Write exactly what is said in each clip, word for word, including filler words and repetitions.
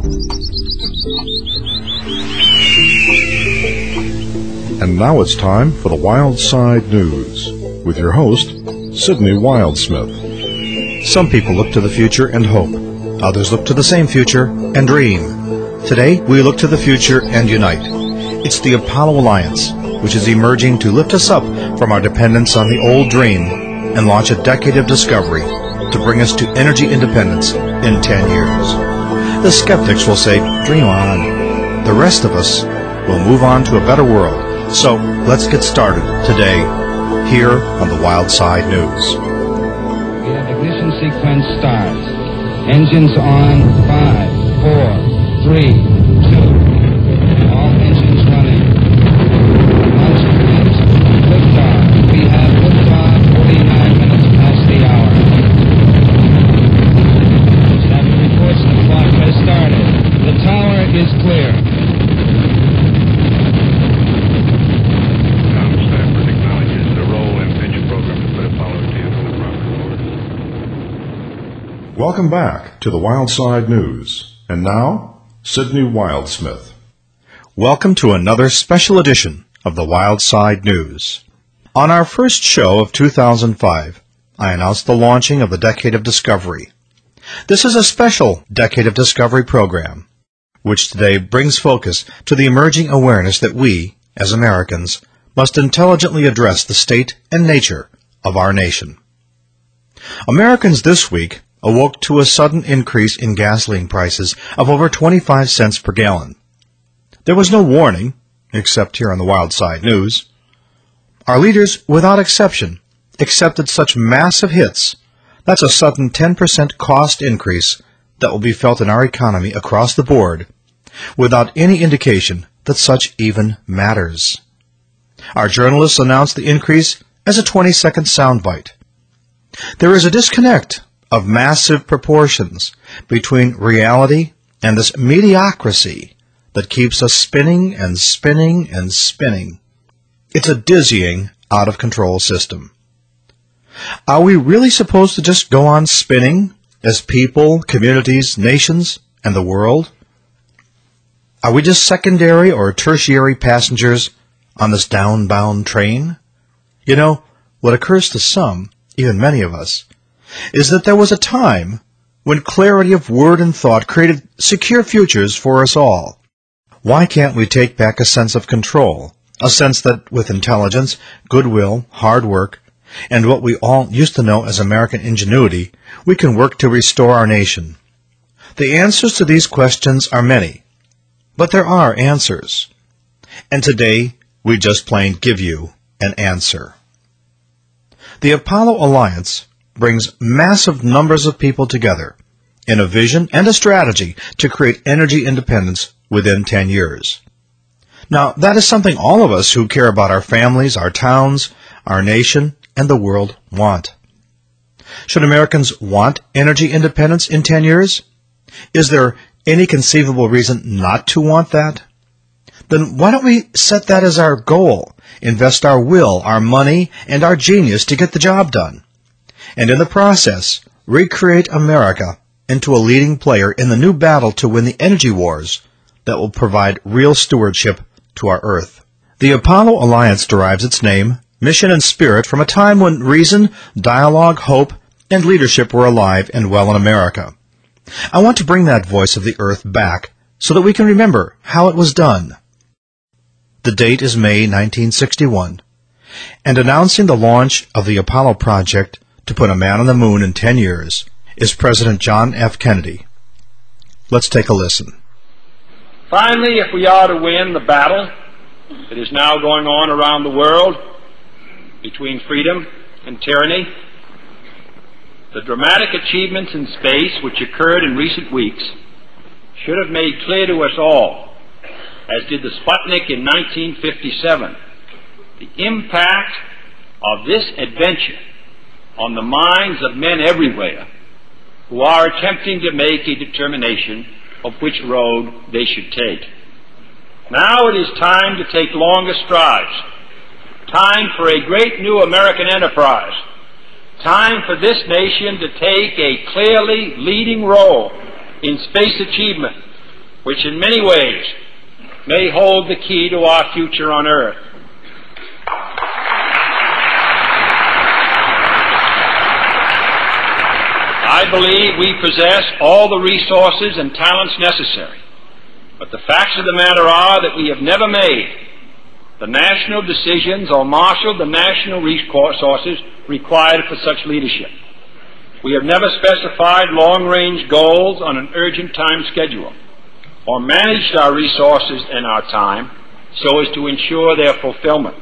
And now it's time for the Wild Side News with your host, Sydney Wildsmith. Some people look to the future and hope. Others look to the same future and dream. Today, we look to the future and unite. It's the Apollo Alliance, which is emerging to lift us up from our dependence on the old dream and launch a decade of discovery to bring us to energy independence in ten years. The skeptics will say, dream on. The rest of us will move on to a better world. So let's get started today here on the Wild Side News. We have ignition sequence start. Engines on. Five, four, three, two. All engines running. Launch commenced. Liftoff. We have liftoff. forty-nine minutes past the hour. Seven reports the clock has started. The tower is clear. Welcome back to the Wild Side News. And now, Sydney Wildsmith. Welcome to another special edition of the Wild Side News. On our first show of two thousand five, I announced the launching of the Decade of Discovery. This is a special Decade of Discovery program, which today brings focus to the emerging awareness that we, as Americans, must intelligently address the state and nature of our nation. Americans this week awoke to a sudden increase in gasoline prices of over twenty-five cents per gallon. There was no warning, except here on the Wild Side News. Our leaders, without exception, accepted such massive hits. That's a sudden ten percent cost increase that will be felt in our economy across the board, without any indication that such even matters. Our journalists announced the increase as a twenty-second soundbite. There is a disconnect of massive proportions between reality and this mediocrity that keeps us spinning and spinning and spinning. It's a dizzying, out-of-control system. Are we really supposed to just go on spinning as people, communities, nations, and the world? Are we just secondary or tertiary passengers on this downbound train? You know, what occurs to some, even many of us, is that there was a time when clarity of word and thought created secure futures for us all. Why can't we take back a sense of control, a sense that with intelligence, goodwill, hard work, and what we all used to know as American ingenuity, we can work to restore our nation? The answers to these questions are many, but there are answers. And today, we just plain give you an answer. The Apollo Alliance brings massive numbers of people together in a vision and a strategy to create energy independence within ten years. Now, that is something all of us who care about our families, our towns, our nation, and the world want. Should Americans want energy independence in ten years? Is there any conceivable reason not to want that? Then why don't we set that as our goal, invest our will, our money, and our genius to get the job done, and in the process, recreate America into a leading player in the new battle to win the energy wars that will provide real stewardship to our Earth. The Apollo Alliance derives its name, mission, and spirit from a time when reason, dialogue, hope, and leadership were alive and well in America. I want to bring that voice of the Earth back so that we can remember how it was done. The date is May nineteen sixty-one, and announcing the launch of the Apollo project to put a man on the moon in ten years is President John F. Kennedy. Let's take a listen. Finally, if we are to win the battle that is now going on around the world between freedom and tyranny, the dramatic achievements in space which occurred in recent weeks should have made clear to us all, as did the Sputnik in nineteen fifty-seven, the impact of this adventure on the minds of men everywhere who are attempting to make a determination of which road they should take. Now it is time to take longer strides, time for a great new American enterprise, time for this nation to take a clearly leading role in space achievement which in many ways may hold the key to our future on Earth. I believe we possess all the resources and talents necessary, but the facts of the matter are that we have never made the national decisions or marshaled the national resources required for such leadership. We have never specified long-range goals on an urgent time schedule or managed our resources and our time so as to ensure their fulfillment.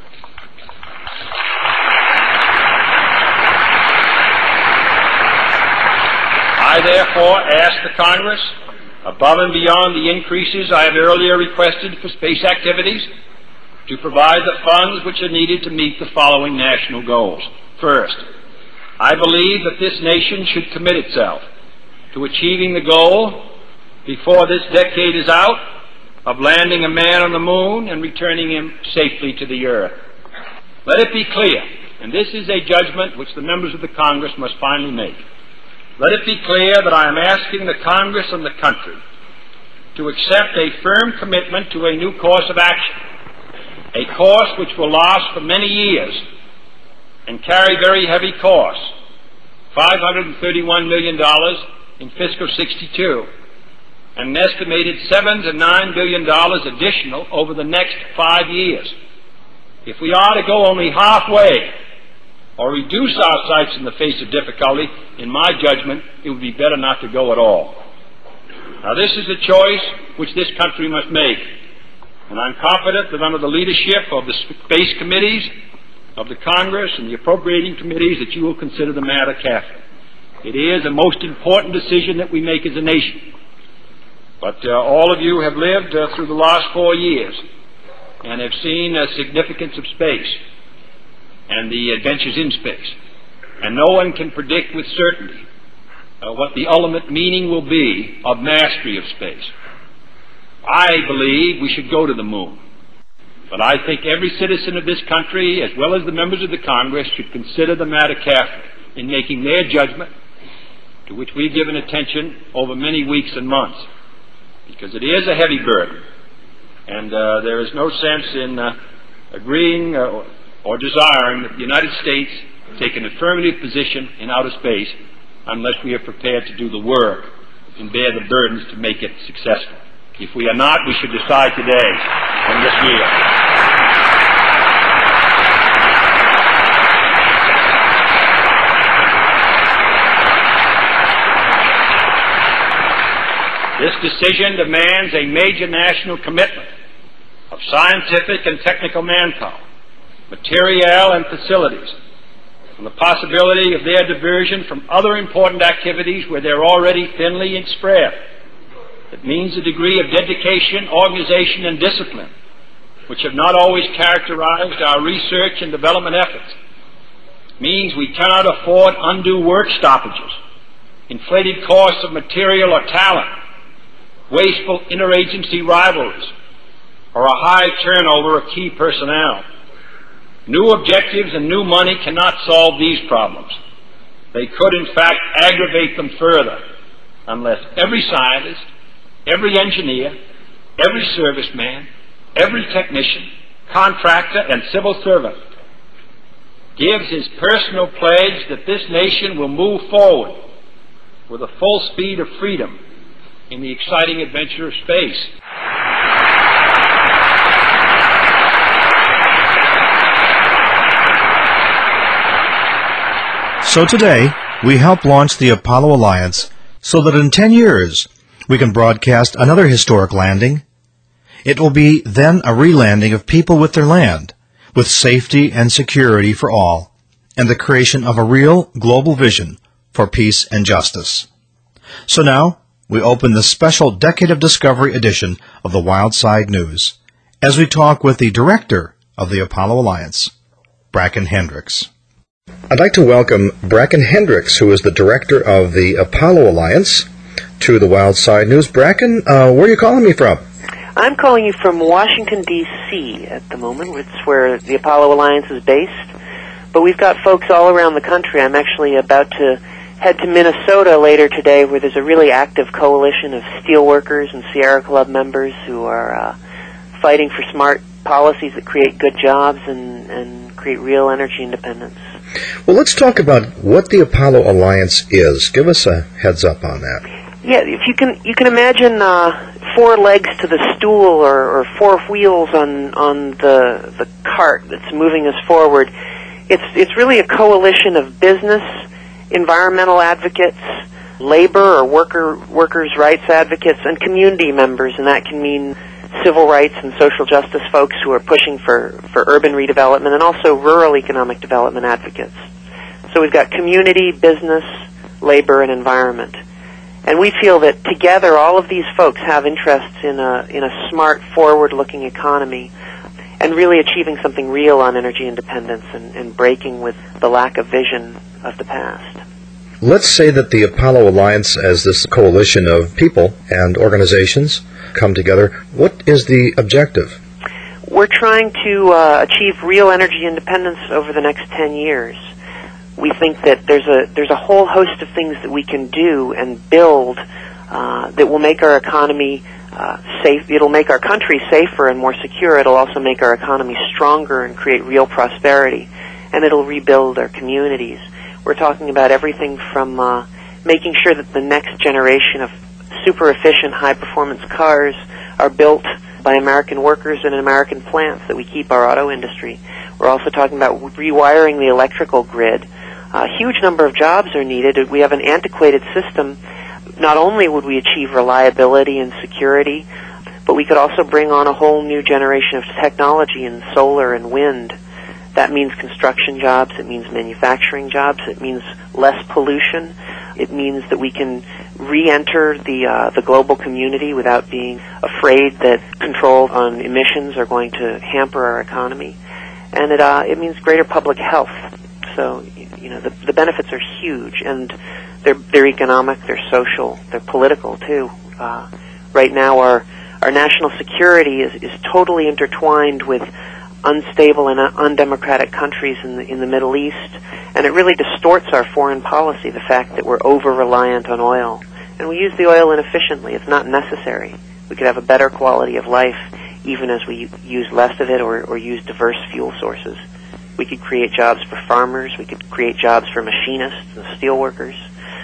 I therefore ask the Congress, above and beyond the increases I have earlier requested for space activities, to provide the funds which are needed to meet the following national goals. First, I believe that this nation should commit itself to achieving the goal, before this decade is out, of landing a man on the moon and returning him safely to the Earth. Let it be clear, and this is a judgment which the members of the Congress must finally make, let it be clear that I am asking the Congress and the country to accept a firm commitment to a new course of action, a course which will last for many years and carry very heavy costs, five hundred thirty-one million dollars in fiscal sixty-two, and an estimated seven to nine billion dollars additional over the next five years. If we are to go only halfway or reduce our sights in the face of difficulty, in my judgment, it would be better not to go at all. Now, this is a choice which this country must make, and I'm confident that under the leadership of the space committees of the Congress and the appropriating committees that you will consider the matter carefully. It is the most important decision that we make as a nation. But uh, all of you have lived uh, through the last four years and have seen the uh, significance of space and the adventures in space. And no one can predict with certainty uh, what the ultimate meaning will be of mastery of space. I believe we should go to the moon. But I think every citizen of this country, as well as the members of the Congress, should consider the matter carefully in making their judgment, to which we've given attention over many weeks and months, because it is a heavy burden. And uh, there is no sense in uh, agreeing uh, or desiring that the United States take an affirmative position in outer space unless we are prepared to do the work and bear the burdens to make it successful. If we are not, we should decide today and this year. This decision demands a major national commitment of scientific and technical manpower, materiel and facilities, and the possibility of their diversion from other important activities where they're already thinly spread. It means a degree of dedication, organization, and discipline which have not always characterized our research and development efforts. It means we cannot afford undue work stoppages, inflated costs of material or talent, wasteful interagency rivalries, or a high turnover of key personnel. New objectives and new money cannot solve these problems. They could, in fact, aggravate them further unless every scientist, every engineer, every serviceman, every technician, contractor, and civil servant gives his personal pledge that this nation will move forward with the full speed of freedom in the exciting adventure of space. So today, we help launch the Apollo Alliance so that in ten years, we can broadcast another historic landing. It will be then a re-landing of people with their land, with safety and security for all, and the creation of a real global vision for peace and justice. So now, we open the special Decade of Discovery edition of the Wild Side News, as we talk with the director of the Apollo Alliance, Bracken Hendricks. I'd like to welcome Bracken Hendricks, who is the director of the Apollo Alliance, to the Wild Side News. Bracken, uh, where are you calling me from? I'm calling you from Washington, D C at the moment. It's where the Apollo Alliance is based. But we've got folks all around the country. I'm actually about to head to Minnesota later today, where there's a really active coalition of steelworkers and Sierra Club members who are uh, fighting for smart policies that create good jobs and, and create real energy independence. Well, let's talk about what the Apollo Alliance is. Give us a heads up on that. Yeah, if you can, you can imagine uh, four legs to the stool, or, or four wheels on on the the cart that's moving us forward. It's it's really a coalition of business, environmental advocates, labor or worker workers' rights advocates, and community members, and that can mean civil rights and social justice folks who are pushing for, for urban redevelopment, and also rural economic development advocates. So we've got community, business, labor, and environment. And we feel that together all of these folks have interests in a, in a smart, forward-looking economy and really achieving something real on energy independence and, and breaking with the lack of vision of the past. Let's say that the Apollo Alliance, as this coalition of people and organizations come together, what is the objective? We're trying to uh, achieve real energy independence over the next ten years. We think that there's a there's a whole host of things that we can do and build uh, that will make our economy uh, safe. It'll make our country safer and more secure. It'll also make our economy stronger and create real prosperity. And it'll rebuild our communities. We're talking about everything from uh, making sure that the next generation of super efficient, high-performance cars are built by American workers in American plants, that we keep our auto industry. We're also talking about rewiring the electrical grid. A huge number of jobs are needed. We have an antiquated system. Not only would we achieve reliability and security, but we could also bring on a whole new generation of technology in solar and wind. That means construction jobs, it means manufacturing jobs, it means less pollution, it means that we can re-enter the uh, the global community without being afraid that control on emissions are going to hamper our economy. And it uh, it means greater public health. So, you know, the, the benefits are huge, and they're they're economic, they're social, they're political too. Uh, right now our our national security is, is totally intertwined with unstable and undemocratic countries in the, in the Middle East, and it really distorts our foreign policy, the fact that we're over-reliant on oil. And we use the oil inefficiently. It's not necessary. We could have a better quality of life even as we use less of it or, or use diverse fuel sources. We could create jobs for farmers, we could create jobs for machinists and steel workers,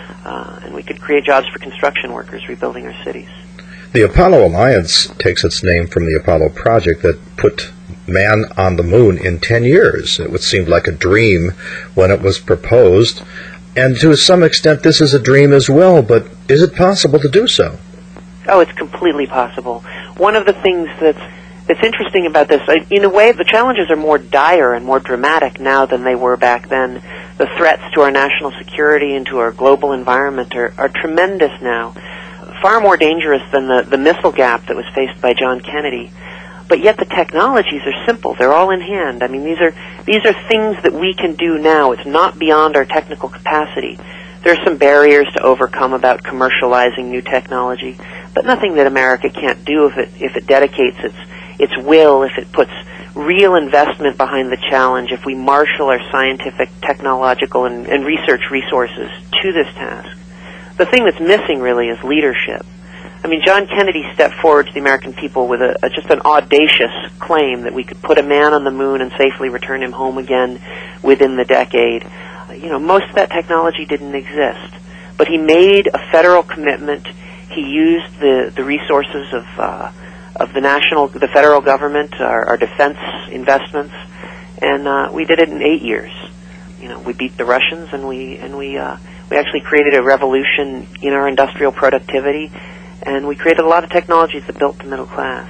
uh, and we could create jobs for construction workers rebuilding our cities. The Apollo Alliance takes its name from the Apollo project that put man on the moon in ten years. It would seem like a dream when it was proposed, and to some extent this is a dream as well, but is it possible to do so? Oh, it's completely possible. One of the things that's that's interesting about this, in a way, the challenges are more dire and more dramatic now than they were back then. The threats to our national security and to our global environment are, are tremendous now, far more dangerous than the, the missile gap that was faced by John Kennedy. But yet the technologies are simple. They're all in hand. I mean, these are these are things that we can do now. It's not beyond our technical capacity. There are some barriers to overcome about commercializing new technology, but nothing that America can't do if it if it dedicates its its will, if it puts real investment behind the challenge, if we marshal our scientific, technological, and, and research resources to this task. The thing that's missing really is leadership. I mean, John Kennedy stepped forward to the American people with a, a, just an audacious claim that we could put a man on the moon and safely return him home again within the decade. You know, most of that technology didn't exist. But he made a federal commitment. He used the, the resources of uh, of the national, the federal government, our, our defense investments, and uh, we did it in eight years. You know, we beat the Russians, and we and we uh, we actually created a revolution in our industrial productivity. And we created a lot of technologies that built the middle class.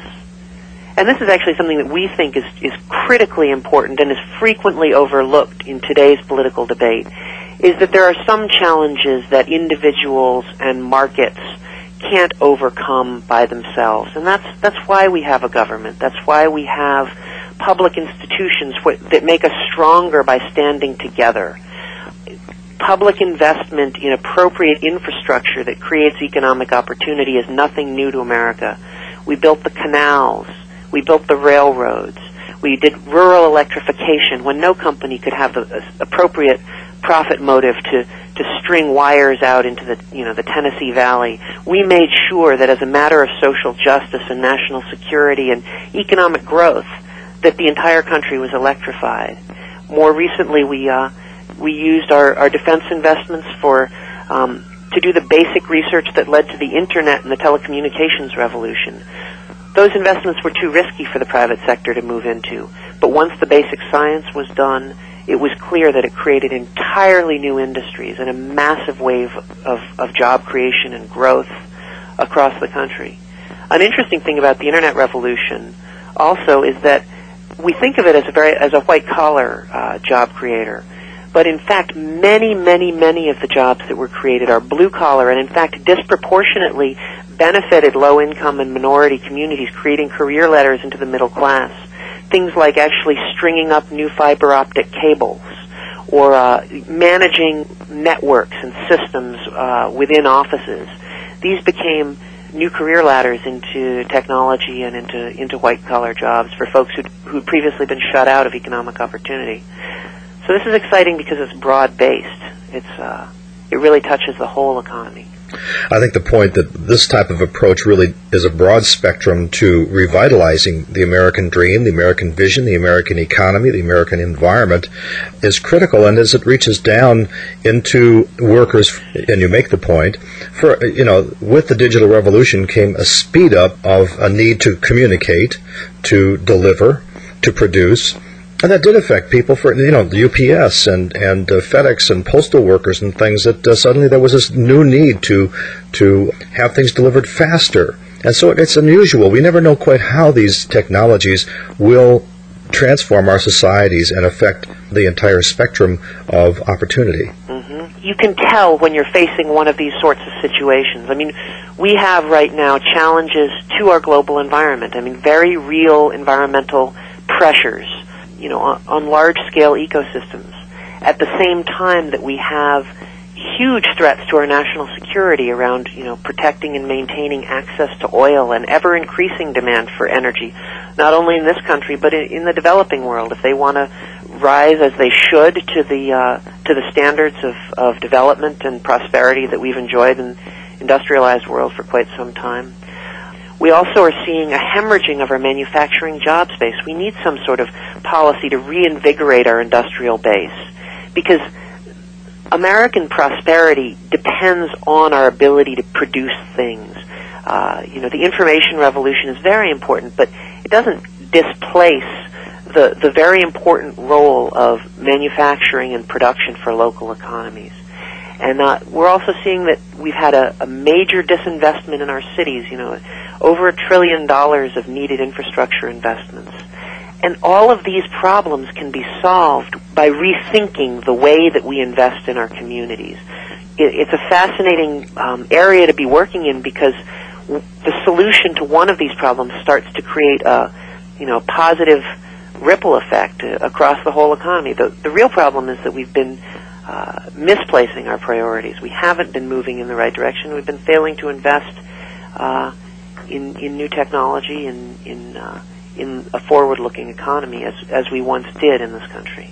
And this is actually something that we think is, is critically important and is frequently overlooked in today's political debate, is that there are some challenges that individuals and markets can't overcome by themselves. And that's, that's why we have a government. That's why we have public institutions that make us stronger by standing together. Public investment in appropriate infrastructure that creates economic opportunity is nothing new to America. We built the canals. We built the railroads. We did rural electrification when no company could have the appropriate profit motive to, to string wires out into the, you know, the Tennessee Valley. We made sure that as a matter of social justice and national security and economic growth, that the entire country was electrified. More recently, we uh, we used our, our defense investments for um, to do the basic research that led to the Internet and the telecommunications revolution. Those investments were too risky for the private sector to move into, but once the basic science was done, it was clear that it created entirely new industries and a massive wave of, of job creation and growth across the country. An interesting thing about the Internet revolution also is that we think of it as a very as a white-collar uh, job creator, but in fact, many, many, many of the jobs that were created are blue-collar and in fact disproportionately benefited low-income and minority communities, creating career ladders into the middle class. Things like actually stringing up new fiber optic cables or uh, managing networks and systems uh, within offices. These became new career ladders into technology and into, into white-collar jobs for folks who'd, who'd previously been shut out of economic opportunity. So this is exciting because it's broad-based. It's, uh, it really touches the whole economy. I think the point that this type of approach really is a broad spectrum to revitalizing the American dream, the American vision, the American economy, the American environment is critical. And as it reaches down into workers, and you make the point, for you know, with the digital revolution came a speed up of a need to communicate, to deliver, to produce. And that did affect people for, you know, the U P S and, and uh, FedEx and postal workers and things that uh, suddenly there was this new need to to have things delivered faster. And so it's unusual. We never know quite how these technologies will transform our societies and affect the entire spectrum of opportunity. Mm-hmm. You can tell when you're facing one of these sorts of situations. I mean, we have right now challenges to our global environment. I mean, very real environmental pressures, you know, on, on large-scale ecosystems, at the same time that we have huge threats to our national security around, you know, protecting and maintaining access to oil and ever-increasing demand for energy, not only in this country but in, in the developing world, if they want to rise as they should to the uh, to the standards of, of development and prosperity that we've enjoyed in industrialized world for quite some time. We also are seeing a hemorrhaging of our manufacturing job space. We need some sort of policy to reinvigorate our industrial base, because American prosperity depends on our ability to produce things. Uh, you know, the information revolution is very important, but it doesn't displace the, the very important role of manufacturing and production for local economies. And uh, we're also seeing that we've had a, a major disinvestment in our cities, you know, over a trillion dollars of needed infrastructure investments. And all of these problems can be solved by rethinking the way that we invest in our communities. It, it's a fascinating um, area to be working in, because w- the solution to one of these problems starts to create a, you know, positive ripple effect uh, across the whole economy. The, the real problem is that we've been uh, misplacing our priorities. We haven't been moving in the right direction. We've been failing to invest uh, in, in new technology and in, uh, in a forward-looking economy as, as we once did in this country.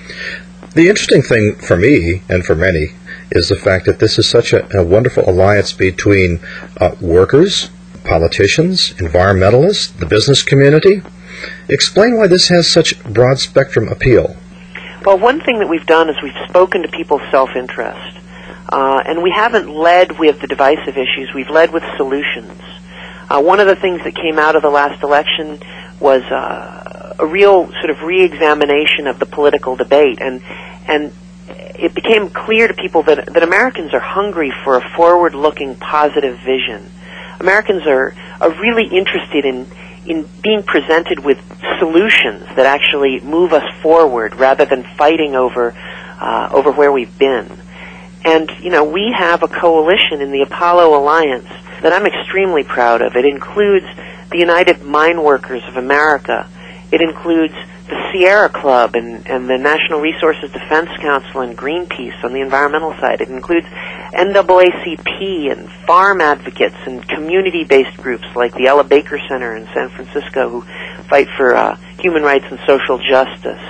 The interesting thing for me, and for many, is the fact that this is such a, a wonderful alliance between uh, workers, politicians, environmentalists, the business community. Explain why this has such broad spectrum appeal. Well, one thing that we've done is we've spoken to people's self-interest. Uh, and we haven't led with the divisive issues, we've led with solutions. Uh, one of the things that came out of the last election was uh, a real sort of re-examination of the political debate, and and it became clear to people that, that Americans are hungry for a forward-looking, positive vision. Americans are, are really interested in in being presented with solutions that actually move us forward rather than fighting over uh, over where we've been. And, you know, we have a coalition in the Apollo Alliance that I'm extremely proud of. It includes the United Mine Workers of America. It includes the Sierra Club and, and the National Resources Defense Council and Greenpeace on the environmental side. It includes N double A C P and farm advocates and community-based groups like the Ella Baker Center in San Francisco, who fight for uh, human rights and social justice.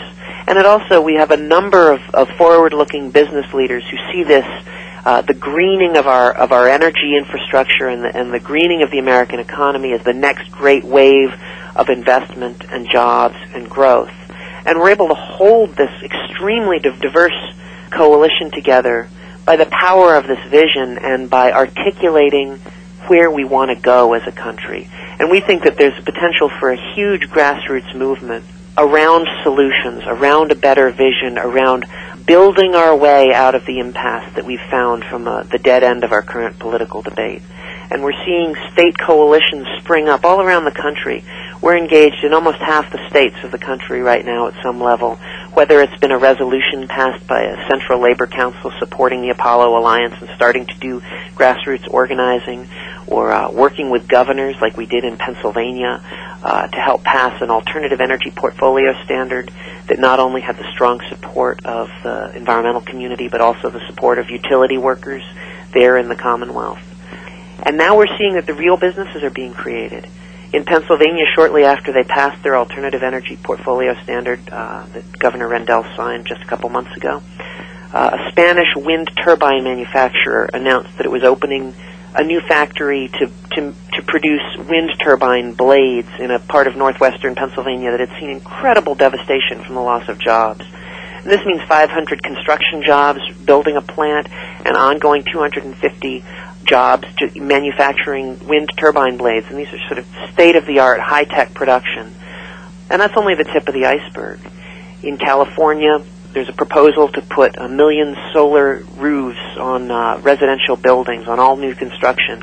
And it also, we have a number of, of forward-looking business leaders who see this, uh, the greening of our of our energy infrastructure and the, and the greening of the American economy as the next great wave of investment and jobs and growth. And we're able to hold this extremely diverse coalition together by the power of this vision and by articulating where we want to go as a country. And we think that there's a potential for a huge grassroots movement around solutions, around a better vision, around building our way out of the impasse that we've found from uh, the dead end of our current political debate. And we're seeing state coalitions spring up all around the country. We're engaged in almost half the states of the country right now at some level, whether it's been a resolution passed by a Central Labor Council supporting the Apollo Alliance and starting to do grassroots organizing, or uh, working with governors like we did in Pennsylvania uh, to help pass an alternative energy portfolio standard that not only had the strong support of the environmental community but also the support of utility workers there in the Commonwealth. And now we're seeing that the real businesses are being created. In Pennsylvania, shortly after they passed their alternative energy portfolio standard uh, that Governor Rendell signed just a couple months ago, uh, a Spanish wind turbine manufacturer announced that it was opening a new factory to, to, to produce wind turbine blades in a part of northwestern Pennsylvania that had seen incredible devastation from the loss of jobs. And this means five hundred construction jobs building a plant and ongoing two hundred fifty jobs to manufacturing wind turbine blades, and these are sort of state-of-the-art, high-tech production. And that's only the tip of the iceberg. In California, there's a proposal to put a million solar roofs on uh, residential buildings, on all new construction.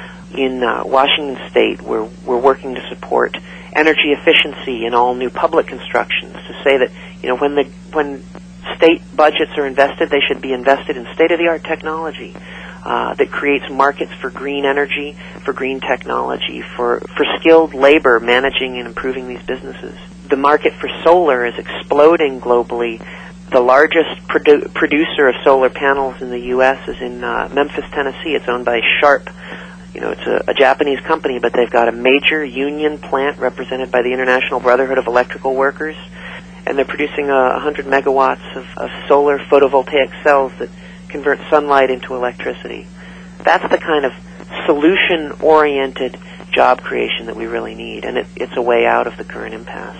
In uh, Washington State, we're, we're working to support energy efficiency in all new public constructions, to say that, you know, when the when state budgets are invested, they should be invested in state-of-the-art technology Uh, that creates markets for green energy, for green technology, for, for skilled labor managing and improving these businesses. The market for solar is exploding globally. The largest produ- producer of solar panels in the U S is in uh, Memphis, Tennessee. It's owned by Sharp. You know, it's a, a Japanese company, but they've got a major union plant represented by the International Brotherhood of Electrical Workers, and they're producing uh, one hundred megawatts of, of solar photovoltaic cells that convert sunlight into electricity. That's the kind of solution-oriented job creation that we really need, and it, it's a way out of the current impasse.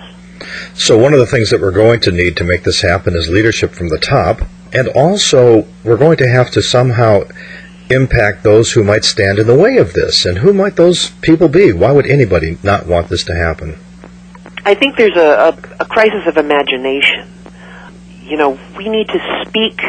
So one of the things that we're going to need to make this happen is leadership from the top, and also we're going to have to somehow impact those who might stand in the way of this. And who might those people be? Why would anybody not want this to happen? I think there's a, a, a crisis of imagination. You know, we need to speak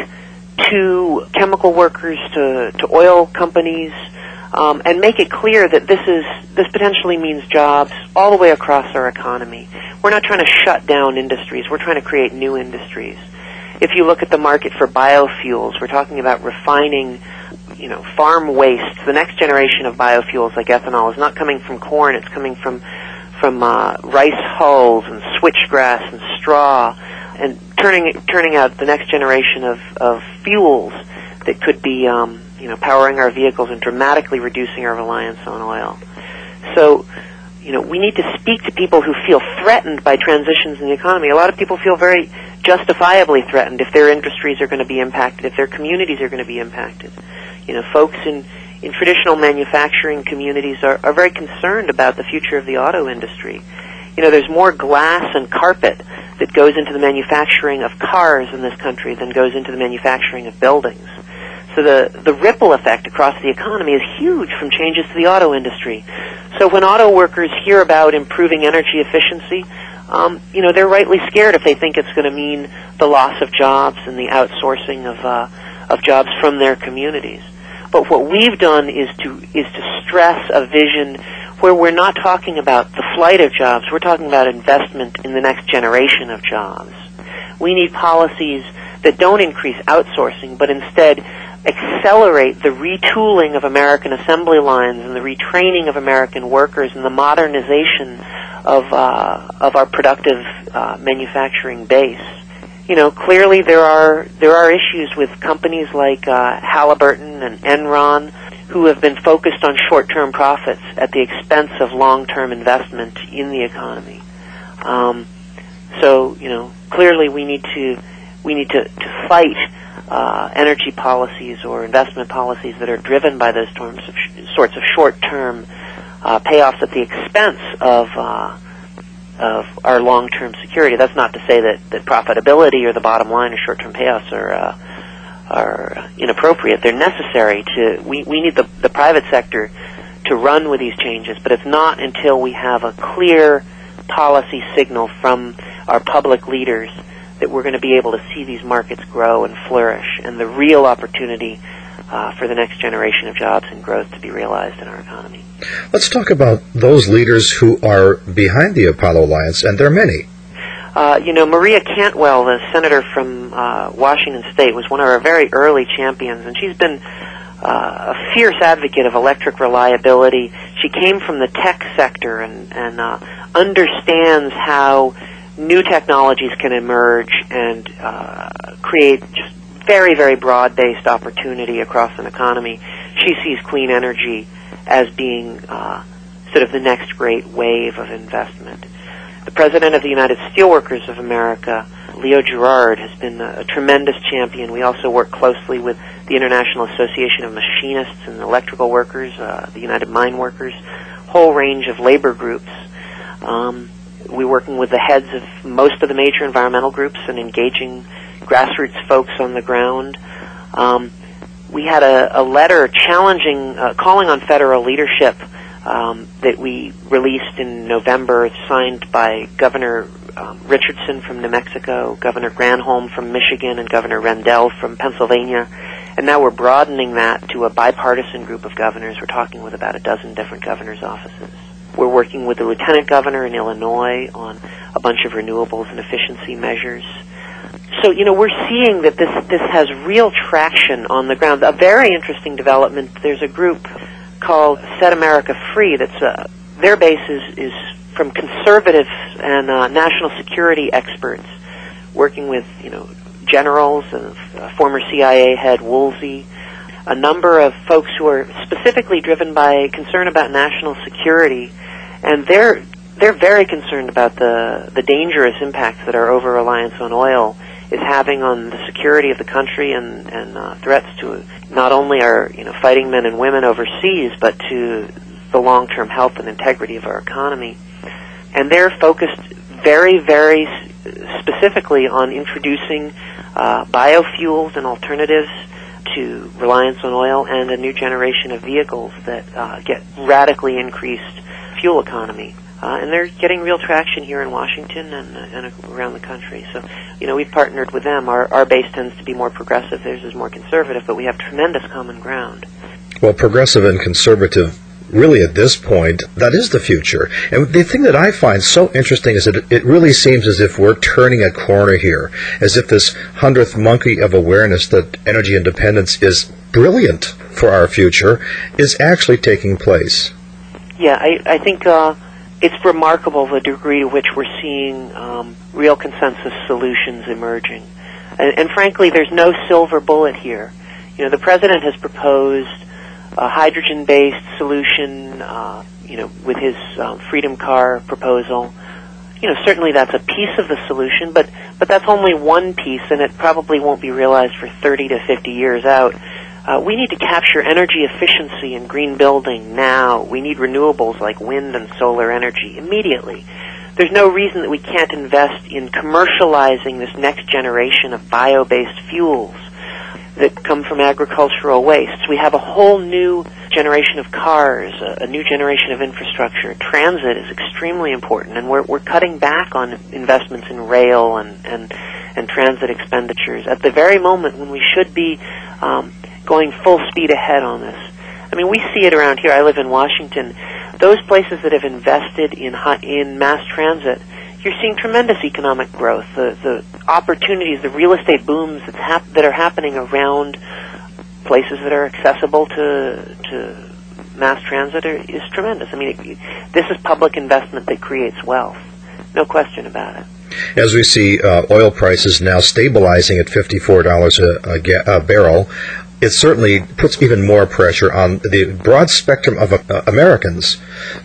to chemical workers, to, to oil companies, um, and make it clear that this is this potentially means jobs all the way across our economy. We're not trying to shut down industries. We're trying to create new industries. If you look at the market for biofuels, we're talking about refining, you know, farm waste. The next generation of biofuels, like ethanol, is not coming from corn. It's coming from from uh, rice hulls and switchgrass and straw, and turning turning out the next generation of, of fuels that could be, um, you know, powering our vehicles and dramatically reducing our reliance on oil. So, you know, we need to speak to people who feel threatened by transitions in the economy. A lot of people feel very justifiably threatened if their industries are going to be impacted, if their communities are going to be impacted. You know, folks in, in traditional manufacturing communities are, are very concerned about the future of the auto industry. You know, there's more glass and carpet that goes into the manufacturing of cars in this country than goes into the manufacturing of buildings. So the, the ripple effect across the economy is huge from changes to the auto industry. So when auto workers hear about improving energy efficiency, um, you know, they're rightly scared if they think it's going to mean the loss of jobs and the outsourcing of uh, of jobs from their communities. But what we've done is to is to stress a vision where we're not talking about the flight of jobs. We're talking about investment in the next generation of jobs. We need policies that don't increase outsourcing, but instead accelerate the retooling of American assembly lines and the retraining of American workers and the modernization of uh, of our productive uh, manufacturing base. You know, clearly there are there are issues with companies like uh, Halliburton and Enron who have been focused on short-term profits at the expense of long-term investment in the economy. Um, so, you know, clearly we need to we need to, to fight uh, energy policies or investment policies that are driven by those sorts of, sh- sorts of short-term uh, payoffs at the expense of uh, of our long-term security. That's not to say that, that profitability or the bottom line or short-term payoffs are uh, are inappropriate. They're necessary to. We, we need the, the private sector to run with these changes, but it's not until we have a clear policy signal from our public leaders that we're going to be able to see these markets grow and flourish, and the real opportunity uh, for the next generation of jobs and growth to be realized in our economy. Let's talk about those leaders who are behind the Apollo Alliance, and there are many. Uh, you know, Maria Cantwell, the senator from uh, Washington State, was one of our very early champions, and she's been uh, a fierce advocate of electric reliability. She came from the tech sector and, and uh, understands how new technologies can emerge and uh, create just very, very broad-based opportunity across an economy. She sees clean energy as being uh, sort of the next great wave of investment. The President of the United Steelworkers of America, Leo Gerard, has been a, a tremendous champion. We also work closely with the International Association of Machinists and Electrical Workers, uh, the United Mine Workers, whole range of labor groups. Um, we're working with the heads of most of the major environmental groups and engaging grassroots folks on the ground. Um, we had a, a letter challenging, uh, calling on federal leadership um, that we released in November, signed by Governor um, Richardson from New Mexico, Governor Granholm from Michigan, and Governor Rendell from Pennsylvania. And now we're broadening that to a bipartisan group of governors. We're talking with about a dozen different governors' offices. We're working with the lieutenant governor in Illinois on a bunch of renewables and efficiency measures. So, you know, we're seeing that this this has real traction on the ground. A very interesting development, there's a group called Set America Free that's, uh, their base is, is from conservatives and uh, national security experts, working with, you know, generals and uh, former C I A head Woolsey, a number of folks who are specifically driven by concern about national security, and they're they're very concerned about the the dangerous impacts that our over-reliance on oil is having on the security of the country and and uh, threats to not only our you know fighting men and women overseas, but to the long-term health and integrity of our economy. And they're focused very, very specifically on introducing uh, biofuels and alternatives to reliance on oil and a new generation of vehicles that uh, get radically increased fuel economy. Uh, and they're getting real traction here in Washington and, uh, and around the country. So, you know, we've partnered with them. Our, our base tends to be more progressive. Theirs is more conservative, but we have tremendous common ground. Well, progressive and conservative, really at this point, that is the future. And the thing that I find so interesting is that it really seems as if we're turning a corner here, as if this hundredth monkey of awareness that energy independence is brilliant for our future is actually taking place. Yeah, I, I think uh, it's remarkable the degree to which we're seeing um, real consensus solutions emerging. And, and frankly, there's no silver bullet here. You know, the President has proposed a hydrogen-based solution, uh, you know, with his um, Freedom Car proposal. You know, certainly that's a piece of the solution, but, but that's only one piece, and it probably won't be realized for thirty to fifty years out. Uh, we need to capture energy efficiency and green building now. We need renewables like wind and solar energy immediately. There's no reason that we can't invest in commercializing this next generation of bio-based fuels that come from agricultural wastes. We have a whole new generation of cars, a, a new generation of infrastructure. Transit is extremely important, and we're, we're cutting back on investments in rail and, and, and transit expenditures at the very moment when we should be um, going full speed ahead on this. I mean, we see it around here. I live in Washington. Those places that have invested in in mass transit, you're seeing tremendous economic growth. The the opportunities, the real estate booms that's hap- that are happening around places that are accessible to to mass transit are, is tremendous. I mean, it, this is public investment that creates wealth. No question about it. As we see uh, oil prices now stabilizing at fifty-four dollars a, a, ga- a barrel, it certainly puts even more pressure on the broad spectrum of uh, Americans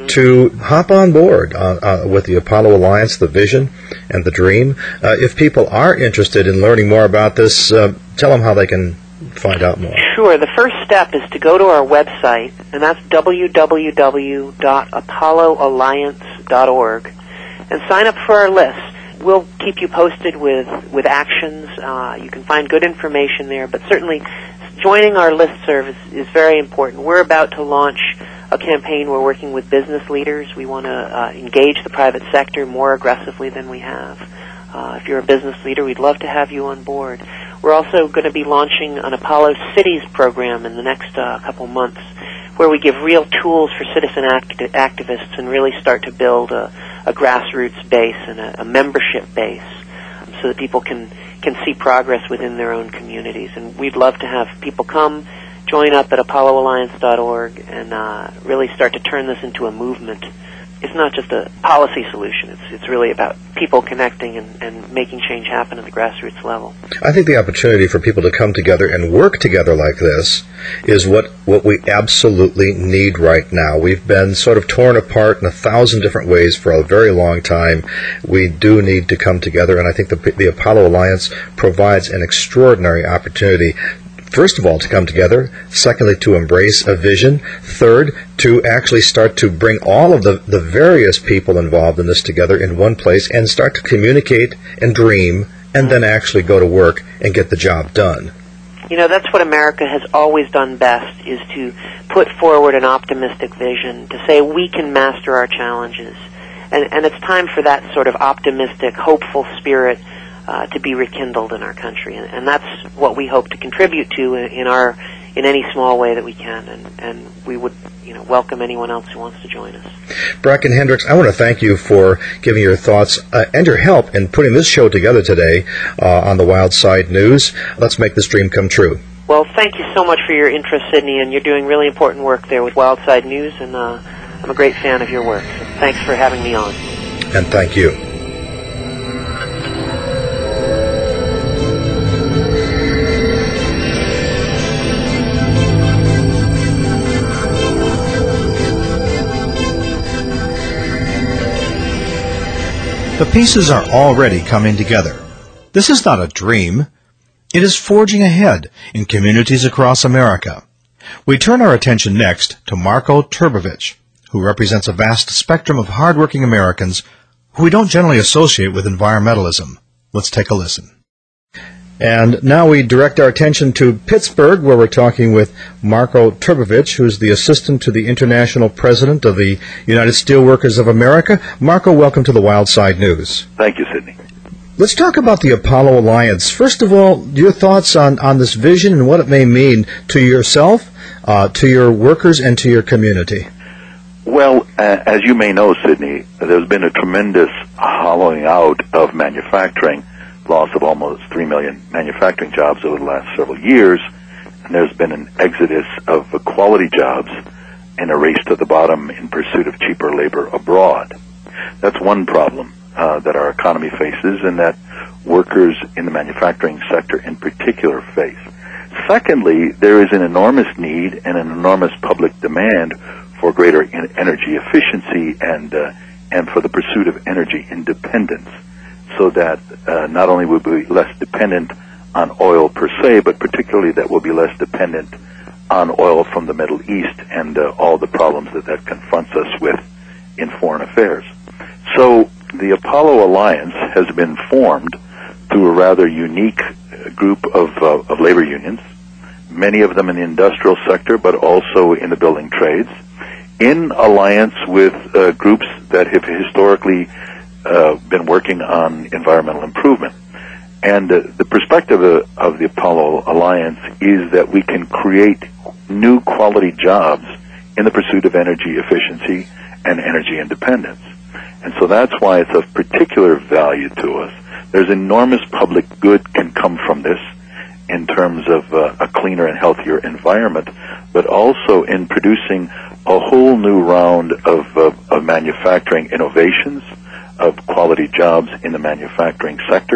to hop on board uh, uh, with the Apollo Alliance, the vision, and the dream. Uh, if people are interested in learning more about this, uh, tell them how they can find out more. Sure. The first step is to go to our website, and that's w w w dot apollo alliance dot org, and sign up for our list. We'll keep you posted with, with actions. Uh, you can find good information there, but certainly joining our listserv is, is very important. We're about to launch a campaign. We're working with business leaders. We want to uh, engage the private sector more aggressively than we have. Uh, if you're a business leader, we'd love to have you on board. We're also going to be launching an Apollo Cities program in the next uh, couple months, where we give real tools for citizen act- activists and really start to build a, a grassroots base and a, a membership base so that people can, can see progress within their own communities. And we'd love to have people come, join up at apollo alliance dot org, and uh, really start to turn this into a movement. It's not just a policy solution. It's it's really about people connecting and, and making change happen at the grassroots level. I think the opportunity for people to come together and work together like this is what, what we absolutely need right now. We've been sort of torn apart in a thousand different ways for a very long time. We do need to come together, and I think the, the Apollo Alliance provides an extraordinary opportunity. First of all, to come together. Secondly, to embrace a vision. Third, to actually start to bring all of the, the various people involved in this together in one place and start to communicate and dream and then actually go to work and get the job done. You know, that's what America has always done best, is to put forward an optimistic vision, to say we can master our challenges. And, and it's time for that sort of optimistic, hopeful spirit Uh, to be rekindled in our country, and, and that's what we hope to contribute to in, in our in any small way that we can, and, and we would you know welcome anyone else who wants to join us. Bracken Hendricks, I want to thank you for giving your thoughts uh, and your help in putting this show together today uh, on the Wild Side News. Let's make this dream come true. Well, thank you so much for your interest, Sydney, and you're doing really important work there with Wild Side News, and uh, I'm a great fan of your work. So thanks for having me on. And thank you. The pieces are already coming together. This is not a dream. It is forging ahead in communities across America. We turn our attention next to Marko Trbojevic, who represents a vast spectrum of hardworking Americans who we don't generally associate with environmentalism. Let's take a listen. And now we direct our attention to Pittsburgh, where we're talking with Marko Trbojevic, who's the assistant to the international president of the United Steelworkers of America. Marko, welcome to the Wild Side News. Thank you, Sydney. Let's talk about the Apollo Alliance. First of all, your thoughts on, on this vision and what it may mean to yourself, uh, to your workers, and to your community. Well, uh, as you may know, Sydney, there's been a tremendous hollowing out of manufacturing, loss of almost three million manufacturing jobs over the last several years, and there's been an exodus of quality jobs and a race to the bottom in pursuit of cheaper labor abroad. That's one problem uh, that our economy faces and that workers in the manufacturing sector in particular face. Secondly, there is an enormous need and an enormous public demand for greater energy efficiency and uh, and for the pursuit of energy independence, so that uh, not only will we be less dependent on oil per se, but particularly that we'll be less dependent on oil from the Middle East and uh, all the problems that that confronts us with in foreign affairs. So the Apollo Alliance has been formed through a rather unique group of, uh, of labor unions, many of them in the industrial sector, but also in the building trades, in alliance with uh, groups that have historically Uh, been working on environmental improvement. And uh, the perspective of, of the Apollo Alliance is that we can create new quality jobs in the pursuit of energy efficiency and energy independence. And so that's why it's of particular value to us. There's enormous public good can come from this in terms of uh, a cleaner and healthier environment, but also in producing a whole new round of, uh, of manufacturing innovations, of quality jobs in the manufacturing sector,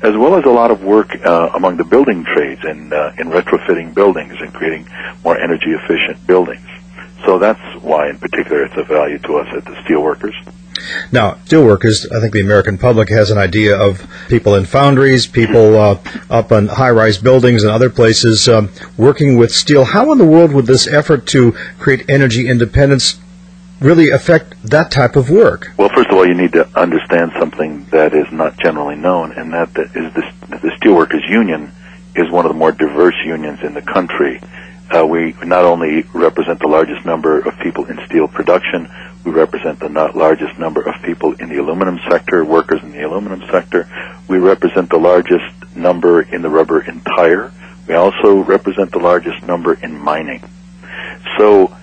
as well as a lot of work uh, among the building trades in, uh, in retrofitting buildings and creating more energy-efficient buildings. So that's why, in particular, it's of value to us at the steelworkers. Now, steelworkers, I think the American public has an idea of people in foundries, people uh, up on high-rise buildings and other places um, working with steel. How in the world would this effort to create energy independence really affect that type of work? Well, first of all, you need to understand something that is not generally known, and that is this, the Steelworkers Union is one of the more diverse unions in the country. Uh, we not only represent the largest number of people in steel production, we represent the not largest number of people in the aluminum sector, workers in the aluminum sector. We represent the largest number in the rubber and tire. We also represent the largest number in mining. So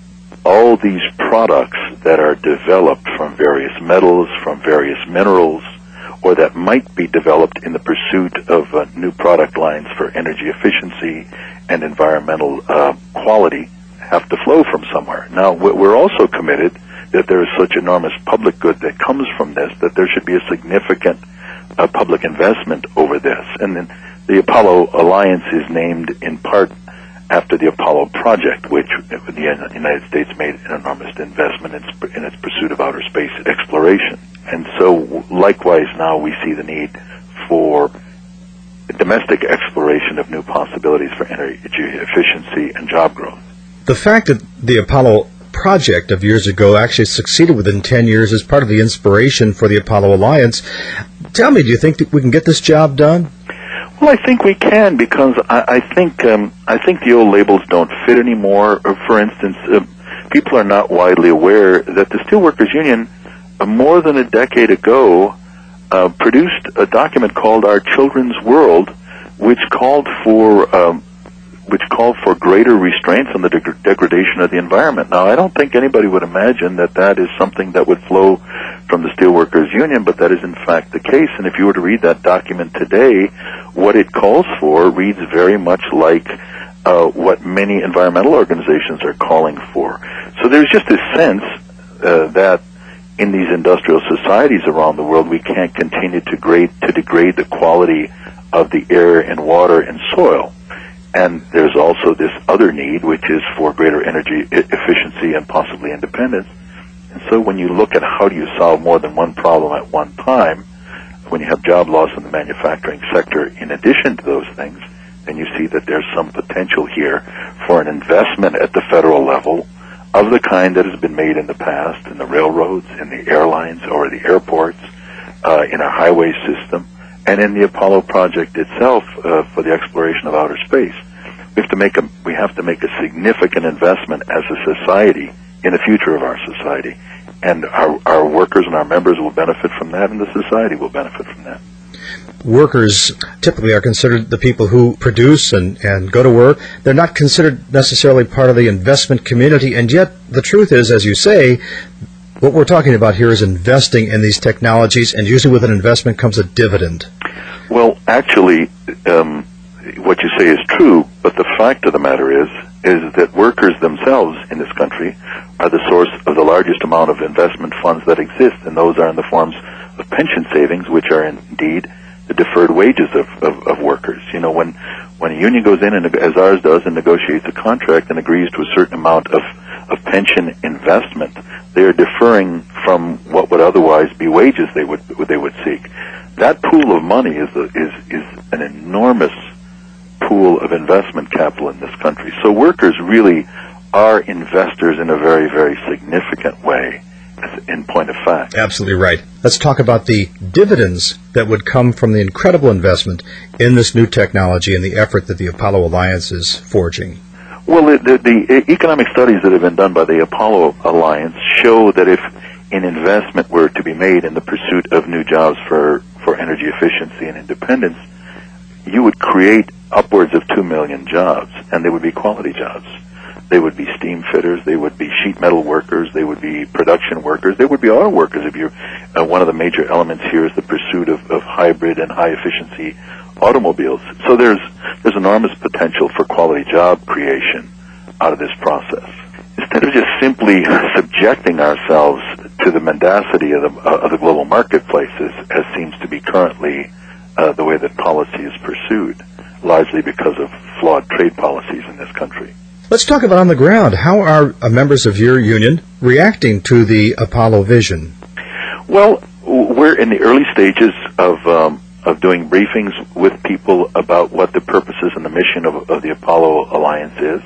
all these products that are developed from various metals, from various minerals, or that might be developed in the pursuit of uh, new product lines for energy efficiency and environmental uh, quality have to flow from somewhere. Now, we're also committed that there is such enormous public good that comes from this that there should be a significant uh, public investment over this. And then the Apollo Alliance is named in part after the Apollo project, which the United States made an enormous investment in, in its pursuit of outer space exploration. And so, likewise, now we see the need for domestic exploration of new possibilities for energy efficiency and job growth. The fact that the Apollo project of years ago actually succeeded within ten years is part of the inspiration for the Apollo Alliance. Tell me, do you think that we can get this job done? Well, I think we can, because I, I think um, I think the old labels don't fit anymore. For instance, uh, people are not widely aware that the Steelworkers Union, uh, more than a decade ago, uh, produced a document called Our Children's World, which called for um, which called for greater restraints on the deg- degradation of the environment. Now, I don't think anybody would imagine that that is something that would flow from the Steelworkers Union, but that is in fact the case. And if you were to read that document today, what it calls for reads very much like uh, what many environmental organizations are calling for. So there's just this sense uh, that in these industrial societies around the world, we can't continue to, grade, to degrade the quality of the air and water and soil. And there's also this other need, which is for greater energy efficiency and possibly independence. And so when you look at how do you solve more than one problem at one time, when you have job loss in the manufacturing sector in addition to those things, then you see that there's some potential here for an investment at the federal level of the kind that has been made in the past in the railroads, in the airlines, or the airports, uh, in our highway system, and in the Apollo project itself uh, for the exploration of outer space. We have to make a we have to make a significant investment as a society in the future of our society, and our our workers and our members will benefit from that, and the society will benefit from that. Workers typically are considered the people who produce and, and go to work. They're not considered necessarily part of the investment community, and yet the truth is, as you say, what we're talking about here is investing in these technologies, and usually with an investment comes a dividend. Well, actually, um, what you say is true, but the fact of the matter is, is that workers themselves in this country are the source of the largest amount of investment funds that exist, and those are in the forms of pension savings, which are indeed the deferred wages of, of, of workers. You know, when when a union goes in, and as ours does, and negotiates a contract and agrees to a certain amount of, of pension investment, they are deferring from what would otherwise be wages they would they would seek. That pool of money is a, is is an enormous pool of investment capital in this country. So workers really are investors in a very, very significant way, in point of fact. Absolutely right. Let's talk about the dividends that would come from the incredible investment in this new technology and the effort that the Apollo Alliance is forging. Well, the, the, the economic studies that have been done by the Apollo Alliance show that if an investment were to be made in the pursuit of new jobs for, for energy efficiency and independence, you would create upwards of two million jobs, and they would be quality jobs. They would be steam fitters, they would be sheet metal workers, they would be production workers, they would be auto workers. If you're, uh, one of the major elements here is the pursuit of, of hybrid and high efficiency automobiles. So there's there's enormous potential for quality job creation out of this process. Instead of just simply subjecting ourselves to the mendacity of the, uh, of the global marketplaces, as seems to be currently uh, the way that policy is pursued, largely because of flawed trade policies in this country. Let's talk about on the ground. How are uh, members of your union reacting to the Apollo vision? Well, we're in the early stages of um, of doing briefings with people about what the purposes and the mission of, of the Apollo Alliance is.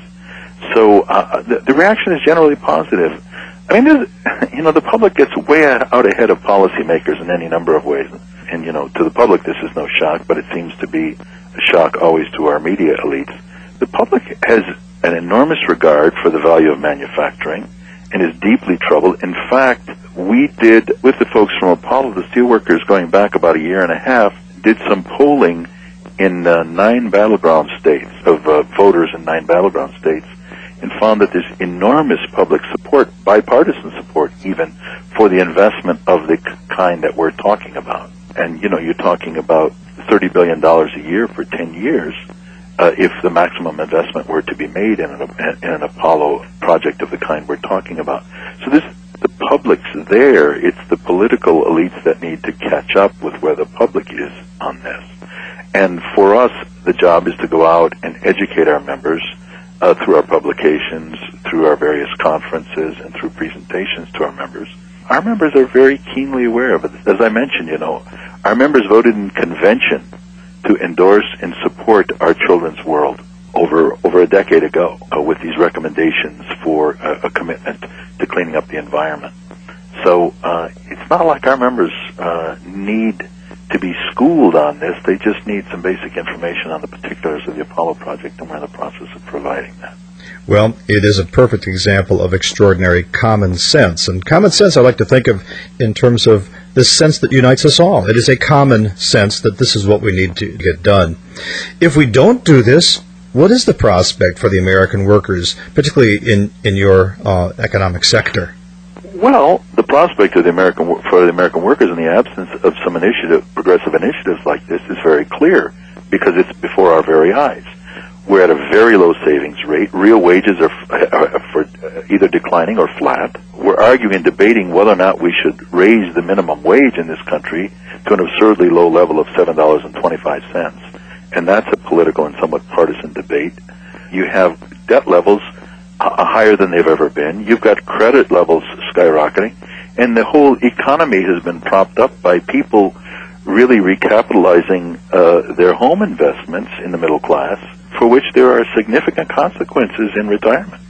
So uh, the, the reaction is generally positive. I mean, you know, the public gets way out ahead of policymakers in any number of ways. And, you know, to the public this is no shock, but it seems to be a shock always to our media elites. The public has an enormous regard for the value of manufacturing and is deeply troubled. In fact, we did, with the folks from Apollo, the steelworkers, going back about a year and a half, did some polling in uh, nine battleground states, of uh, voters in nine battleground states, and found that there's enormous public support, bipartisan support even, for the investment of the kind that we're talking about. And, you know, you're talking about thirty billion dollars a year for ten years uh, if the maximum investment were to be made in an, in an Apollo project of the kind we're talking about. So this, the public's there. It's the political elites that need to catch up with where the public is on this. And for us, the job is to go out and educate our members uh, through our publications, through our various conferences, and through presentations to our members. Our members are very keenly aware of it. As I mentioned, you know, our members voted in convention to endorse and support our children's world over over a decade ago uh, with these recommendations for uh, a commitment to cleaning up the environment. So uh, it's not like our members uh, need to be schooled on this. They just need some basic information on the particulars of the Apollo project, and we're in the process of providing that. Well, it is a perfect example of extraordinary common sense. And common sense I like to think of in terms of the sense that unites us all. It is a common sense that this is what we need to get done. If we don't do this, what is the prospect for the American workers, particularly in, in your uh, economic sector? Well, the prospect of the American for the American workers in the absence of some initiative, progressive initiatives like this is very clear because it's before our very eyes. We're at a very low savings rate. Real wages are, are for either declining or flat. We're arguing and debating whether or not we should raise the minimum wage in this country to an absurdly low level of seven dollars and twenty-five cents. And that's a political and somewhat partisan debate. You have debt levels uh, higher than they've ever been. You've got credit levels skyrocketing. And the whole economy has been propped up by people really recapitalizing uh, their home investments in the middle class, for which there are significant consequences in retirement.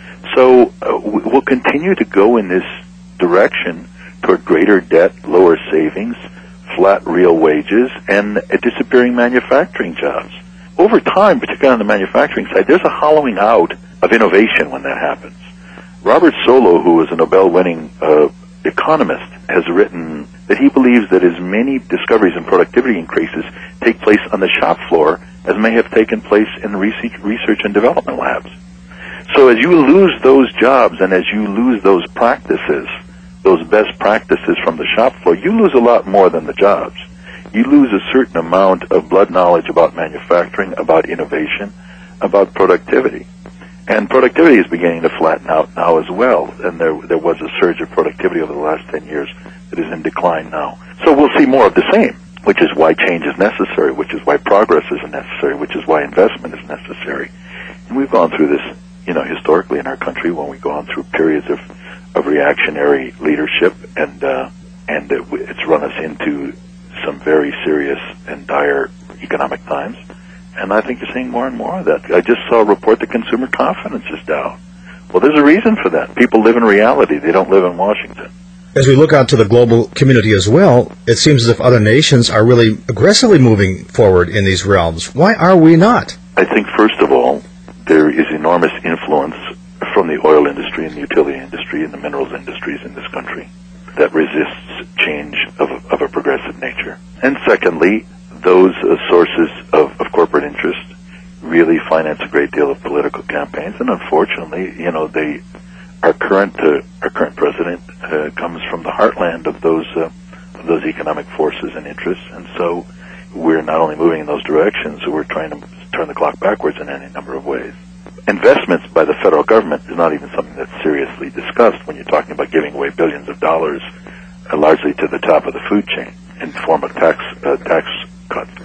So uh, we'll continue to go in this direction toward greater debt, lower savings, flat real wages, and uh, disappearing manufacturing jobs. Over time, particularly on the manufacturing side, there's a hollowing out of innovation when that happens. Robert Solow, who is a Nobel-winning uh, economist, has written that he believes that as many discoveries and productivity increases take place on the shop floor as may have taken place in research, research and development labs. So as you lose those jobs and as you lose those practices, those best practices from the shop floor, you lose a lot more than the jobs. You lose a certain amount of blood knowledge about manufacturing, about innovation, about productivity. And productivity is beginning to flatten out now as well. And there there was a surge of productivity over the last ten years that is in decline now. So we'll see more of the same, which is why change is necessary, which is why progress is necessary, which is why investment is necessary. And we've gone through this, you know, historically in our country when we've gone through periods of, of reactionary leadership, and uh, and it, it's run us into some very serious and dire economic times. And I think you're seeing more and more of that. I just saw a report that consumer confidence is down. Well, there's a reason for that. People live in reality. They don't live in Washington. As we look out to the global community as well, it seems as if other nations are really aggressively moving forward in these realms. Why are we not? I think, first of all, there is enormous influence from the oil industry and the utility industry and the minerals industries in this country that resists change of, of a progressive nature. And secondly, those uh, sources of, of corporate interest really finance a great deal of political campaigns, and unfortunately, you know, they our current uh, our current president uh, comes from the heartland of those uh, of those economic forces and interests, and so we're not only moving in those directions, we're trying to turn the clock backwards in any number of ways. Investments by the federal government is not even something that's seriously discussed when you're talking about giving away billions of dollars, uh, largely to the top of the food chain in the form of tax uh, tax cuts.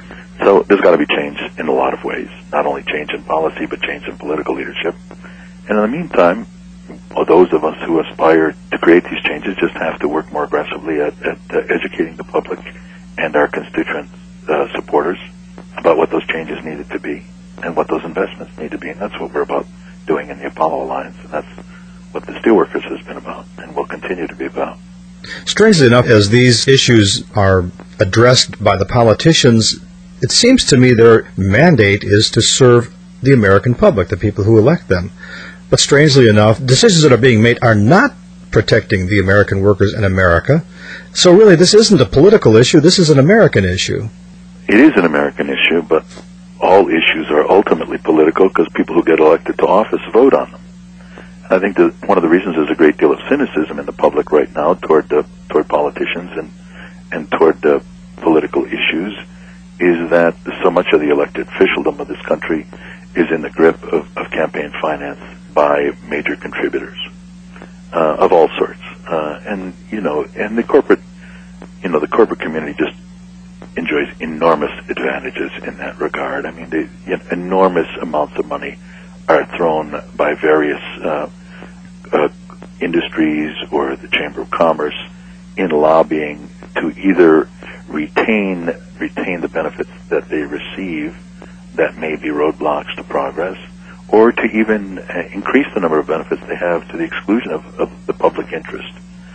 So there's got to be change in a lot of ways, not only change in policy, but change in political leadership. And in the meantime, well, those of us who aspire to create these changes just have to work more aggressively at, at uh, educating the public and our constituent uh, supporters about what those changes needed to be and what those investments need to be. And that's what we're about doing in the Apollo Alliance. And that's what the Steelworkers has been about and will continue to be about. Strangely enough, as these issues are addressed by the politicians, it seems to me their mandate is to serve the American public, the people who elect them. But strangely enough, decisions that are being made are not protecting the American workers in America. So really, this isn't a political issue, this is an American issue. It is an American issue, but all issues are ultimately political because people who get elected to office vote on them. I think that one of the reasons there's a great deal of cynicism in the public right now toward uh, toward politicians and and toward uh, political issues is that so much of the elected officialdom of this country is in the grip of, of campaign finance by major contributors uh, of all sorts, uh, and you know, and the corporate, you know, the corporate community just enjoys enormous advantages in that regard. I mean, they, you know, enormous amounts of money are thrown by various uh, uh, industries or the Chamber of Commerce in lobbying to either retain retain the benefits that they receive that may be roadblocks to progress, or to even uh, increase the number of benefits they have to the exclusion of, of the public interest.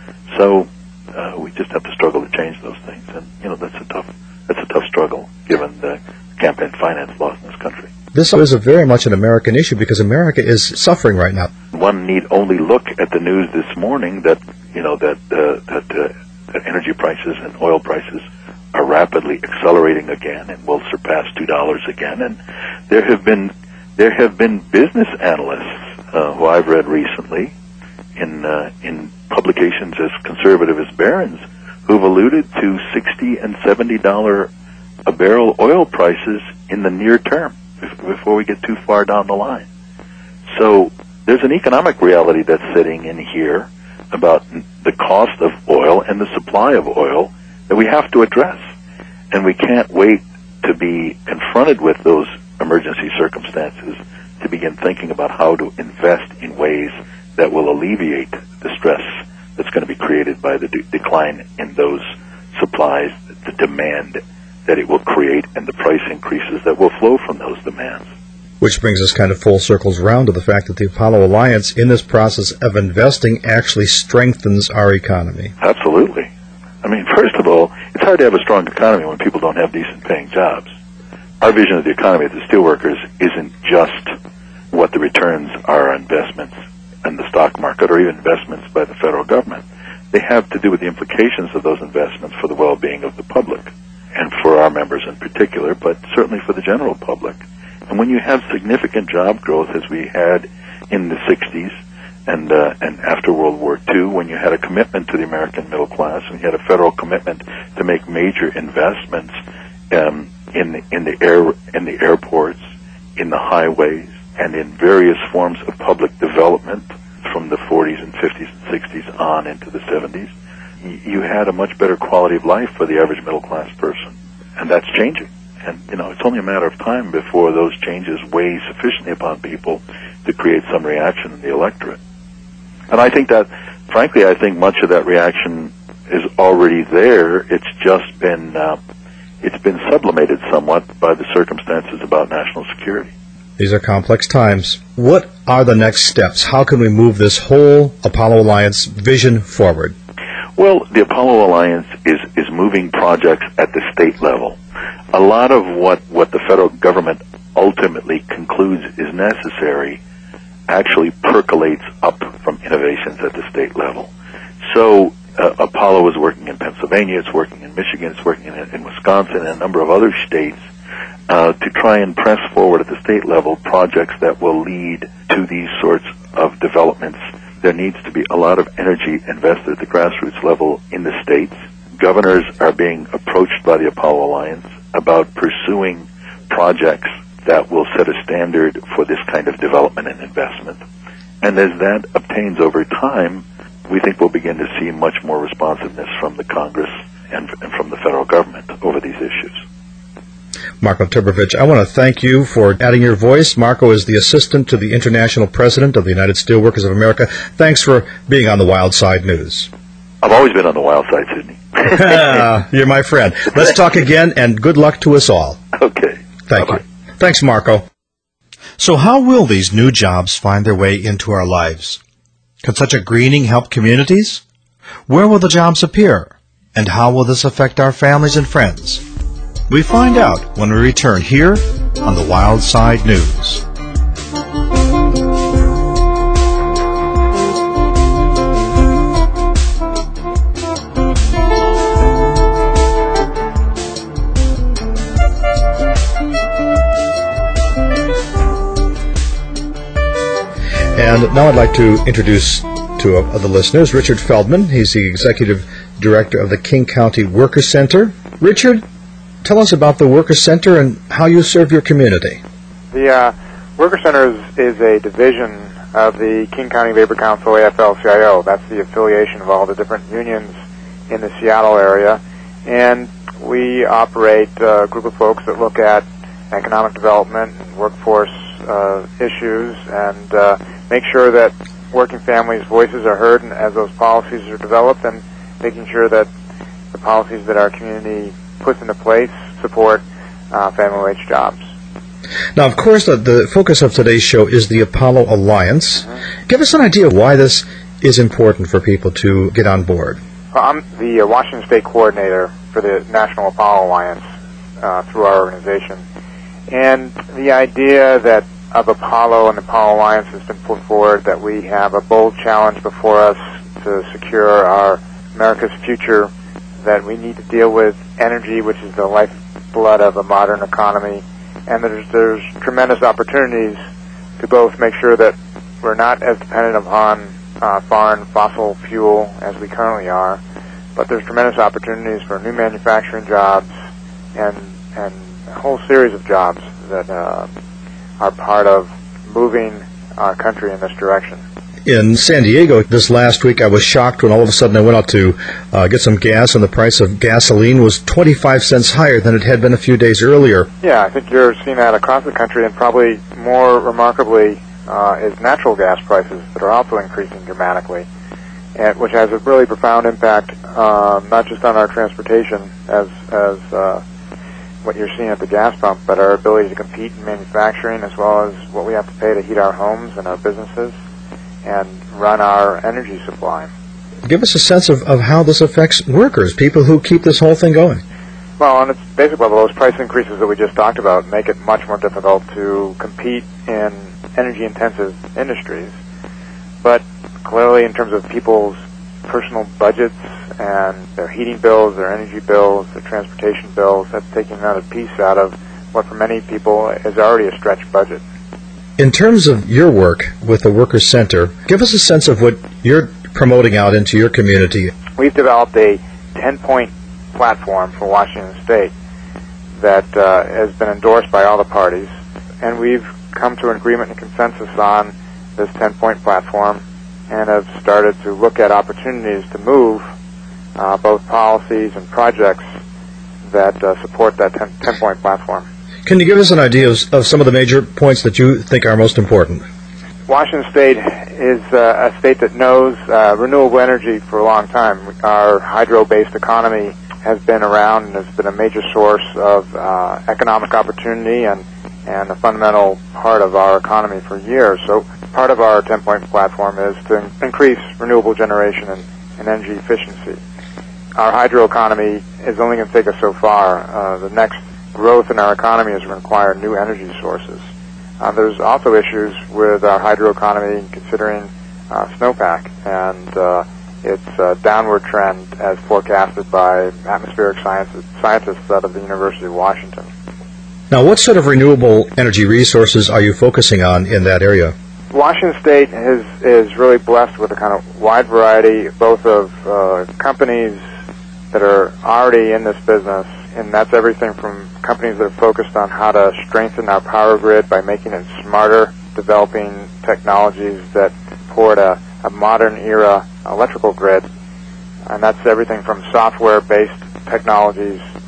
So uh, we just have to struggle to change those things, and you know that's a tough that's a tough struggle given the campaign finance laws in this country. This is a very much an American issue because America is suffering right now. One need only look at the news this morning that you know that uh, that, uh, that energy prices and oil prices are rapidly accelerating again and will surpass two dollars again. And there have been there have been business analysts uh, who I've read recently in uh, in publications as conservative as Barron's who've alluded to sixty and seventy dollar a barrel oil prices in the near term before we get too far down the line. So there's an economic reality that's sitting in here about the cost of oil and the supply of oil that we have to address. And we can't wait to be confronted with those emergency circumstances to begin thinking about how to invest in ways that will alleviate the stress that's going to be created by the de- decline in those supplies, the demand that it will create, and the price increases that will flow from those demands. Which brings us kind of full circles around to the fact that the Apollo Alliance, in this process of investing, actually strengthens our economy. Absolutely. I mean, first of all, it's hard to have a strong economy when people don't have decent paying jobs. Our vision of the economy at the Steelworkers isn't just what the returns are on investments in the stock market or even investments by the federal government. They have to do with the implications of those investments for the well-being of the public, and for our members in particular, but certainly for the general public. And when you have significant job growth, as we had in the sixties and uh, and after World War Two, when you had a commitment to the American middle class, and you had a federal commitment to make major investments um, in the, in the air in the airports, in the highways, and in various forms of public development from the forties and fifties and sixties on into the seventies, you had a much better quality of life for the average middle-class person. And that's changing. And, you know, it's only a matter of time before those changes weigh sufficiently upon people to create some reaction in the electorate. And I think that, frankly, I think much of that reaction is already there. It's just been, uh, it's been sublimated somewhat by the circumstances about national security. These are complex times. What are the next steps? How can we move this whole Apollo Alliance vision forward? Well, the Apollo Alliance is, is moving projects at the state level. A lot of what, what the federal government ultimately concludes is necessary actually percolates up from innovations at the state level. So uh, Apollo is working in Pennsylvania, it's working in Michigan, it's working in, in Wisconsin, and a number of other states uh, to try and press forward at the state level projects that will lead to these sorts of developments. There needs to be a lot of energy invested at the grassroots level in the states. Governors are being approached by the Apollo Alliance about pursuing projects that will set a standard for this kind of development and investment. And as that obtains over time, we think we'll begin to see much more responsiveness from the Congress and, and from the federal government over these issues. Marko Trbovich. I want to thank you for adding your voice. Marko is the assistant to the international president of the United Steelworkers of America. Thanks for being on the Wild Side News. I've always been on the wild side, Sidney. You're my friend. Let's talk again, and good luck to us all. Okay. Thank Bye-bye. you. Thanks, Marko. So how will these new jobs find their way into our lives? Can such a greening help communities? Where will the jobs appear? And how will this affect our families and friends? We find out when we return here on the Wild Side News. And now I'd like to introduce to uh, the listeners Richard Feldman. He's the executive director of the King County Worker Center. Richard, tell us about the Worker Center and how you serve your community. The uh, Worker Center is, is a division of the King County Labor Council, A F L C I O. That's the affiliation of all the different unions in the Seattle area. And we operate a group of folks that look at economic development and workforce uh, issues and uh, make sure that working families' voices are heard and as those policies are developed, and making sure that the policies that our community puts into place support uh, family wage jobs. Now, of course, the, the focus of today's show is the Apollo Alliance. Mm-hmm. Give us an idea of why this is important for people to get on board. Well, I'm the uh, Washington State coordinator for the National Apollo Alliance uh, through our organization. And the idea that of Apollo and the Apollo Alliance has been put forward that we have a bold challenge before us to secure our America's future, that we need to deal with energy, which is the lifeblood of a modern economy, and there's, there's tremendous opportunities to both make sure that we're not as dependent upon uh, foreign fossil fuel as we currently are, but there's tremendous opportunities for new manufacturing jobs and and a whole series of jobs that uh, are part of moving our country in this direction. In San Diego this last week, I was shocked when all of a sudden I went out to uh, get some gas, and the price of gasoline was twenty-five cents higher than it had been a few days earlier. Yeah, I think you're seeing that across the country, and probably more remarkably uh, is natural gas prices that are also increasing dramatically, and which has a really profound impact uh, not just on our transportation as as uh, what you're seeing at the gas pump, but our ability to compete in manufacturing, as well as what we have to pay to heat our homes and our businesses and run our energy supply. Give us a sense of, of how this affects workers, people who keep this whole thing going. Well, on its basic level, those price increases that we just talked about make it much more difficult to compete in energy-intensive industries. But clearly, in terms of people's personal budgets and their heating bills, their energy bills, their transportation bills, that's taking another piece out of what for many people is already a stretched budget. In terms of your work with the Workers Center, give us a sense of what you're promoting out into your community. We've developed a ten-point platform for Washington State that uh, has been endorsed by all the parties, and we've come to an agreement and consensus on this ten-point platform and have started to look at opportunities to move uh, both policies and projects that uh, support that ten-point platform. Can you give us an idea of, of some of the major points that you think are most important? Washington State is uh, a state that knows uh, renewable energy for a long time. Our hydro-based economy has been around and has been a major source of uh, economic opportunity and, and a fundamental part of our economy for years. So part of our ten-point platform is to increase renewable generation and, and energy efficiency. Our hydro economy is only going to take us so far. Uh, the next growth in our economy is going to require new energy sources. Uh, there's also issues with our hydro economy considering uh, snowpack and uh, its uh, downward trend as forecasted by atmospheric sciences, scientists out of the University of Washington. Now, what sort of renewable energy resources are you focusing on in that area? Washington State is, is really blessed with a kind of wide variety, both of uh, companies that are already in this business, and that's everything from companies that are focused on how to strengthen our power grid by making it smarter, developing technologies that support a, a modern era electrical grid, and that's everything from software-based technologies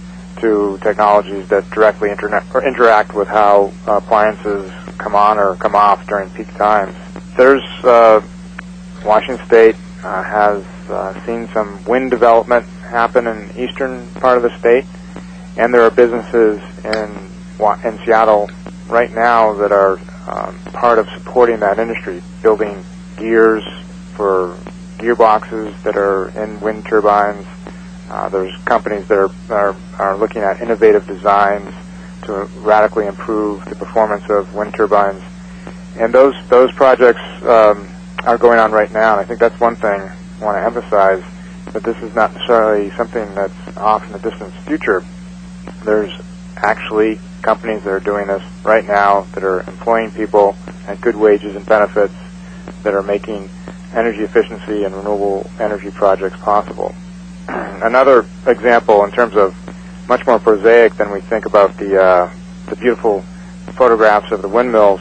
to technologies that directly internet, or interact with how uh, appliances come on or come off during peak times. There's uh, Washington State uh, has uh, seen some wind development happen in the eastern part of the state, and there are businesses in in Seattle right now that are um, part of supporting that industry, building gears for gearboxes that are in wind turbines. Uh, there's companies that are, are are looking at innovative designs to radically improve the performance of wind turbines, and those those projects um, are going on right now. And I think that's one thing I want to emphasize, that this is not necessarily something that's off in the distant future. There's actually companies that are doing this right now that are employing people at good wages and benefits, that are making energy efficiency and renewable energy projects possible. Another example, in terms of much more prosaic than we think about the uh, the beautiful photographs of the windmills,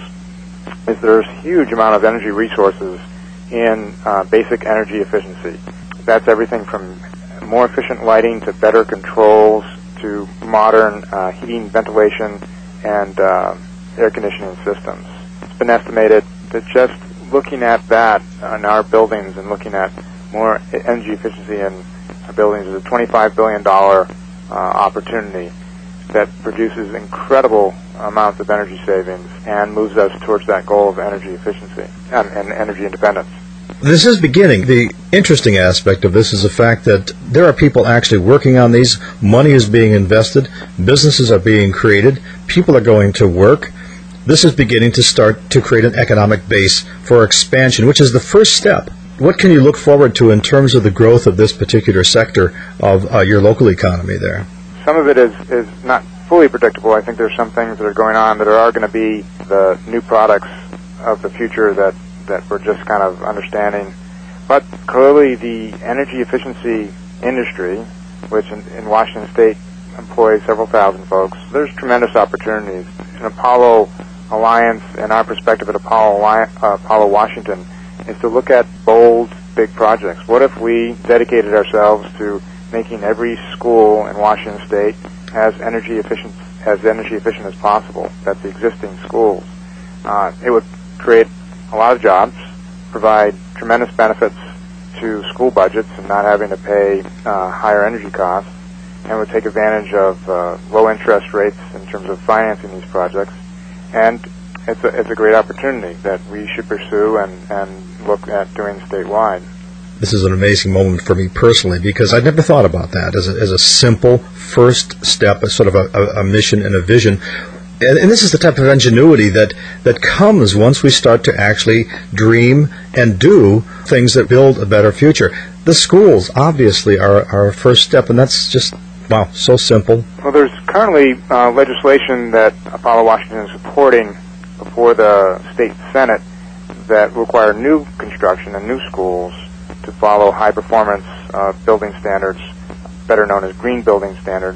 is there's a huge amount of energy resources in uh, basic energy efficiency. That's everything from more efficient lighting to better controls to modern uh, heating, ventilation, and uh, air conditioning systems. It's been estimated that just looking at that in our buildings and looking at more energy efficiency in our buildings is a twenty-five billion dollars uh, opportunity that produces incredible amounts of energy savings and moves us towards that goal of energy efficiency and, and energy independence. This is beginning. The interesting aspect of this is the fact that there are people actually working on these. Money is being invested. Businesses are being created. People are going to work. This is beginning to start to create an economic base for expansion, which is the first step. What can you look forward to in terms of the growth of this particular sector of uh, your local economy there? Some of it is, is not fully predictable. I think there's some things that are going on that are going to be the new products of the future that that we're just kind of understanding. But clearly the energy efficiency industry, which in, in Washington State employs several thousand folks, there's tremendous opportunities. In Apollo Alliance, and our perspective at Apollo, Alliance, uh, Apollo Washington, is to look at bold, big projects. What if we dedicated ourselves to making every school in Washington State as energy efficient, as energy efficient as possible? That's the existing schools. Uh, it would create a lot of jobs, provide tremendous benefits to school budgets and not having to pay uh, higher energy costs, and would take advantage of uh, low interest rates in terms of financing these projects. And it's a, it's a great opportunity that we should pursue and, and look at doing statewide. This is an amazing moment for me personally, because I'd never thought about that as a, as a simple first step, as sort of a, a, a mission and a vision. And, and this is the type of ingenuity that, that comes once we start to actually dream and do things that build a better future. The schools, obviously, are, are a first step, and that's just, wow, so simple. Well, there's currently uh, legislation that Apollo Washington is supporting before the state Senate that require new construction and new schools to follow high-performance uh, building standards, better known as green building standards.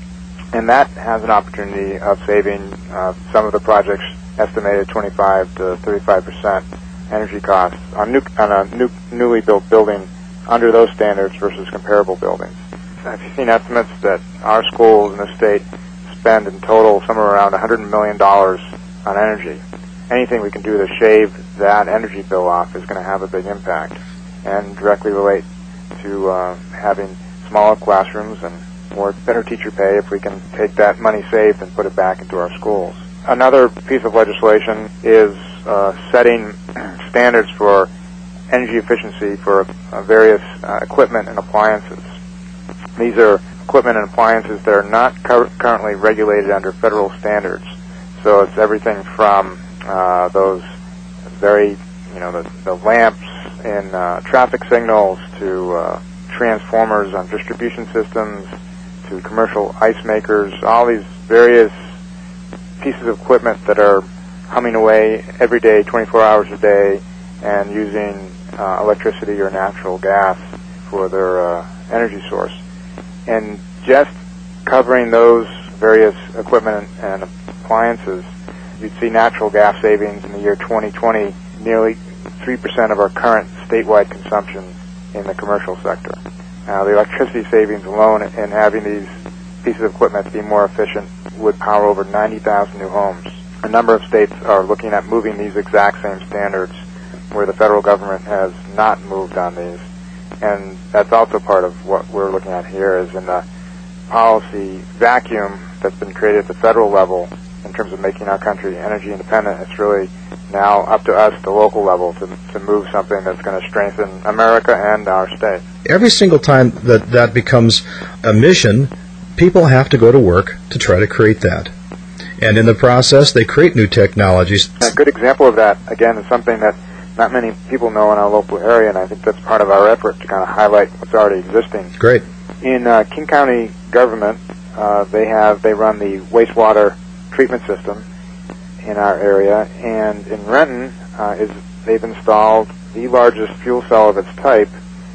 And that has an opportunity of saving uh, some of the projects estimated twenty-five to thirty-five percent energy costs on, new, on a new, newly built building under those standards versus comparable buildings. I've seen estimates that our schools in the state spend in total somewhere around one hundred million dollars on energy. Anything we can do to shave that energy bill off is going to have a big impact and directly relate to uh, having smaller classrooms and more better teacher pay if we can take that money saved and put it back into our schools. Another piece of legislation is uh, setting standards for energy efficiency for uh, various uh, equipment and appliances. These are equipment and appliances that are not cur- currently regulated under federal standards. So it's everything from uh, those very, you know, the, the lamps in uh, traffic signals to uh, transformers on distribution systems to commercial ice makers, all these various pieces of equipment that are humming away every day, twenty-four hours a day, and using uh, electricity or natural gas for their uh, energy source. And just covering those various equipment and appliances, you'd see natural gas savings in the year twenty twenty, nearly three percent of our current statewide consumption in the commercial sector. Now, the electricity savings alone in having these pieces of equipment to be more efficient would power over ninety thousand new homes. A number of states are looking at moving these exact same standards where the federal government has not moved on these. And that's also part of what we're looking at here is in the policy vacuum that's been created at the federal level in terms of making our country energy independent. It's really now up to us at the local level to, to move something that's going to strengthen America and our state. Every single time that that becomes a mission, people have to go to work to try to create that. And in the process, they create new technologies. A good example of that, again, is something that not many people know in our local area, and I think that's part of our effort to kind of highlight what's already existing. Great. In uh, King County government, uh, they have they run the wastewater treatment system in our area, and in Renton, uh, is they've installed the largest fuel cell of its type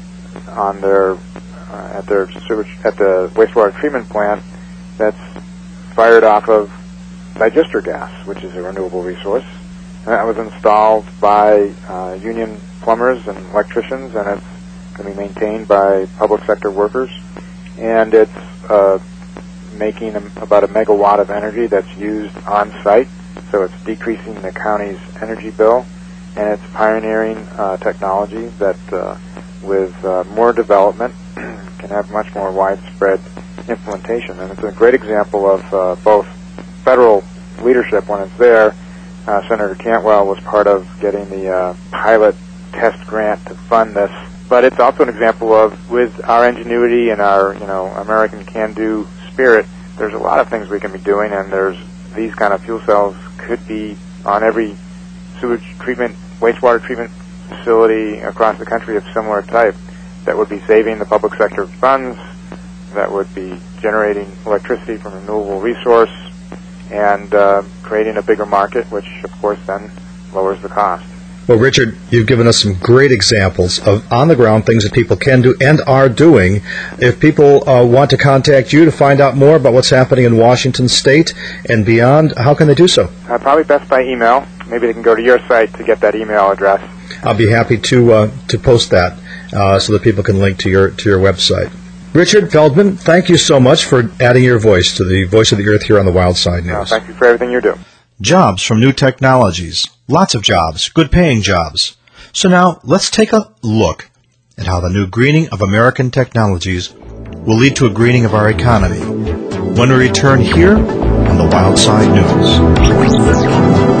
on their uh, at their sewage, at the wastewater treatment plant that's fired off of digester gas, which is a renewable resource. And that was installed by uh, union plumbers and electricians, and it's going to be maintained by public sector workers. And it's uh, making a, about a megawatt of energy that's used on site, so it's decreasing the county's energy bill, and it's pioneering uh, technology that, uh, with uh, more development, can have much more widespread implementation. And it's a great example of uh, both federal leadership when it's there. Uh, Senator Cantwell was part of getting the uh, pilot test grant to fund this. But it's also an example of, with our ingenuity and our, you know, American can-do spirit, there's a lot of things we can be doing, and there's these kind of fuel cells could be on every sewage treatment, wastewater treatment facility across the country of similar type that would be saving the public sector funds, that would be generating electricity from a renewable resource, and uh, creating a bigger market, which, of course, then lowers the cost. Well, Richard, you've given us some great examples of on-the-ground things that people can do and are doing. If people uh, want to contact you to find out more about what's happening in Washington State and beyond, how can they do so? Uh, probably best by email. Maybe they can go to your site to get that email address. I'll be happy to uh, to post that uh, so that people can link to your to your website. Richard Feldman, thank you so much for adding your voice to the Voice of the Earth here on the Wild Side News. Uh, thank you for everything you do. Jobs from new technologies. Lots of jobs, good-paying jobs. So now, let's take a look at how the new greening of American technologies will lead to a greening of our economy when we return here on the Wild Side News.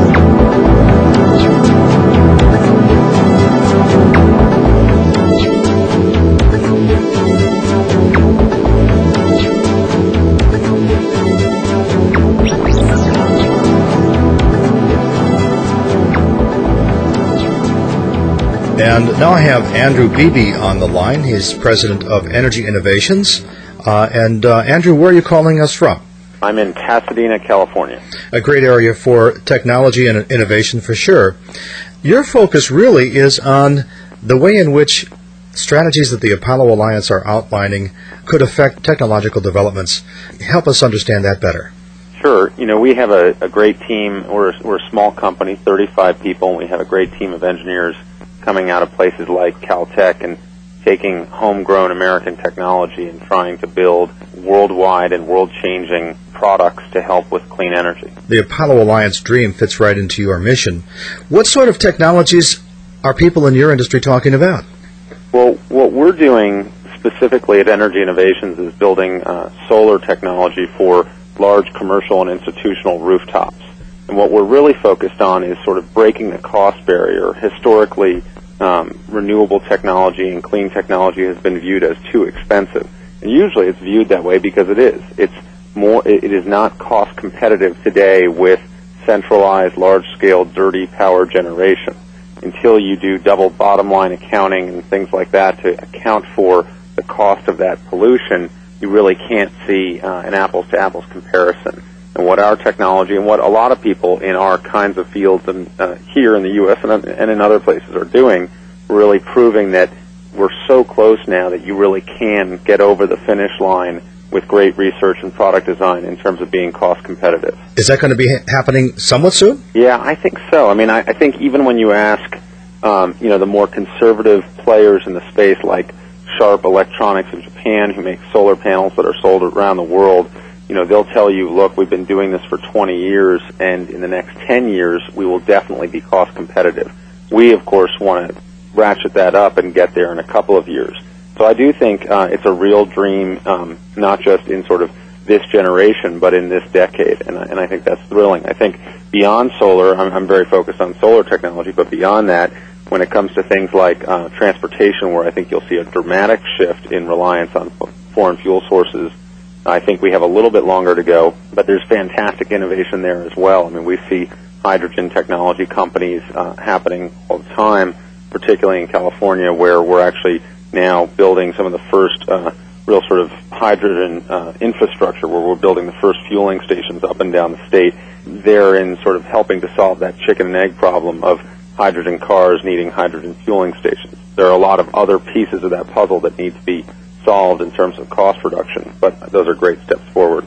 And now I have Andrew Beebe on the line. He's president of Energy Innovations. Uh, and uh, Andrew, where are you calling us from? I'm in Pasadena, California. A great area for technology and innovation for sure. Your focus really is on the way in which strategies that the Apollo Alliance are outlining could affect technological developments. Help us understand that better. Sure. You know, we have a, a great team. We're, we're a small company, thirty-five people, and we have a great team of engineers coming out of places like Caltech and taking homegrown American technology and trying to build worldwide and world-changing products to help with clean energy. The Apollo Alliance dream fits right into your mission. What sort of technologies are people in your industry talking about? Well, what we're doing specifically at Energy Innovations is building uh, solar technology for large commercial and institutional rooftops. And what we're really focused on is sort of breaking the cost barrier. Historically, um, renewable technology and clean technology has been viewed as too expensive. And usually it's viewed that way because it is. It's more, it is not cost competitive today with centralized, large-scale, dirty power generation. Until you do double bottom line accounting and things like that to account for the cost of that pollution, you really can't see uh, an apples-to-apples comparison. And what our technology and what a lot of people in our kinds of fields and uh, here in the U S and, and in other places are doing, really proving that we're so close now that you really can get over the finish line with great research and product design in terms of being cost competitive. Is that going to be ha- happening somewhat soon? Yeah, I think so. I mean, I, I think even when you ask, um, you know, the more conservative players in the space like Sharp Electronics in Japan, who makes solar panels that are sold around the world, you know, they'll tell you, look, we've been doing this for twenty years, and in the next ten years, we will definitely be cost competitive. We, of course, want to ratchet that up and get there in a couple of years. So I do think uh, it's a real dream, um, not just in sort of this generation, but in this decade, and, and I think that's thrilling. I think beyond solar, I'm, I'm very focused on solar technology, but beyond that, when it comes to things like uh, transportation, where I think you'll see a dramatic shift in reliance on foreign fuel sources, I think we have a little bit longer to go, but there's fantastic innovation there as well. I mean, we see hydrogen technology companies uh, happening all the time, particularly in California, where we're actually now building some of the first uh, real sort of hydrogen uh, infrastructure, where we're building the first fueling stations up and down the state. They're in sort of helping to solve that chicken and egg problem of hydrogen cars needing hydrogen fueling stations. There are a lot of other pieces of that puzzle that need to be solved in terms of cost reduction, but those are great steps forward.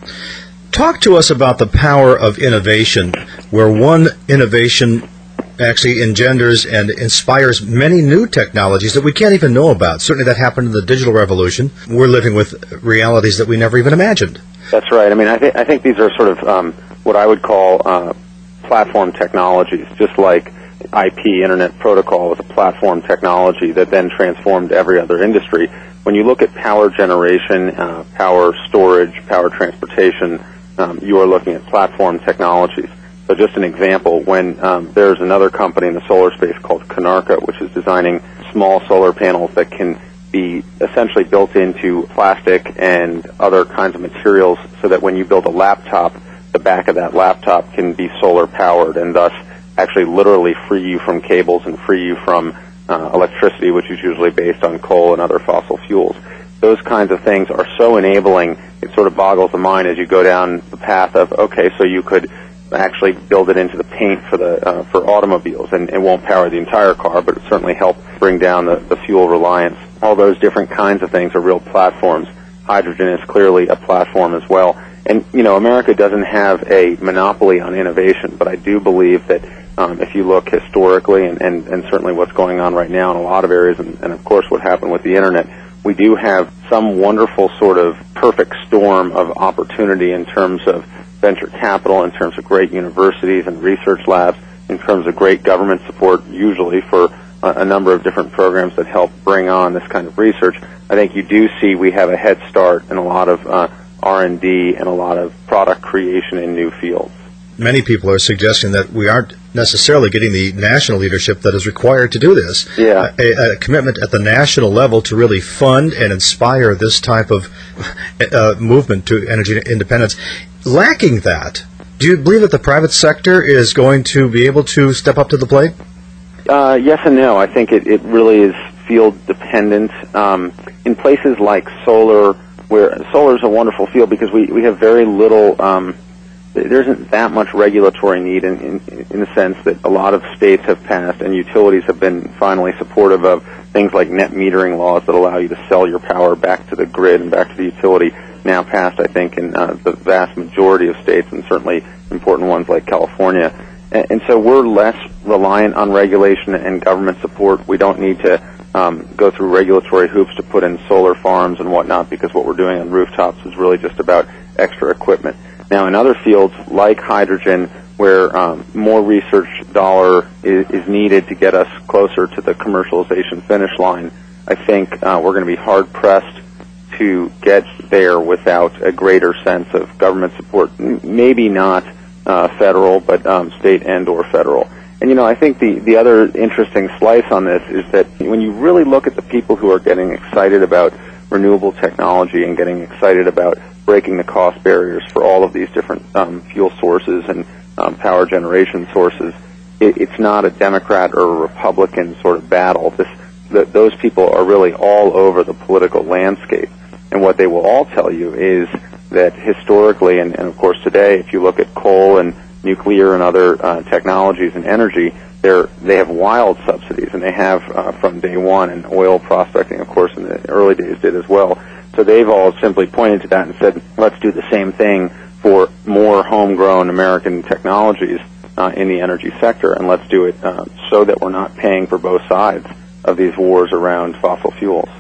Talk to us about the power of innovation, where one innovation actually engenders and inspires many new technologies that we can't even know about. Certainly that happened in the digital revolution. We're living with realities that we never even imagined. That's right. I mean, I, th- I think these are sort of um, what I would call uh, platform technologies, just like I P, Internet Protocol, was a platform technology that then transformed every other industry. When you look at power generation, uh, power storage, power transportation, um, you are looking at platform technologies. So just an example, when um, there's another company in the solar space called Konarka, which is designing small solar panels that can be essentially built into plastic and other kinds of materials, so that when you build a laptop, the back of that laptop can be solar powered, and thus actually literally free you from cables and free you from uh, electricity, which is usually based on coal and other fossil fuels. Those kinds of things are so enabling, it sort of boggles the mind as you go down the path of, okay, so you could actually build it into the paint for the uh, for automobiles, and it won't power the entire car, but it certainly help bring down the, the fuel reliance. All those different kinds of things are real platforms. Hydrogen is clearly a platform as well. And, you know, America doesn't have a monopoly on innovation, but I do believe that um, if you look historically, and, and, and certainly what's going on right now in a lot of areas, and, and of course what happened with the Internet, we do have some wonderful sort of perfect storm of opportunity in terms of venture capital, in terms of great universities and research labs, in terms of great government support, usually for a, a number of different programs that help bring on this kind of research. I think you do see we have a head start in a lot of uh, R and D and a lot of product creation in new fields. Many people are suggesting that we aren't necessarily getting the national leadership that is required to do this. Yeah. A, a commitment at the national level to really fund and inspire this type of uh, movement to energy independence. Lacking that, do you believe that the private sector is going to be able to step up to the plate? Uh, yes and no. I think it, it really is field dependent. Um, in places like solar, where solar is a wonderful field because we, we have very little, um, there isn't that much regulatory need in, in, in the sense that a lot of states have passed and utilities have been finally supportive of things like net metering laws that allow you to sell your power back to the grid and back to the utility, now passed, I think, in uh, the vast majority of states, and certainly important ones like California. And, and so we're less reliant on regulation and government support. We don't need to um, go through regulatory hoops to put in solar farms and whatnot, because what we're doing on rooftops is really just about extra equipment. Now, in other fields like hydrogen, where um, more research dollar is, is needed to get us closer to the commercialization finish line, I think uh, we're going to be hard-pressed to get there without a greater sense of government support. M- maybe not uh, federal, but um, state and or federal. And, you know, I think the, the other interesting slice on this is that when you really look at the people who are getting excited about renewable technology and getting excited about breaking the cost barriers for all of these different um, fuel sources and um, power generation sources, it, it's not a Democrat or a Republican sort of battle. This, the, those people are really all over the political landscape. And what they will all tell you is that historically, and, and of course today, if you look at coal and nuclear and other uh, technologies and energy, they're, they have wild subsidies, and they have uh, from day one, and oil prospecting, of course, in the early days did as well. So they've all simply pointed to that and said, let's do the same thing for more homegrown American technologies uh, in the energy sector, and let's do it uh, so that we're not paying for both sides of these wars around fossil fuels.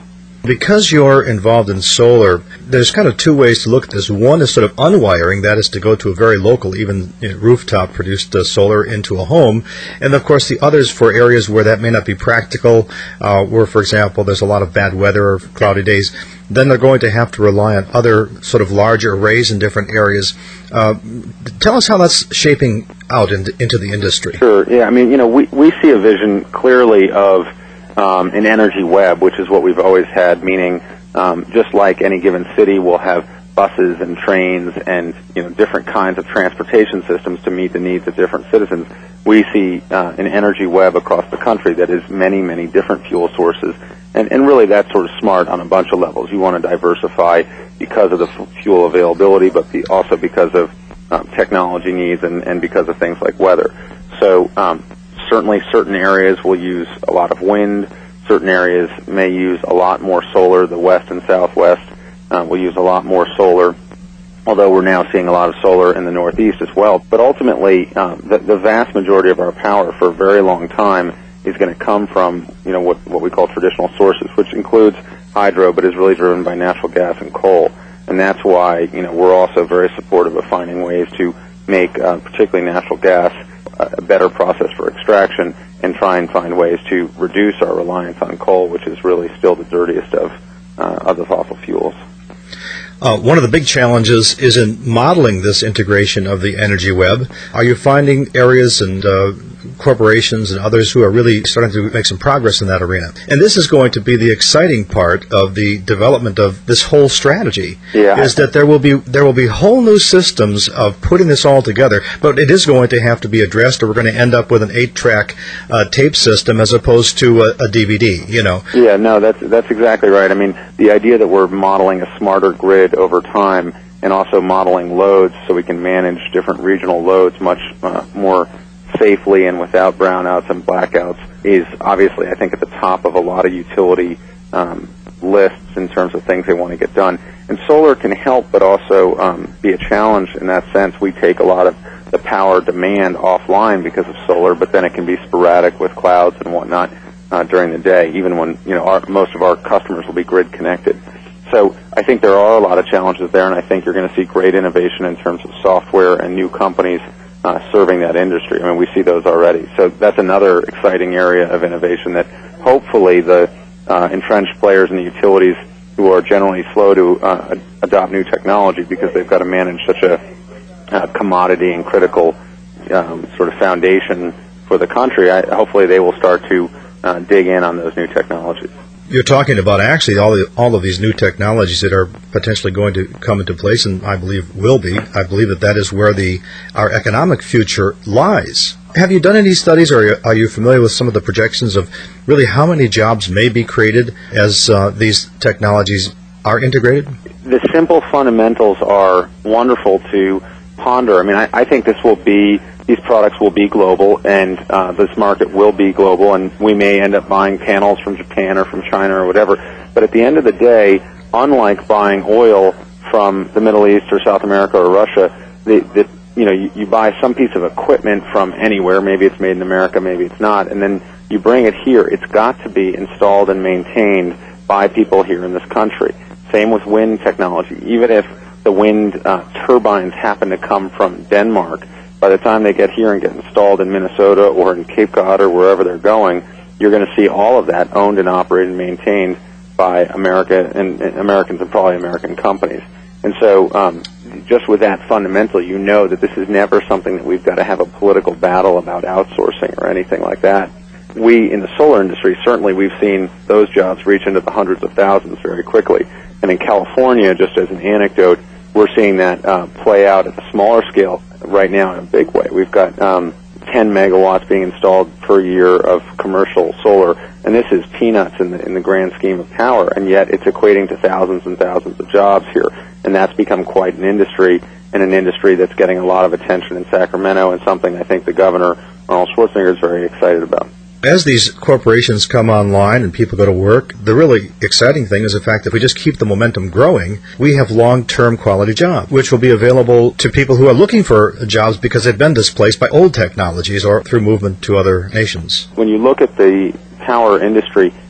Because you're involved in solar, there's kind of two ways to look at this. One is sort of unwiring, that is to go to a very local, even you know, rooftop produced uh, solar into a home. And of course the others for areas where that may not be practical, uh, where for example there's a lot of bad weather or cloudy days, then they're going to have to rely on other sort of larger arrays in different areas. Uh, tell us how that's shaping out in, into the industry. Sure, yeah, I mean, you know, we, we see a vision clearly of Um, an energy web, which is what we've always had, meaning um, just like any given city will have buses and trains and you know different kinds of transportation systems to meet the needs of different citizens. We see uh, an energy web across the country that is many, many different fuel sources, and, and really that's sort of smart on a bunch of levels. You want to diversify because of the f- fuel availability, but be also because of um, technology needs and, and because of things like weather. So um, certainly certain areas will use a lot of wind. Certain areas may use a lot more solar. The west and southwest uh, will use a lot more solar, although we're now seeing a lot of solar in the northeast as well. But ultimately, um, the, the vast majority of our power for a very long time is going to come from, you know, what, what we call traditional sources, which includes hydro, but is really driven by natural gas and coal. And that's why, you know, we're also very supportive of finding ways to make uh, particularly natural gas a better process for extraction and try and find ways to reduce our reliance on coal, which is really still the dirtiest of, uh, of the fossil fuels. Uh, one of the big challenges is in modeling this integration of the energy web. Are you finding areas and uh, corporations and others who are really starting to make some progress in that arena? And this is going to be the exciting part of the development of this whole strategy, yeah. is that there will be there will be whole new systems of putting this all together, but it is going to have to be addressed, or we're going to end up with an eight-track uh, tape system as opposed to a, a D V D, you know. Yeah, no, that's that's exactly right. I mean, the idea that we're modeling a smarter grid over time and also modeling loads so we can manage different regional loads much uh, more safely and without brownouts and blackouts is obviously, I think, at the top of a lot of utility um, lists in terms of things they want to get done. And solar can help, but also um, be a challenge in that sense. We take a lot of the power demand offline because of solar, but then it can be sporadic with clouds and whatnot uh, during the day, even when you know our, most of our customers will be grid connected. So I think there are a lot of challenges there, and I think you're going to see great innovation in terms of software and new companies uh, serving that industry. I mean, we see those already. So that's another exciting area of innovation that hopefully the uh, entrenched players in the utilities who are generally slow to uh, adopt new technology because they've got to manage such a uh, commodity and critical um, sort of foundation for the country, I, hopefully they will start to uh, dig in on those new technologies. You're talking about actually all the, all of these new technologies that are potentially going to come into place, and I believe will be. I believe that that is where the our economic future lies. Have you done any studies, or are you, are you familiar with some of the projections of really how many jobs may be created as uh, these technologies are integrated? The simple fundamentals are wonderful to ponder. I mean, I, I think this will be These products will be global, and uh, this market will be global, and we may end up buying panels from Japan or from China or whatever. But at the end of the day, unlike buying oil from the Middle East or South America or Russia, the, the, you know, you, you buy some piece of equipment from anywhere. Maybe it's made in America, maybe it's not, and then you bring it here. It's got to be installed and maintained by people here in this country. Same with wind technology. Even if the wind uh, turbines happen to come from Denmark, by the time they get here and get installed in Minnesota or in Cape Cod or wherever they're going, you're going to see all of that owned and operated and maintained by America and, and Americans and probably American companies. And so um, just with that fundamental, you know that this is never something that we've got to have a political battle about outsourcing or anything like that. We, in the solar industry, certainly we've seen those jobs reach into the hundreds of thousands very quickly. And in California, just as an anecdote, we're seeing that uh, play out at the smaller scale right now in a big way. We've got um, ten megawatts being installed per year of commercial solar, and this is peanuts in the, in the grand scheme of power, and yet it's equating to thousands and thousands of jobs here, and that's become quite an industry, and an industry that's getting a lot of attention in Sacramento, and something I think the governor, Arnold Schwarzenegger, is very excited about. As these corporations come online and people go to work, the really exciting thing is the fact that if we just keep the momentum growing, we have long-term quality jobs, which will be available to people who are looking for jobs because they've been displaced by old technologies or through movement to other nations. When you look at the power industry,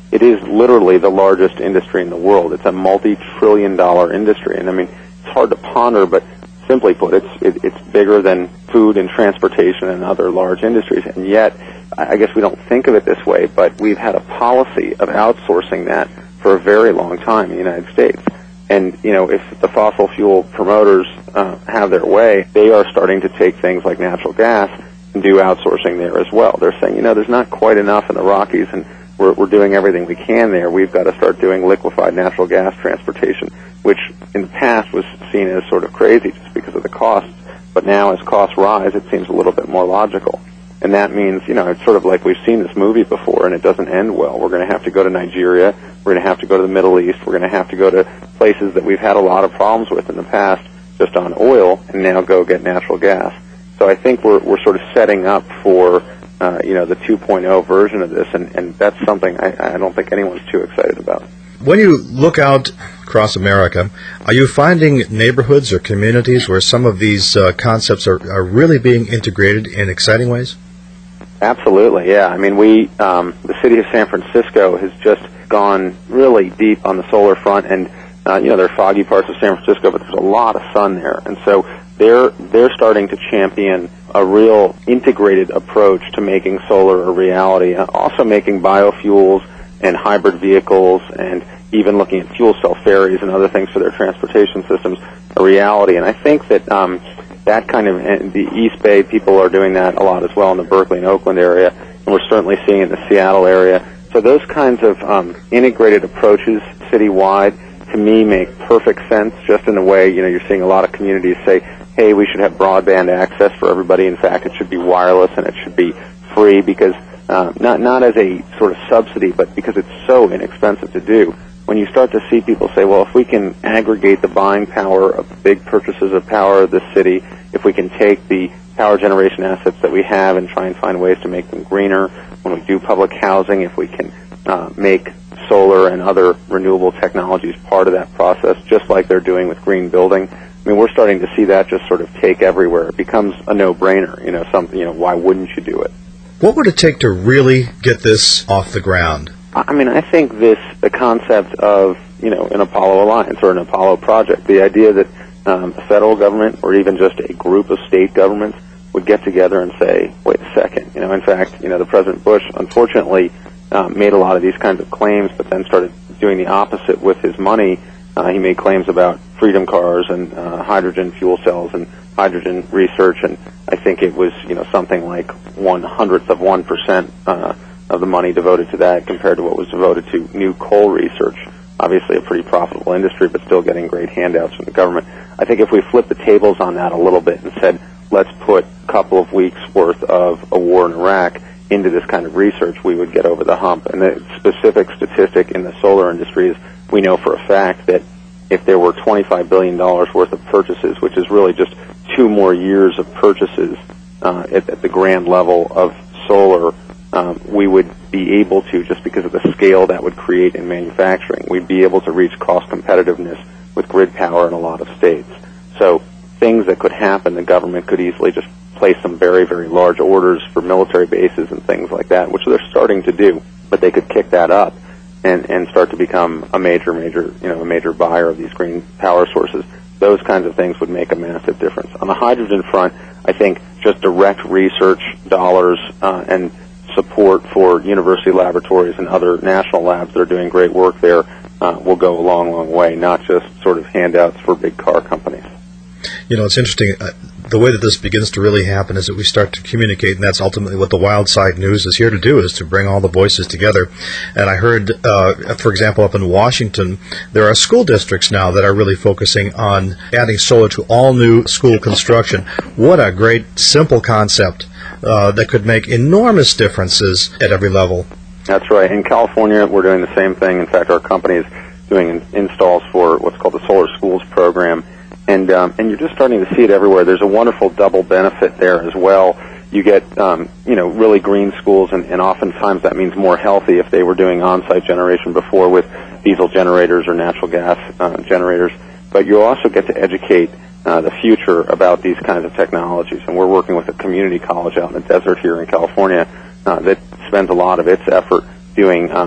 it is literally the largest industry in the world. It's a multi-trillion dollar industry. And I mean, it's hard to ponder, but simply put, it's it, it's bigger than food and transportation and other large industries. And yet, I guess we don't think of it this way, but we've had a policy of outsourcing that for a very long time in the United States. And, you know, if the fossil fuel promoters uh, have their way, they are starting to take things like natural gas and do outsourcing there as well. They're saying, you know, there's not quite enough in the Rockies, and we're, we're doing everything we can there. We've got to start doing liquefied natural gas transportation, which in the past was seen as sort of crazy just because of the costs. But now as costs rise, it seems a little bit more logical. And that means, you know, it's sort of like we've seen this movie before, and it doesn't end well. We're going to have to go to Nigeria. We're going to have to go to the Middle East. We're going to have to go to places that we've had a lot of problems with in the past just on oil, and now go get natural gas. So I think we're we're sort of setting up for, uh, you know, the two point oh version of this, and, and that's something I, I don't think anyone's too excited about. When you look out across America, are you finding neighborhoods or communities where some of these uh, concepts are, are really being integrated in exciting ways? Absolutely, yeah. I mean, we, um, the city of San Francisco has just gone really deep on the solar front, and uh, you know, there are foggy parts of San Francisco, but there's a lot of sun there, and so they're they're starting to champion a real integrated approach to making solar a reality, uh, also making biofuels and hybrid vehicles, and even looking at fuel cell ferries and other things for their transportation systems a reality. And I think that um, that kind of, and the East Bay people are doing that a lot as well in the Berkeley and Oakland area, and we're certainly seeing it in the Seattle area. So those kinds of um, integrated approaches citywide, to me, make perfect sense, just in the way, you know, you're seeing a lot of communities say, hey, we should have broadband access for everybody. In fact, it should be wireless and it should be free, because uh, not not as a sort of subsidy, but because it's so inexpensive to do. When you start to see people say, well, if we can aggregate the buying power of the big purchases of power of the city, if we can take the power generation assets that we have and try and find ways to make them greener, when we do public housing, if we can uh, make solar and other renewable technologies part of that process, just like they're doing with green building. I mean, we're starting to see that just sort of take everywhere. It becomes a no-brainer. You know, something. You know, why wouldn't you do it? What would it take to really get this off the ground? I mean, I think this, the concept of, you know, an Apollo Alliance or an Apollo project, the idea that um, the federal government or even just a group of state governments would get together and say, wait a second. You know, in fact, you know, the President Bush, unfortunately, um, made a lot of these kinds of claims, but then started doing the opposite with his money. Uh, he made claims about freedom cars and uh, hydrogen fuel cells and hydrogen research, and I think it was, you know, something like one hundredth of one percent uh, of the money devoted to that compared to what was devoted to new coal research. Obviously a pretty profitable industry, but still getting great handouts from the government. I think if we flip the tables on that a little bit and said, let's put a couple of weeks' worth of a war in Iraq into this kind of research, we would get over the hump. And the specific statistic in the solar industry is we know for a fact that if there were twenty-five billion dollars worth of purchases, which is really just two more years of purchases uh, at, at the grand level of solar, um, we would be able to, just because of the scale that would create in manufacturing, we'd be able to reach cost competitiveness with grid power in a lot of states. So things that could happen, the government could easily just place some very, very large orders for military bases and things like that, which they're starting to do, but they could kick that up and, and start to become a major, major, you know, a major buyer of these green power sources. Those kinds of things would make a massive difference. On the hydrogen front, I think just direct research dollars uh, and support for university laboratories and other national labs that are doing great work there uh, will go a long, long way, not just sort of handouts for big car companies. You know, it's interesting. Uh, the way that this begins to really happen is that we start to communicate, and that's ultimately what the Wild Side News is here to do, is to bring all the voices together. And I heard, uh, for example, up in Washington, there are school districts now that are really focusing on adding solar to all new school construction. What a great, simple concept uh, that could make enormous differences at every level. That's right. In California, we're doing the same thing. In fact, our company is doing installs for what's called the Solar Schools program. And um, and you're just starting to see it everywhere. There's a wonderful double benefit there as well. You get, um, you know, really green schools, and, and oftentimes that means more healthy if they were doing on-site generation before with diesel generators or natural gas uh, generators. But you also get to educate uh, the future about these kinds of technologies. And we're working with a community college out in the desert here in California uh, that spends a lot of its effort doing um,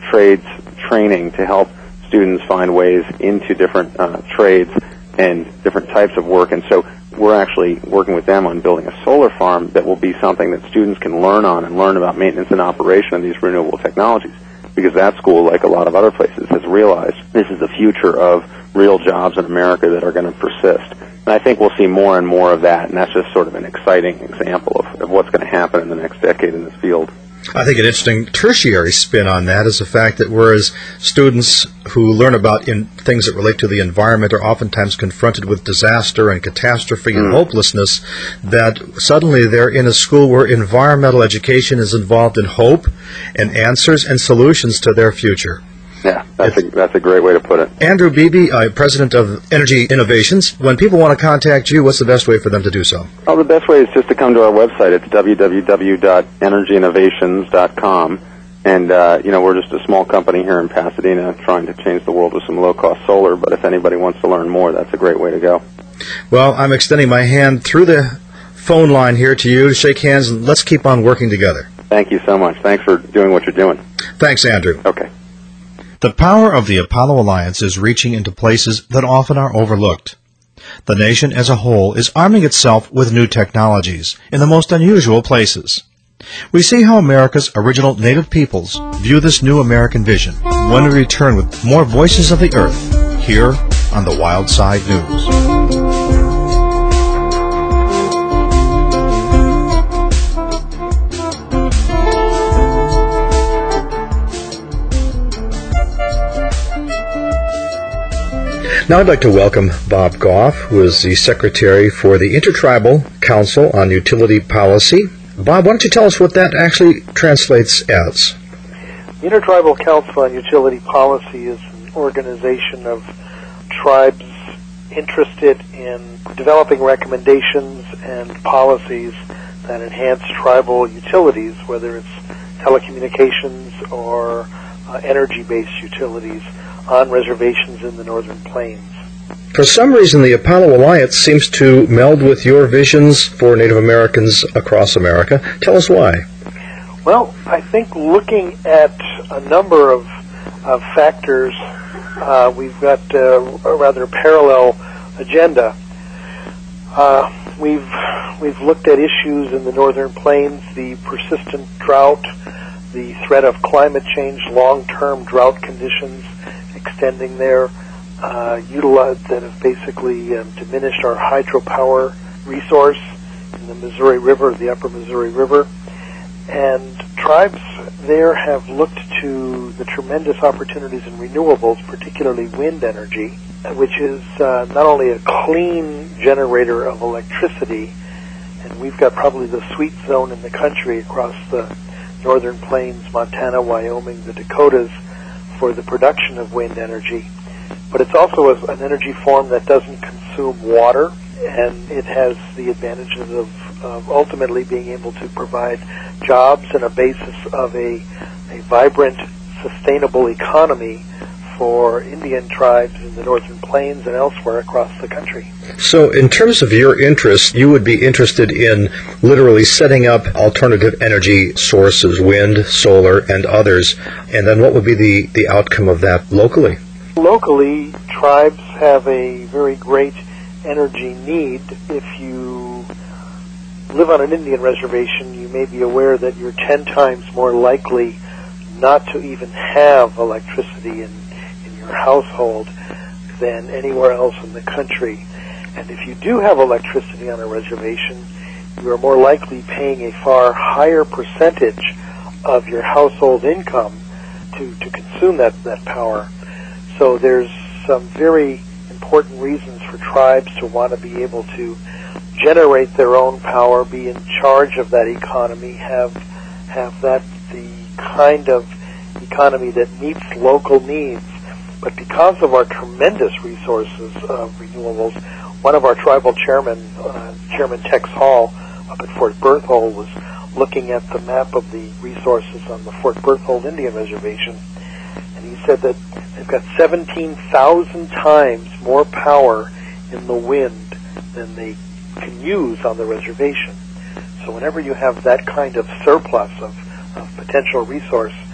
trades training to help students find ways into different uh, trades and different types of work. And so we're actually working with them on building a solar farm that will be something that students can learn on and learn about maintenance and operation of these renewable technologies, because that school, like a lot of other places, has realized this is the future of real jobs in America that are going to persist. And I think we'll see more and more of that, and that's just sort of an exciting example of, of what's going to happen in the next decade in this field. I think an interesting tertiary spin on that is the fact that whereas students who learn about in things that relate to the environment are oftentimes confronted with disaster and catastrophe mm. and hopelessness, that suddenly they're in a school where environmental education is involved in hope and answers and solutions to their future. Yeah, that's a, that's a great way to put it. Andrew Beebe, uh, President of Energy Innovations. When people want to contact you, what's the best way for them to do so? Oh, the best way is just to come to our website. It's w w w dot energy innovations dot com. And, uh, you know, we're just a small company here in Pasadena trying to change the world with some low-cost solar. But if anybody wants to learn more, that's a great way to go. Well, I'm extending my hand through the phone line here to you to shake hands, and let's keep on working together. Thank you so much. Thanks for doing what you're doing. Thanks, Andrew. Okay. The power of the Apollo Alliance is reaching into places that often are overlooked. The nation as a whole is arming itself with new technologies in the most unusual places. We see how America's original native peoples view this new American vision when we return with more Voices of the Earth here on the Wild Side News. Now I'd like to welcome Bob Goff, who is the Secretary for the Intertribal Council on Utility Policy. Bob, why don't you tell us what that actually translates as? The Intertribal Council on Utility Policy is an organization of tribes interested in developing recommendations and policies that enhance tribal utilities, whether it's telecommunications or uh, energy-based utilities on reservations in the Northern Plains. For some reason, the Apollo Alliance seems to meld with your visions for Native Americans across America. Tell us why. Well, I think looking at a number of, of factors, uh, we've got uh, a rather parallel agenda. Uh, we've we've looked at issues in the Northern Plains, the persistent drought, the threat of climate change, long-term drought conditions extending there, uh, utilize, that have basically um, diminished our hydropower resource in the Missouri River, the upper Missouri River. And tribes there have looked to the tremendous opportunities in renewables, particularly wind energy, which is uh, not only a clean generator of electricity, and we've got probably the sweet zone in the country across the Northern Plains, Montana, Wyoming, the Dakotas, for the production of wind energy, but it's also a, an energy form that doesn't consume water, and it has the advantages of, of ultimately being able to provide jobs and a basis of a, a vibrant, sustainable economy for Indian tribes in the Northern Plains and elsewhere across the country. So in terms of your interest, you would be interested in literally setting up alternative energy sources, wind, solar, and others, and then what would be the, the outcome of that locally? Locally, tribes have a very great energy need. If you live on an Indian reservation, you may be aware that you're ten times more likely not to even have electricity in household than anywhere else in the country. And if you do have electricity on a reservation, you are more likely paying a far higher percentage of your household income to, to consume that, that power. So there's some very important reasons for tribes to want to be able to generate their own power, be in charge of that economy, have have that the kind of economy that meets local needs. But because of our tremendous resources of renewables, one of our tribal chairmen, uh, Chairman Tex Hall, up at Fort Berthold, was looking at the map of the resources on the Fort Berthold Indian Reservation, and he said that they've got seventeen thousand times more power in the wind than they can use on the reservation. So whenever you have that kind of surplus of, of potential resource,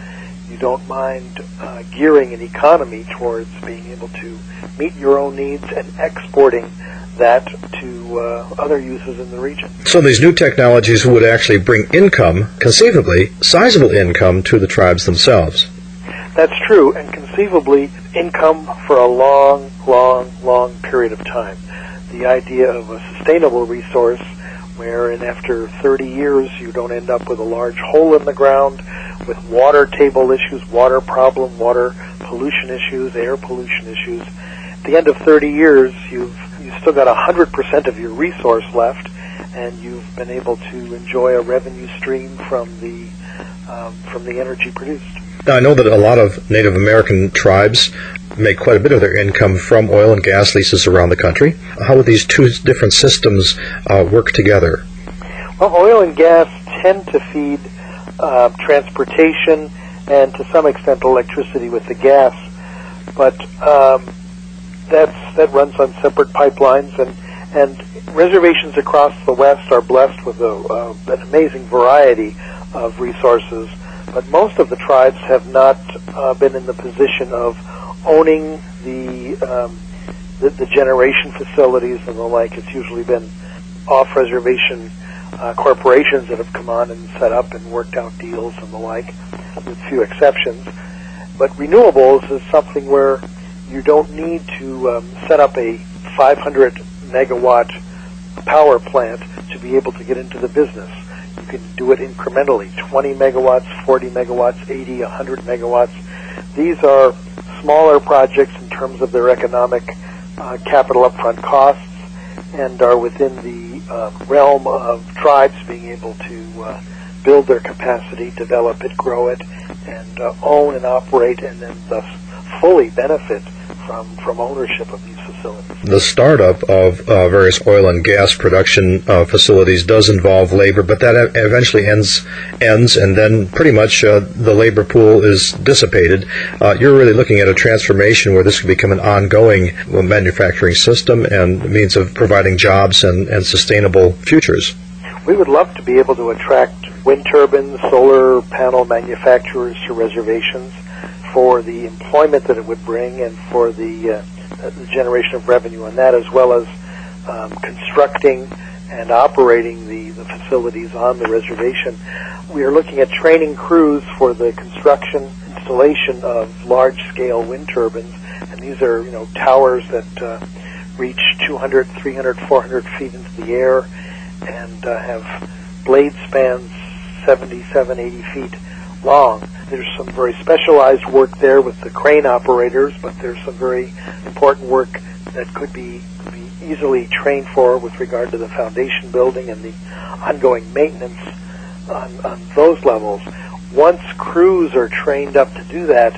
you don't mind uh, gearing an economy towards being able to meet your own needs and exporting that to uh, other uses in the region. So these new technologies would actually bring income, conceivably, sizable income to the tribes themselves. That's true, and conceivably income for a long, long, long period of time. The idea of a sustainable resource wherein after thirty years you don't end up with a large hole in the ground with water table issues, water problem, water pollution issues, air pollution issues. At the end of thirty years, you've you've still got one hundred percent of your resource left, and you've been able to enjoy a revenue stream from the um, from the energy produced. Now, I know that a lot of Native American tribes make quite a bit of their income from oil and gas leases around the country. How would these two different systems uh, work together? Well, oil and gas tend to feed uh, transportation and to some extent electricity with the gas, but um, that's, that runs on separate pipelines, and, and reservations across the West are blessed with a, uh, an amazing variety of resources, but most of the tribes have not uh, been in the position of owning the, um, the the generation facilities and the like. It's usually been off-reservation uh, corporations that have come on and set up and worked out deals and the like, with few exceptions. But renewables is something where you don't need to um, set up a five hundred megawatt power plant to be able to get into the business. You can do it incrementally, twenty megawatts, forty megawatts, eighty, one hundred megawatts. These are smaller projects in terms of their economic uh, capital upfront costs, and are within the uh, realm of tribes being able to uh, build their capacity, develop it, grow it, and uh, own and operate, and then thus fully benefit from, from ownership of these facilities. The startup of uh, various oil and gas production uh, facilities does involve labor, but that eventually ends, ends and then pretty much uh, the labor pool is dissipated. Uh, you're really looking at a transformation where this could become an ongoing manufacturing system and means of providing jobs and, and sustainable futures. We would love to be able to attract wind turbines, solar panel manufacturers to reservations for the employment that it would bring and for the, uh, the generation of revenue on that, as well as um, constructing and operating the, the facilities on the reservation. We are looking at training crews for the construction, installation of large-scale wind turbines, and these are, you know, towers that uh, reach two hundred, three hundred, four hundred feet into the air and uh, have blade spans seventy-seven, eighty feet long. There's some very specialized work there with the crane operators, but there's some very important work that could be, could be easily trained for with regard to the foundation building and the ongoing maintenance on, on those levels. Once crews are trained up to do that,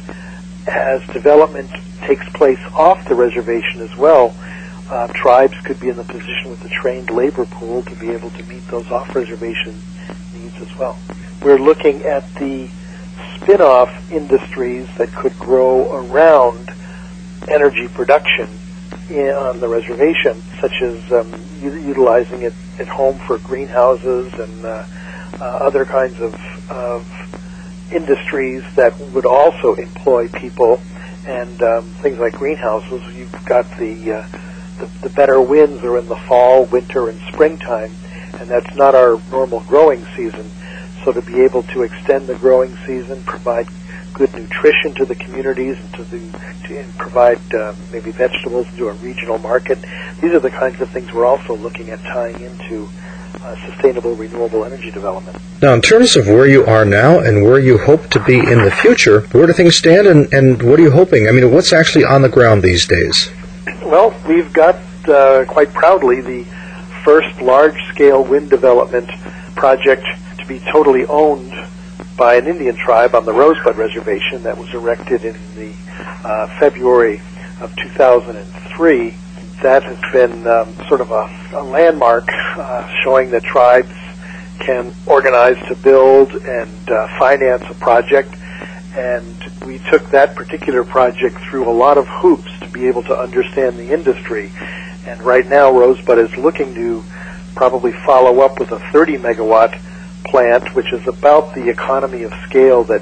as development takes place off the reservation as well, uh, tribes could be in the position with the trained labor pool to be able to meet those off-reservation needs as well. We're looking at the spin-off industries that could grow around energy production in, on the reservation, such as um, u- utilizing it at home for greenhouses and uh, uh, other kinds of, of industries that would also employ people, and um, things like greenhouses. You've got the, uh, the the better winds are in the fall, winter, and springtime, and that's not our normal growing season. So to be able to extend the growing season, provide good nutrition to the communities, and to, the, to and provide uh, maybe vegetables into a regional market, these are the kinds of things we're also looking at tying into uh, sustainable renewable energy development. Now, in terms of where you are now and where you hope to be in the future, where do things stand, and, and what are you hoping? I mean, what's actually on the ground these days? Well, we've got, uh, quite proudly, the first large-scale wind development project to be totally owned by an Indian tribe on the Rosebud Reservation that was erected in the uh, February of two thousand three. That has been um, sort of a, a landmark uh, showing that tribes can organize to build and uh, finance a project, and we took that particular project through a lot of hoops to be able to understand the industry. And right now Rosebud is looking to probably follow up with a thirty megawatt plant, which is about the economy of scale that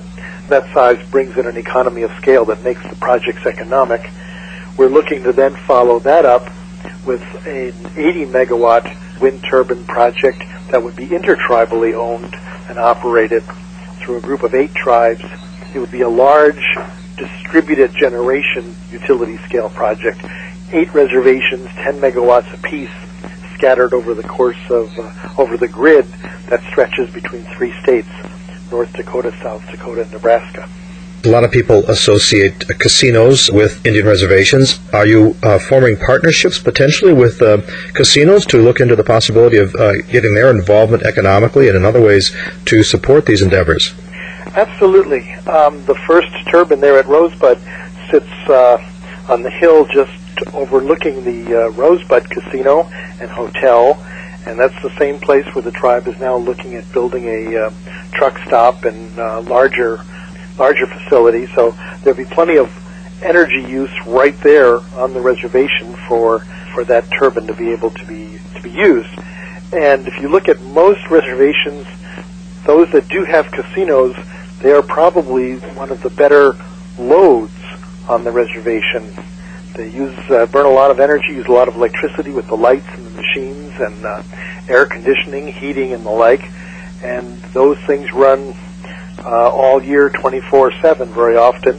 That size brings in an economy of scale that makes the projects economic. We're looking to then follow that up with an eighty megawatt wind turbine project that would be intertribally owned and operated through a group of eight tribes. It would be a large distributed generation utility scale project, eight reservations, ten megawatts apiece, scattered over the course of, uh, over the grid that stretches between three states, North Dakota, South Dakota, and Nebraska. A lot of people associate uh, casinos with Indian reservations. Are you uh, forming partnerships potentially with uh, casinos to look into the possibility of uh, getting their involvement economically and in other ways to support these endeavors? Absolutely. Um, the first turbine there at Rosebud sits uh, on the hill just overlooking the uh, Rosebud Casino and Hotel, and that's the same place where the tribe is now looking at building a uh, truck stop and uh, larger larger facility. So there'll be plenty of energy use right there on the reservation for for that turbine to be able to be to be used. And if you look at most reservations, those that do have casinos, they are probably one of the better loads on the reservation. They use uh, burn a lot of energy, use a lot of electricity with the lights and the machines and uh, air conditioning, heating, and the like. And those things run uh, all year, twenty-four seven, very often.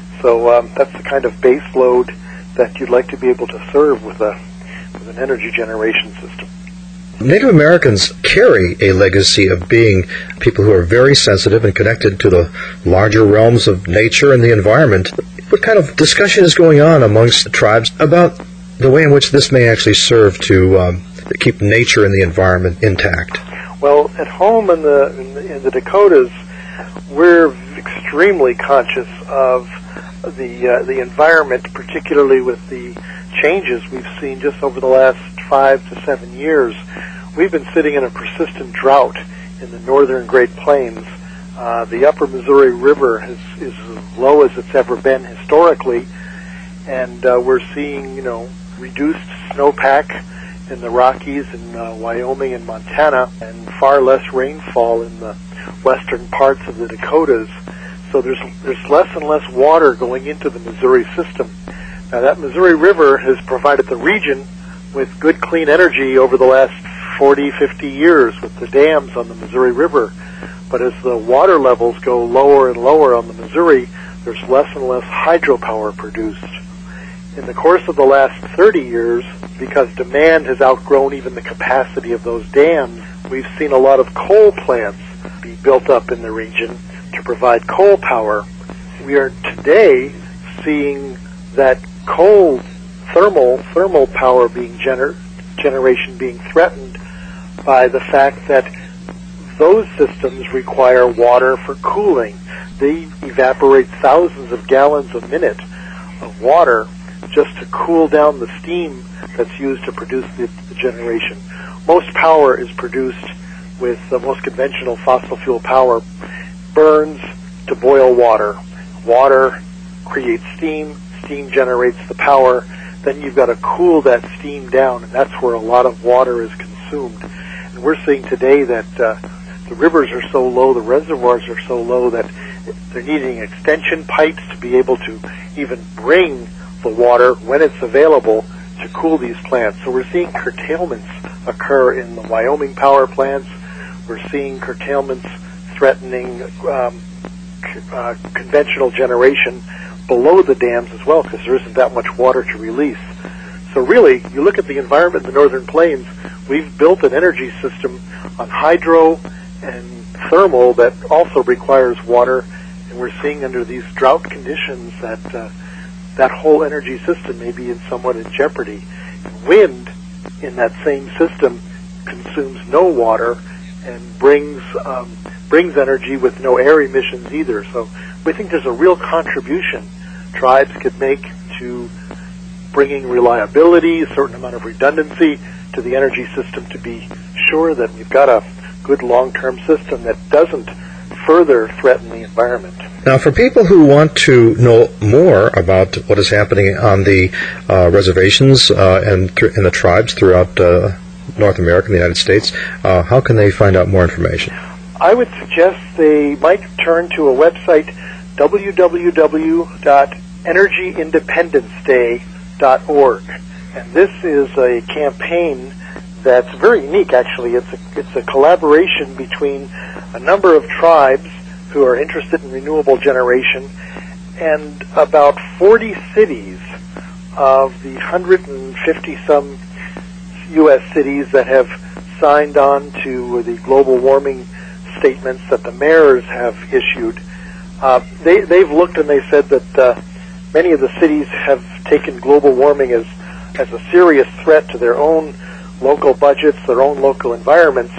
So um, that's the kind of base load that you'd like to be able to serve with a with an energy generation system. Native Americans carry a legacy of being people who are very sensitive and connected to the larger realms of nature and the environment. What kind of discussion is going on amongst the tribes about the way in which this may actually serve to um, keep nature and the environment intact? Well, at home in the, in the in the Dakotas, we're extremely conscious of the uh, the environment, particularly with the changes we've seen just over the last five to seven years. We've been sitting in a persistent drought in the northern Great Plains. Uh, the upper Missouri River has, is as low as it's ever been historically, and uh, we're seeing, you know, reduced snowpack in the Rockies in uh, Wyoming and Montana, and far less rainfall in the western parts of the Dakotas. So there's there's less and less water going into the Missouri system. Now, that Missouri River has provided the region with good, clean energy over the last forty, fifty years with the dams on the Missouri River. But as the water levels go lower and lower on the Missouri, there's less and less hydropower produced. In the course of the last thirty years, because demand has outgrown even the capacity of those dams, we've seen a lot of coal plants be built up in the region to provide coal power. We are today seeing that coal thermal thermal power being gener- generation being threatened by the fact that those systems require water for cooling. They evaporate thousands of gallons a minute of water just to cool down the steam that's used to produce the, the generation. Most power is produced with the most conventional fossil fuel power, burns to boil water. Water creates steam, steam generates the power, then you've got to cool that steam down, and that's where a lot of water is consumed. And we're seeing today that uh, the rivers are so low, the reservoirs are so low that they're needing extension pipes to be able to even bring the water when it's available to cool these plants. So we're seeing curtailments occur in the Wyoming power plants. We're seeing curtailments threatening um, c- uh, conventional generation below the dams as well, because there isn't that much water to release. So really, you look at the environment in the northern plains, we've built an energy system on hydro and thermal that also requires water, and we're seeing under these drought conditions that uh, that whole energy system may be in somewhat in jeopardy. Wind in that same system consumes no water and brings um, brings energy with no air emissions either. So we think there's a real contribution tribes could make to bringing reliability, a certain amount of redundancy to the energy system to be sure that we've got a good long-term system that doesn't further threaten the environment. Now, for people who want to know more about what is happening on the uh, reservations uh, and th- in the tribes throughout uh, North America and the United States, uh, how can they find out more information? I would suggest they might turn to a website w w w dot energy independence day dot org. And this is a campaign that's very unique, actually. It's a, it's a collaboration between a number of tribes who are interested in renewable generation and about forty cities of the one hundred fifty some U S cities that have signed on to the global warming statements that the mayors have issued. Uh, they, they've looked and they said that uh, many of the cities have taken global warming as, as a serious threat to their own local budgets, their own local environments,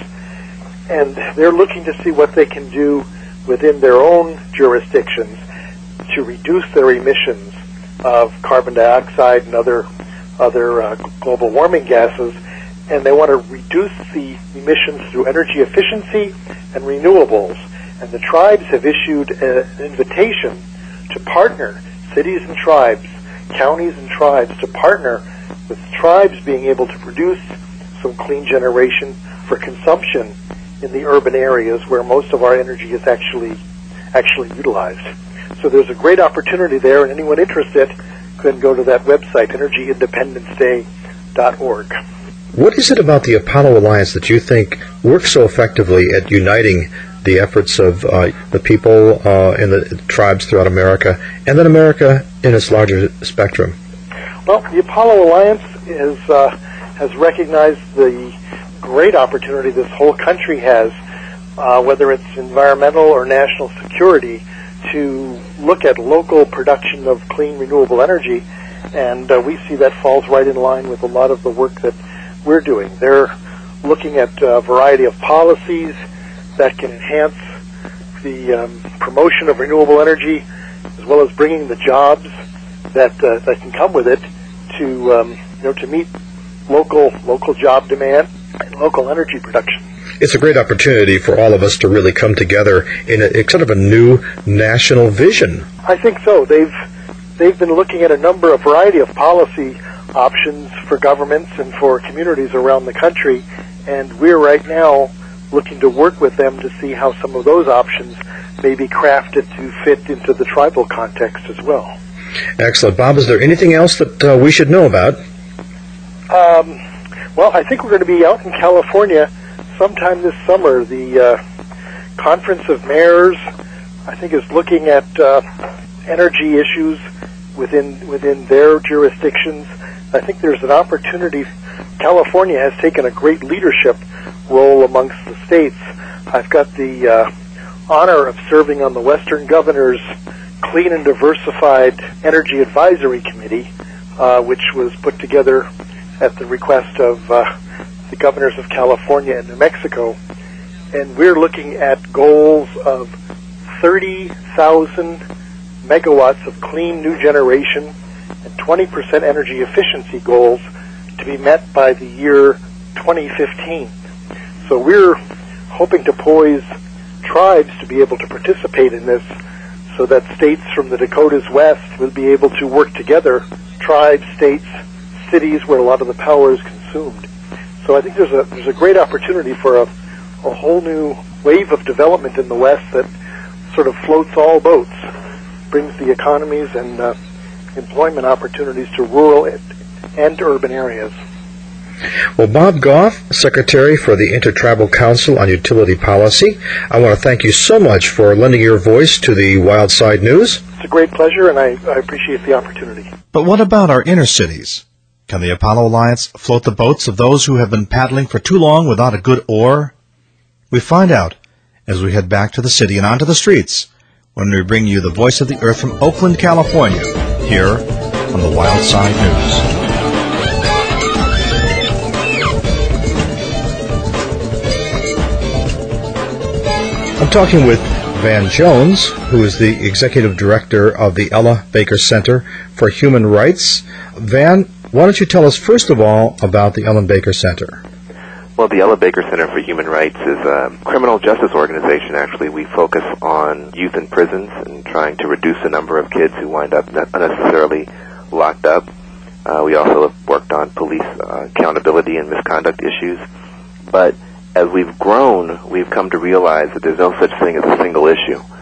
and they're looking to see what they can do within their own jurisdictions to reduce their emissions of carbon dioxide and other other uh, global warming gases, and they want to reduce the emissions through energy efficiency and renewables. And the tribes have issued a, an invitation to partner, cities and tribes, counties and tribes, to partner with tribes being able to produce some clean generation for consumption in the urban areas where most of our energy is actually actually utilized. So there's a great opportunity there, and anyone interested can go to that website, energy independence day dot org. What is it about the Apollo Alliance that you think works so effectively at uniting the efforts of uh, the people uh, in the tribes throughout America, and then America in its larger spectrum? Well, the Apollo Alliance is, uh, has recognized the great opportunity this whole country has, uh, whether it's environmental or national security, to look at local production of clean, renewable energy, and uh, we see that falls right in line with a lot of the work that we're doing. They're looking at a variety of policies that can enhance the um, promotion of renewable energy, as well as bringing the jobs that uh, that can come with it to um, you know to meet local local job demand and local energy production. It's a great opportunity for all of us to really come together in a, it's sort of a new national vision. I think so. They've they've been looking at a number, a variety of policy options for governments and for communities around the country, and we're right now looking to work with them to see how some of those options may be crafted to fit into the tribal context as well. Excellent. Bob, is there anything else that uh, we should know about? Um, well, I think we're going to be out in California sometime this summer. The uh, Conference of Mayors, I think, is looking at uh, energy issues within within their jurisdictions. I think there's an opportunity. California has taken a great leadership role amongst the states. I've got the uh, honor of serving on the Western Governors Clean and Diversified Energy Advisory Committee, uh, which was put together at the request of uh, the governors of California and New Mexico. And we're looking at goals of thirty thousand megawatts of clean new generation and twenty percent energy efficiency goals to be met by the year twenty fifteen. So we're hoping to poise tribes to be able to participate in this so that states from the Dakotas West will be able to work together, tribes, states, cities where a lot of the power is consumed. So I think there's a there's a great opportunity for a, a whole new wave of development in the West that sort of floats all boats, brings the economies and uh, employment opportunities to rural and, and urban areas. Well, Bob Goff, Secretary for the Intertribal Council on Utility Policy, I want to thank you so much for lending your voice to the Wild Side News. It's a great pleasure, and I, I appreciate the opportunity. But what about our inner cities? Can the Apollo Alliance float the boats of those who have been paddling for too long without a good oar? We find out as we head back to the city and onto the streets when we bring you the voice of the earth from Oakland, California, here on the Wild Side News. I'm talking with Van Jones, who is the Executive Director of the Ella Baker Center for Human Rights. Van, why don't you tell us first of all about the Ellen Baker Center? Well, the Ella Baker Center for Human Rights is a criminal justice organization, actually. We focus on youth in prisons and trying to reduce the number of kids who wind up unnecessarily locked up. Uh, we also have worked on police uh, accountability and misconduct issues. But as we've grown, we've come to realize that there's no such thing as a single issue.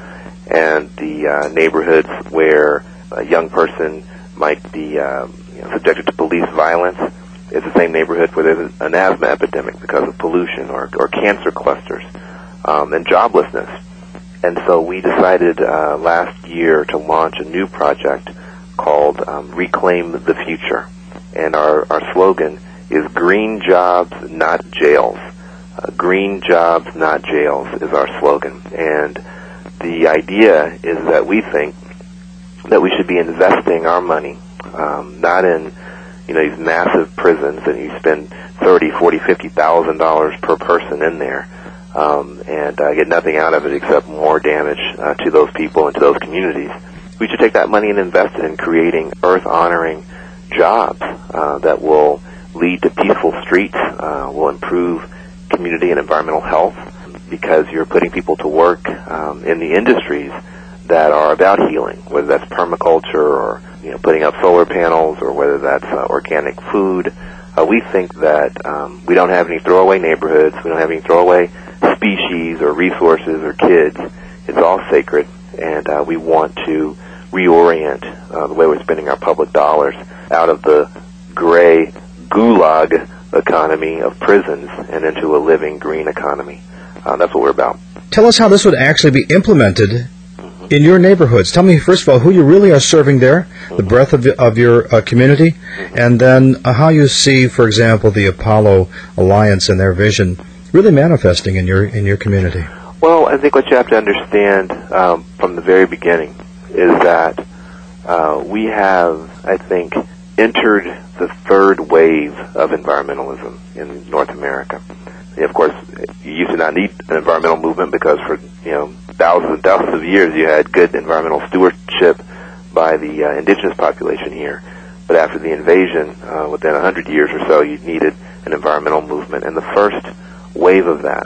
and the uh, neighborhoods where a young person might be uh, you know, subjected to police violence is the same neighborhood where there's an asthma epidemic because of pollution, or, or cancer clusters, um, and joblessness. And so we decided uh, last year to launch a new project called um, Reclaim the Future. And our, our slogan is Green Jobs, Not Jails. Uh, green Jobs, Not Jails is our slogan. And the idea is that we think that we should be investing our money, um, not in, you know, these massive prisons, and you spend thirty, forty, fifty thousand dollars per person in there, um, and uh, get nothing out of it except more damage uh, to those people and to those communities. We should take that money and invest it in creating earth-honoring jobs uh, that will lead to peaceful streets, uh, will improve community and environmental health, because you're putting people to work um, in the industries that are about healing, whether that's permaculture or, you know, putting up solar panels, or whether that's uh, organic food. Uh, we think that um, we don't have any throwaway neighborhoods, we don't have any throwaway species or resources or kids. It's all sacred, and uh, we want to reorient uh, the way we're spending our public dollars out of the gray gulag economy of prisons and into a living green economy. Uh, that's what we're about. Tell us how this would actually be implemented in your neighborhoods. Tell me, first of all, who you really are serving there, the breadth of, of your uh, community, and then uh, how you see, for example, the Apollo Alliance and their vision really manifesting in your in your community. Well, I think what you have to understand um, from the very beginning is that uh, we have, I think, entered the third wave of environmentalism in North America. And of course, you used to not need an environmental movement because for, you know, thousands and thousands of years you had good environmental stewardship by the uh, indigenous population here. But after the invasion, uh, within a hundred years or so, you needed an environmental movement. And the first wave of that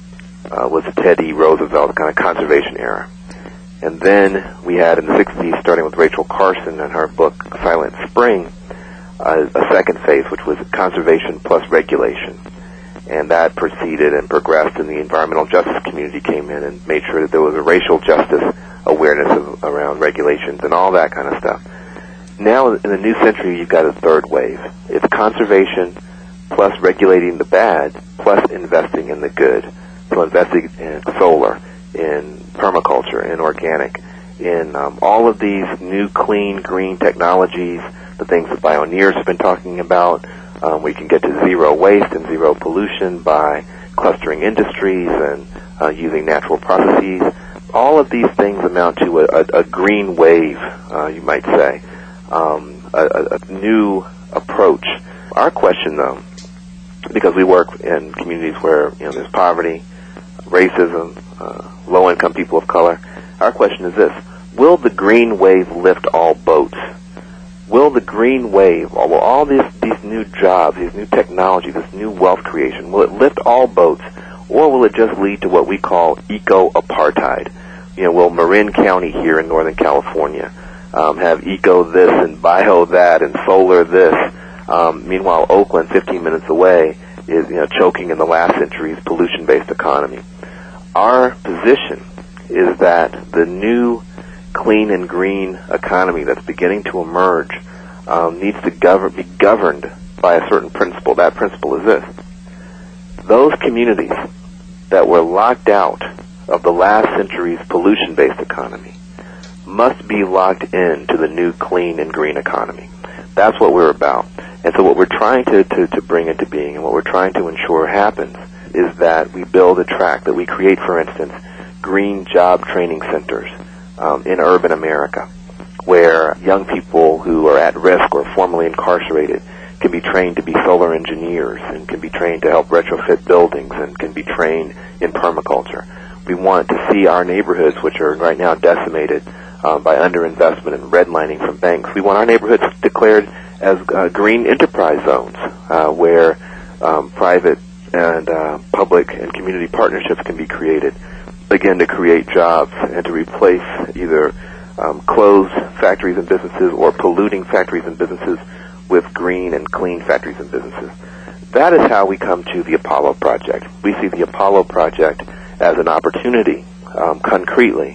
uh, was the Teddy Roosevelt kind of conservation era. And then we had in the sixties, starting with Rachel Carson and her book Silent Spring, uh, a second phase, which was conservation plus regulation. And that proceeded and progressed, and the environmental justice community came in and made sure that there was a racial justice awareness of, around regulations and all that kind of stuff. Now, in the new century, you've got a third wave. It's conservation plus regulating the bad plus investing in the good. So investing in solar, in permaculture, in organic, in um, all of these new clean, green technologies, the things that Bioneers have been talking about. Um, we can get to zero waste and zero pollution by clustering industries and uh, using natural processes. All of these things amount to a, a, a green wave, uh, you might say, um, a, a new approach. Our question, though, because we work in communities where, you know, there's poverty, racism, uh, low-income people of color, our question is this: will the green wave lift all boats? Will the green wave, will all these, these new jobs, these new technologies, this new wealth creation, will it lift all boats, or will it just lead to what we call eco-apartheid? You know, will Marin County here in Northern California um, have eco this and bio that and solar this? Um, meanwhile, Oakland, fifteen minutes away, is, you know, choking in the last century's pollution-based economy. Our position is that the new clean and green economy that's beginning to emerge um, needs to govern, be governed by a certain principle. That principle is this: those communities that were locked out of the last century's pollution-based economy must be locked into the new clean and green economy. That's what we're about. And so what we're trying to, to, to bring into being and what we're trying to ensure happens is that we build a track, that we create, for instance, green job training centers um, in urban America, where young people who are at risk or formerly incarcerated can be trained to be solar engineers and can be trained to help retrofit buildings and can be trained in permaculture. We want to see our neighborhoods, which are right now decimated um, by underinvestment and redlining from banks, we want our neighborhoods declared as uh, green enterprise zones uh, where um, private and uh, public and community partnerships can be created, again, to create jobs and to replace either um, closed factories and businesses or polluting factories and businesses with green and clean factories and businesses. That is how we come to the Apollo Project. We see the Apollo Project as an opportunity, um, concretely,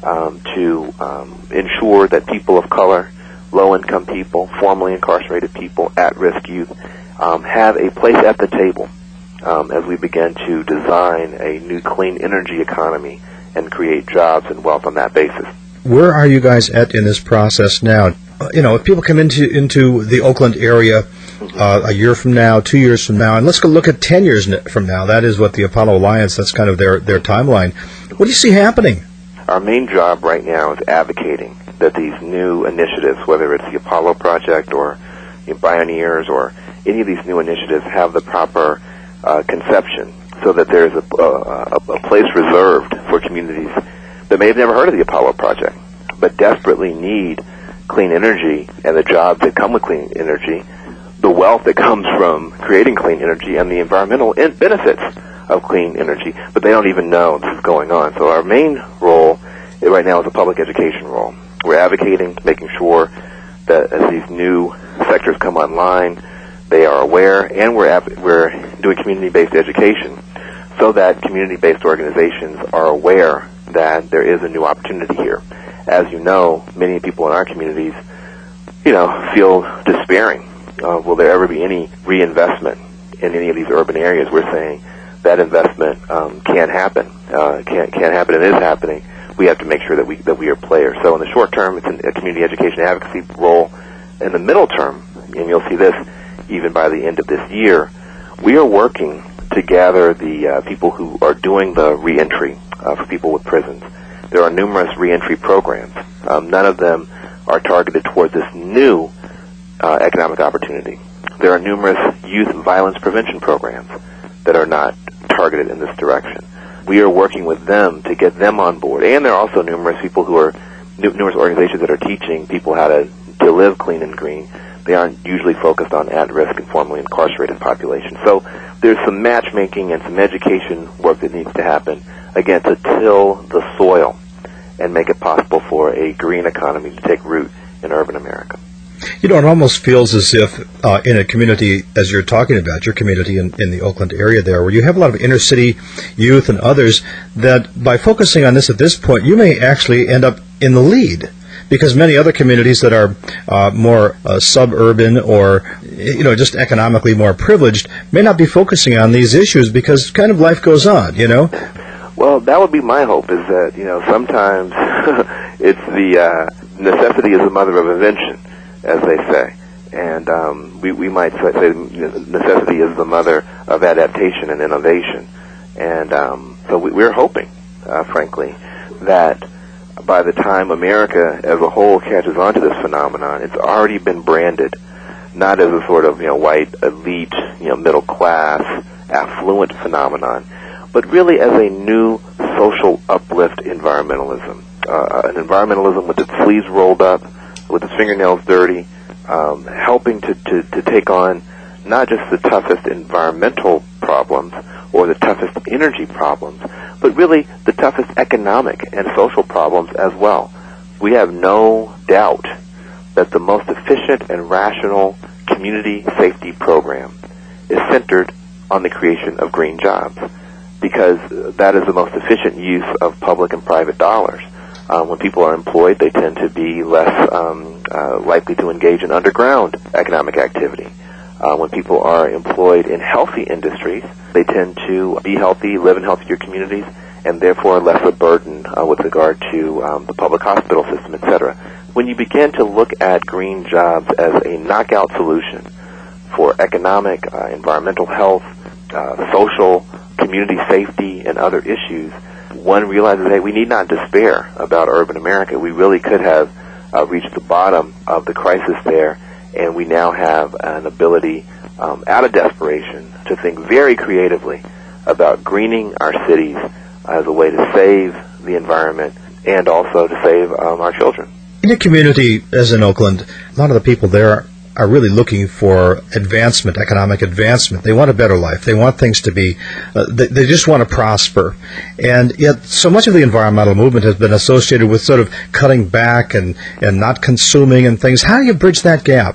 um, to um, ensure that people of color, low-income people, formerly incarcerated people, at-risk youth, um, have a place at the table um, as we begin to design a new clean energy economy and create jobs and wealth on that basis. Where are you guys at in this process now? Uh, you know, if people come into into the Oakland area uh, a year from now, two years from now, and let's go look at ten years from now. That is what the Apollo Alliance, that's kind of their, their timeline. What do you see happening? Our main job right now is advocating that these new initiatives, whether it's the Apollo project or you know, Bioneers or any of these new initiatives, have the proper uh, conception so that there's a, a, a place reserved for communities that may have never heard of the Apollo project but desperately need clean energy and the jobs that come with clean energy, the wealth that comes from creating clean energy, and the environmental in- benefits of clean energy, but they don't even know this is going on. So our main role right now is a public education role. We're advocating, making sure that as these new sectors come online, they are aware, and we're ab- we're doing community-based education so that community-based organizations are aware that there is a new opportunity here. As you know, many people in our communities, you know, feel despairing. Uh, will there ever be any reinvestment in any of these urban areas? We're saying that investment um, can't happen. Uh, can't can't happen. It is happening. We have to make sure that we that we are players. So in the short term, it's a community education advocacy role. In the middle term, and you'll see this even by the end of this year, we are working to gather the uh, people who are doing the reentry uh, for people with prisons. There are numerous reentry programs. Um, none of them are targeted toward this new uh, economic opportunity. There are numerous youth violence prevention programs that are not targeted in this direction. We are working with them to get them on board, and there are also numerous people who are numerous organizations that are teaching people how to, to live clean and green. They aren't usually focused on at-risk and formerly incarcerated populations. So there's some matchmaking and some education work that needs to happen, again, to till the soil and make it possible for a green economy to take root in urban America. You know, it almost feels as if uh, in a community, as you're talking about, your community in, in the Oakland area there, where you have a lot of inner city youth and others, that by focusing on this at this point, you may actually end up in the lead. Because many other communities that are uh, more uh, suburban or, you know, just economically more privileged may not be focusing on these issues because kind of life goes on, you know? Well, that would be my hope, is that, you know, sometimes it's the uh, necessity is the mother of invention, as they say. And um, we, we might say necessity is the mother of adaptation and innovation. And um, so we, we're hoping, uh, frankly, that by the time America as a whole catches on to this phenomenon, it's already been branded not as a sort of, you know, white, elite, you know, middle class, affluent phenomenon, but really as a new social uplift environmentalism. Uh, an environmentalism with its sleeves rolled up, with its fingernails dirty, um, helping to, to, to take on not just the toughest environmental problems or the toughest energy problems, but really the toughest economic and social problems as well. We have no doubt that the most efficient and rational community safety program is centered on the creation of green jobs, because that is the most efficient use of public and private dollars. Uh, when people are employed, they tend to be less um, uh, likely to engage in underground economic activity. Uh, when people are employed in healthy industries, they tend to be healthy, live in healthier communities, and therefore less a burden uh, with regard to um, the public hospital system, et cetera. When you begin to look at green jobs as a knockout solution for economic, uh, environmental health, uh, social, community safety, and other issues, one realizes that we need not despair about urban America. We really could have uh, reached the bottom of the crisis there, and we now have an ability, um, out of desperation, to think very creatively about greening our cities as a way to save the environment and also to save um, our children. In your community, as in Oakland, a lot of the people there are really looking for advancement, economic advancement. They want a better life. They want things to be, uh, they, they just want to prosper. And yet so much of the environmental movement has been associated with sort of cutting back and, and not consuming and things. How do you bridge that gap?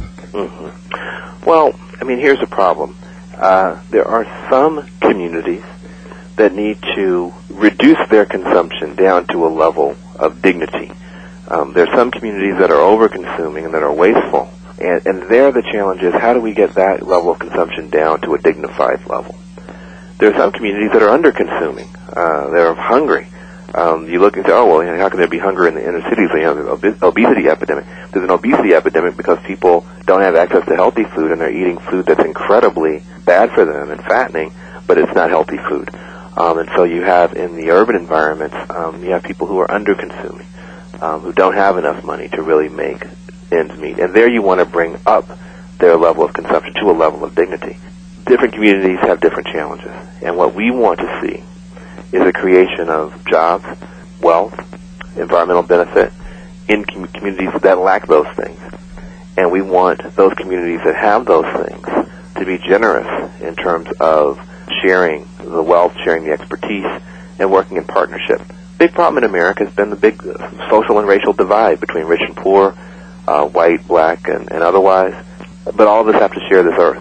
Mm-hmm. Well, I mean, here's the problem. Uh, there are some communities that need to reduce their consumption down to a level of dignity. Um, there are some communities that are over-consuming and that are wasteful, and, and there the challenge is how do we get that level of consumption down to a dignified level? There are some communities that are under-consuming. Uh, they're hungry. Um, you look and say, oh, well, you know, how can there be hunger in the inner cities? You know, the obesity epidemic. There's an obesity epidemic because people don't have access to healthy food, and they're eating food that's incredibly bad for them and fattening, but it's not healthy food. Um, and so you have, in the urban environments, um, you have people who are under-consuming, um, who don't have enough money to really make ends meet. And there you want to bring up their level of consumption to a level of dignity. Different communities have different challenges, and what we want to see is a creation of jobs, wealth, environmental benefit in com- communities that lack those things. And we want those communities that have those things to be generous in terms of sharing the wealth, sharing the expertise, and working in partnership. Big problem in America has been the big social and racial divide between rich and poor, uh, white, black, and, and otherwise. But all of us have to share this earth.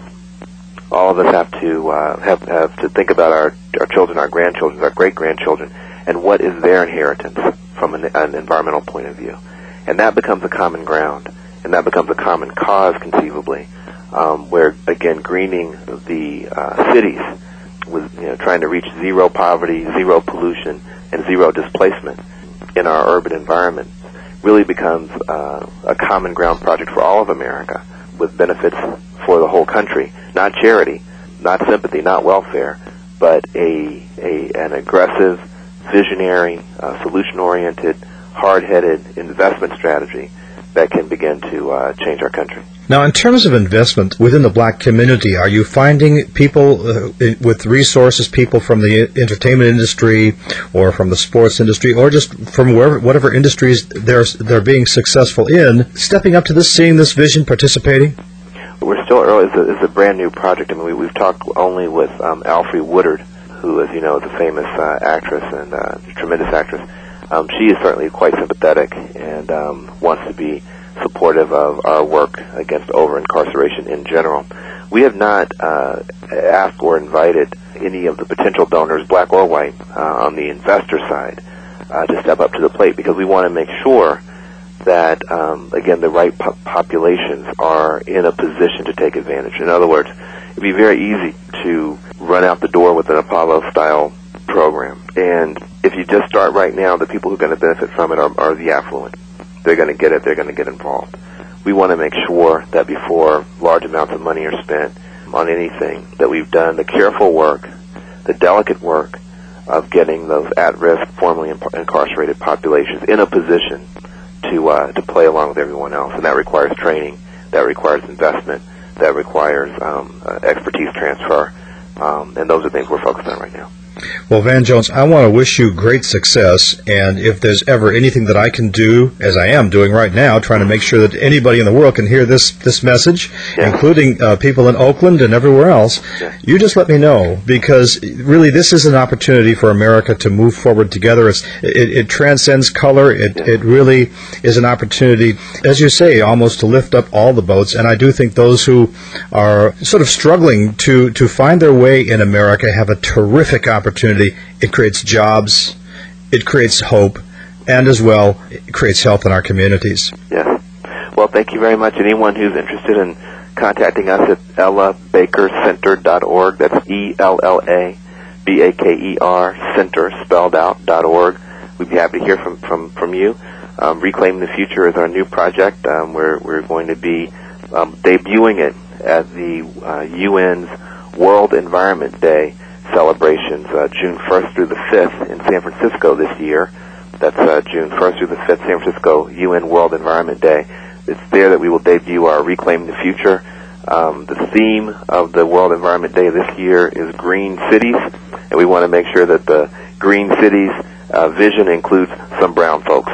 All of us have to uh, have have to think about our our children, our grandchildren, our great-grandchildren, and what is their inheritance from an, an environmental point of view. And that becomes a common ground, and that becomes a common cause, conceivably, um, where, again, greening the uh, cities, with you know, trying to reach zero poverty, zero pollution, and zero displacement in our urban environment, really becomes uh, a common ground project for all of America, with benefits for the whole country. Not charity, not sympathy, not welfare, but a, a an aggressive, visionary, uh, solution-oriented, hard-headed investment strategy that can begin to uh, change our country. Now, in terms of investment within the black community, are you finding people uh, with resources, people from the entertainment industry or from the sports industry or just from wherever, whatever industries they're, they're being successful in, stepping up to this, seeing this vision, participating? We're still early. It's a, it's a brand new project. I mean, we, we've talked only with um, Alfre Woodard, who, as you know, is a famous uh, actress and uh, tremendous actress. Um, she is certainly quite sympathetic and um, wants to be supportive of our work against over-incarceration in general. We have not uh, asked or invited any of the potential donors, black or white, uh, on the investor side uh, to step up to the plate, because we want to make sure that, um, again, the right po- populations are in a position to take advantage. In other words, it would be very easy to run out the door with an Apollo-style program. And if you just start right now, the people who are going to benefit from it are, are the affluent. They're going to get it. They're going to get involved. We want to make sure that before large amounts of money are spent on anything, that we've done the careful work, the delicate work of getting those at-risk, formerly incarcerated populations in a position to uh, to play along with everyone else. And that requires training, that requires investment, that requires um, uh, expertise transfer, um, and those are things we're focused on right now. Well, Van Jones, I want to wish you great success, and if there's ever anything that I can do, as I am doing right now, trying to make sure that anybody in the world can hear this this message, yeah. including uh, people in Oakland and everywhere else, yeah. you just let me know, because really this is an opportunity for America to move forward together. It's, it, it transcends color. It, yeah. it really is an opportunity, as you say, almost to lift up all the boats, and I do think those who are sort of struggling to, to find their way in America have a terrific opportunity. Opportunity. It creates jobs, it creates hope, and as well, it creates health in our communities. Yes. Well, thank you very much. Anyone who's interested in contacting us at ella baker center dot org, that's E L L A B A K E R, center, spelled out, dot org. We'd be happy to hear from, from, from you. Um, Reclaim the Future is our new project. Um, we're, we're going to be um, debuting it at the uh, U N's World Environment Day celebrations, uh, June first through the fifth in San Francisco this year. That's uh, June first through the fifth, San Francisco U N World Environment Day. It's there that we will debut our Reclaim the Future. Um, the theme of the World Environment Day this year is Green Cities, and we want to make sure that the Green Cities uh, vision includes some brown folks.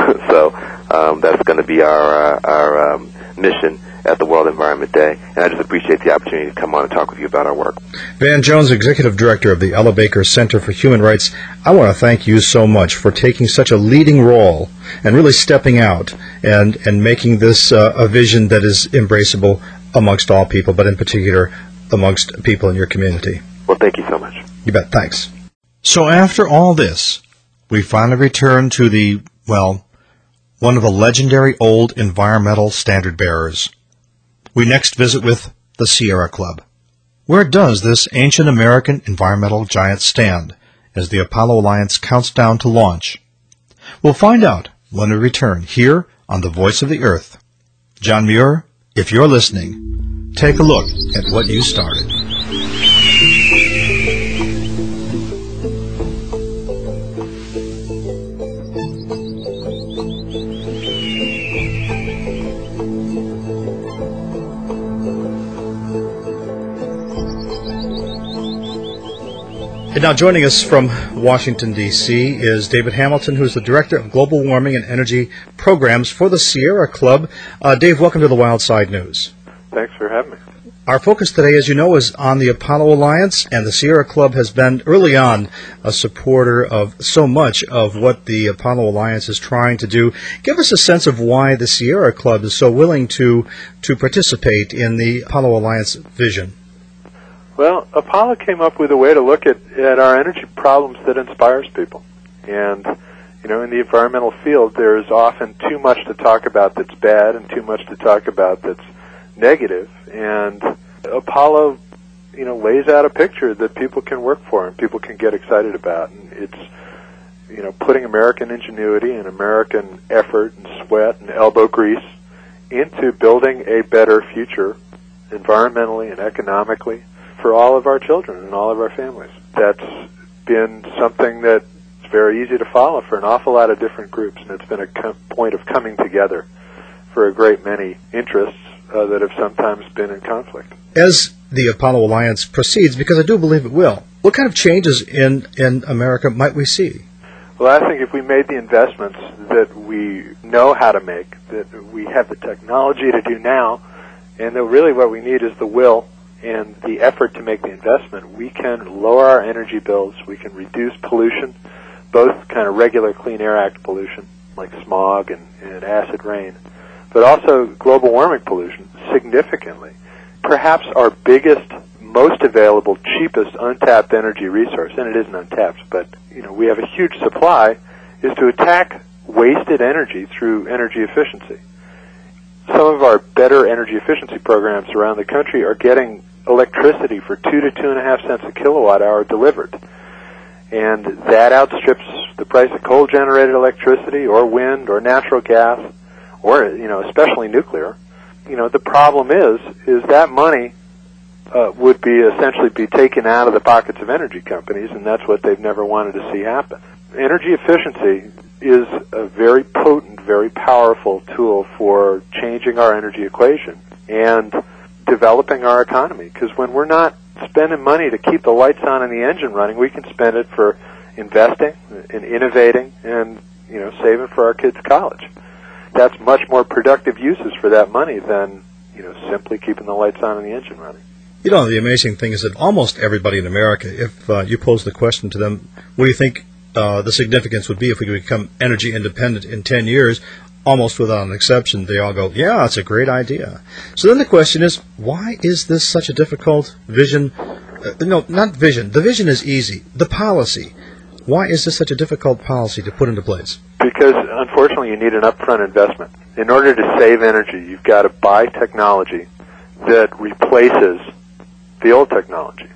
so um, that's going to be our, uh, our um, mission at the World Environment Day, and I just appreciate the opportunity to come on and talk with you about our work. Van Jones, Executive Director of the Ella Baker Center for Human Rights, I want to thank you so much for taking such a leading role and really stepping out and, and making this uh, a vision that is embraceable amongst all people, but in particular amongst people in your community. Well, thank you so much. You bet. Thanks. So after all this, we finally return to the Well, one of the legendary old environmental standard bearers. We next visit with the Sierra Club. Where does this ancient American environmental giant stand as the Apollo Alliance counts down to launch? We'll find out when we return here on The Voice of the Earth. John Muir, if you're listening, take a look at what you started. And now joining us from Washington, D C is David Hamilton, who's the Director of Global Warming and Energy Programs for the Sierra Club. Uh, Dave, welcome to the Wild Side News. Thanks for having me. Our focus today, as you know, is on the Apollo Alliance, and the Sierra Club has been early on a supporter of so much of what the Apollo Alliance is trying to do. Give us a sense of why the Sierra Club is so willing to, to participate in the Apollo Alliance vision. Well, Apollo came up with a way to look at, at our energy problems that inspires people. And, you know, in the environmental field, there's often too much to talk about that's bad and too much to talk about that's negative. And Apollo, you know, lays out a picture that people can work for and people can get excited about. And it's, you know, putting American ingenuity and American effort and sweat and elbow grease into building a better future environmentally and economically for all of our children and all of our families. That's been something that's very easy to follow for an awful lot of different groups, and it's been a com- point of coming together for a great many interests uh, that have sometimes been in conflict. As the Apollo Alliance proceeds, because I do believe it will, what kind of changes in, in America might we see? Well, I think if we made the investments that we know how to make, that we have the technology to do now, and that really what we need is the will and the effort to make the investment, we can lower our energy bills, we can reduce pollution, both kind of regular Clean Air Act pollution, like smog and, and acid rain, but also global warming pollution significantly. Perhaps our biggest, most available, cheapest untapped energy resource, and it isn't untapped, but you know we have a huge supply, is to attack wasted energy through energy efficiency. Some of our better energy efficiency programs around the country are getting electricity for two to two and a half cents a kilowatt hour delivered. And that outstrips the price of coal-generated electricity or wind or natural gas or, you know, especially nuclear. You know, the problem is, is that money uh, would be essentially be taken out of the pockets of energy companies, and that's what they've never wanted to see happen. Energy efficiency is a very potent, very powerful tool for changing our energy equation and developing our economy, because when we're not spending money to keep the lights on and the engine running, we can spend it for investing and innovating and, you know, saving for our kids' college. That's much more productive uses for that money than, you know, simply keeping the lights on and the engine running. You know, the amazing thing is that almost everybody in America, if uh, you pose the question to them, what do you think uh, the significance would be if we could become energy independent in ten years, almost without an exception, they all go, yeah, it's a great idea. So then the question is, why is this such a difficult vision? Uh, no, not vision. The vision is easy. The policy. Why is this such a difficult policy to put into place? Because, unfortunately, you need an upfront investment. In order to save energy, you've got to buy technology that replaces the old technology.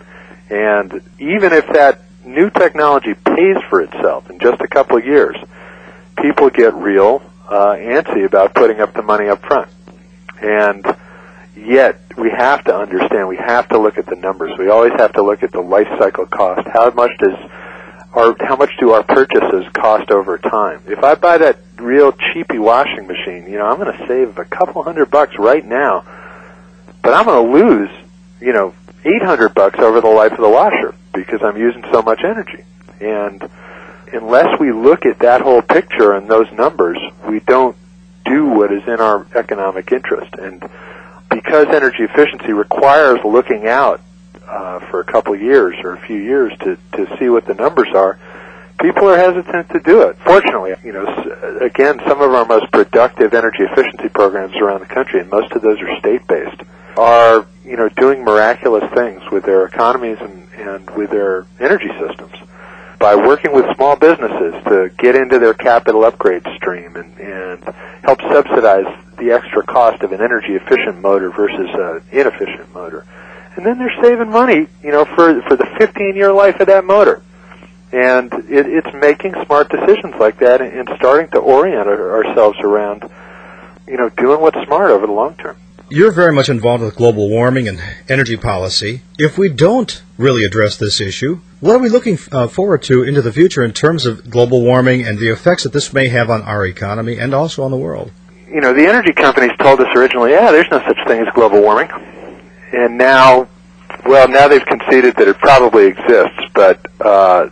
And even if that new technology pays for itself in just a couple of years, people get real uh, antsy about putting up the money up front. And yet, we have to understand, we have to look at the numbers. We always have to look at the life cycle cost. How much does our, how much do our purchases cost over time? If I buy that real cheapy washing machine, you know, I'm going to save a couple hundred bucks right now, but I'm going to lose, you know, eight hundred bucks over the life of the washer because I'm using so much energy. And unless we look at that whole picture and those numbers, we don't do what is in our economic interest. And because energy efficiency requires looking out uh, for a couple of years or a few years to, to see what the numbers are, people are hesitant to do it. Fortunately, you know, again, some of our most productive energy efficiency programs around the country, and most of those are state-based, are, you know, doing miraculous things with their economies and, and with their energy systems. by working with small businesses to get into their capital upgrade stream and, and help subsidize the extra cost of an energy-efficient motor versus an inefficient motor. And then they're saving money, you know, for for the fifteen-year life of that motor. And it, it's making smart decisions like that and, and starting to orient our, ourselves around, you know, doing what's smart over the long term. You're very much involved with global warming and energy policy. If we don't really address this issue, what are we looking uh, forward to into the future in terms of global warming and the effects that this may have on our economy and also on the world? You know, the energy companies told us originally, yeah, there's no such thing as global warming. And now, well, now they've conceded that it probably exists, but, uh,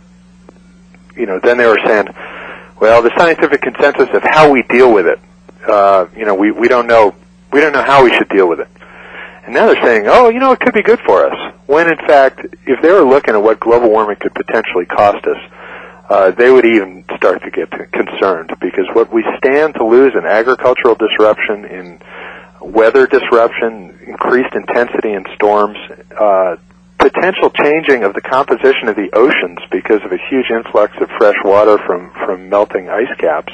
you know, then they were saying, well, the scientific consensus of how we deal with it, uh, you know, we, we don't know, we don't know how we should deal with it. And now they're saying, oh, you know, it could be good for us. When, in fact, if they were looking at what global warming could potentially cost us, uh, they would even start to get concerned, because what we stand to lose in agricultural disruption, in weather disruption, increased intensity in storms, uh, potential changing of the composition of the oceans because of a huge influx of fresh water from, from melting ice caps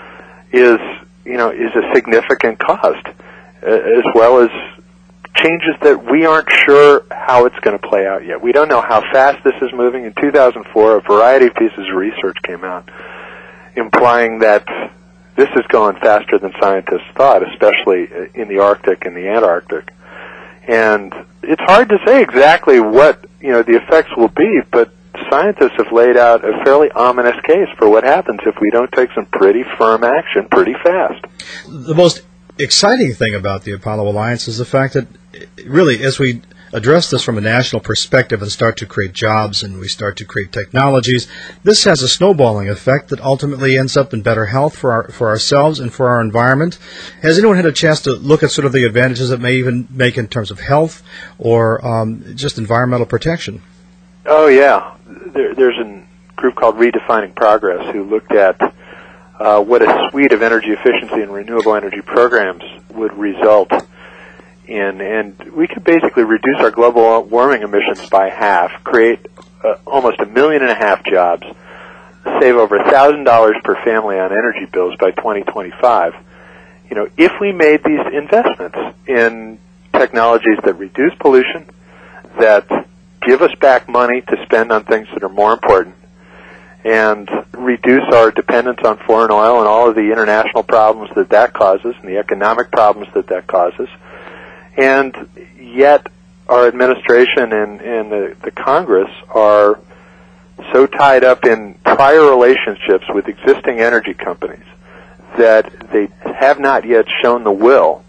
is, you know, is a significant cost, as well as changes that we aren't sure how it's going to play out yet. We don't know how fast this is moving. In two thousand four, a variety of pieces of research came out implying that this is going faster than scientists thought, especially in the Arctic and the Antarctic. And it's hard to say exactly what, you know, the effects will be, but scientists have laid out a fairly ominous case for what happens if we don't take some pretty firm action pretty fast. The most exciting thing about the Apollo Alliance is the fact that, really, as we address this from a national perspective and start to create jobs and we start to create technologies, this has a snowballing effect that ultimately ends up in better health for our, for ourselves and for our environment. Has anyone had a chance to look at sort of the advantages it may even make in terms of health or um, just environmental protection? Oh, yeah. There, there's a group called Redefining Progress who looked at uh, what a suite of energy efficiency and renewable energy programs would result in, and we could basically reduce our global warming emissions by half, create uh, almost a million and a half jobs, save over a thousand dollars per family on energy bills by twenty twenty-five. You know, if we made these investments in technologies that reduce pollution, that give us back money to spend on things that are more important, and reduce our dependence on foreign oil and all of the international problems that that causes and the economic problems that that causes, and yet our administration and, and the, the Congress are so tied up in prior relationships with existing energy companies that they have not yet shown the will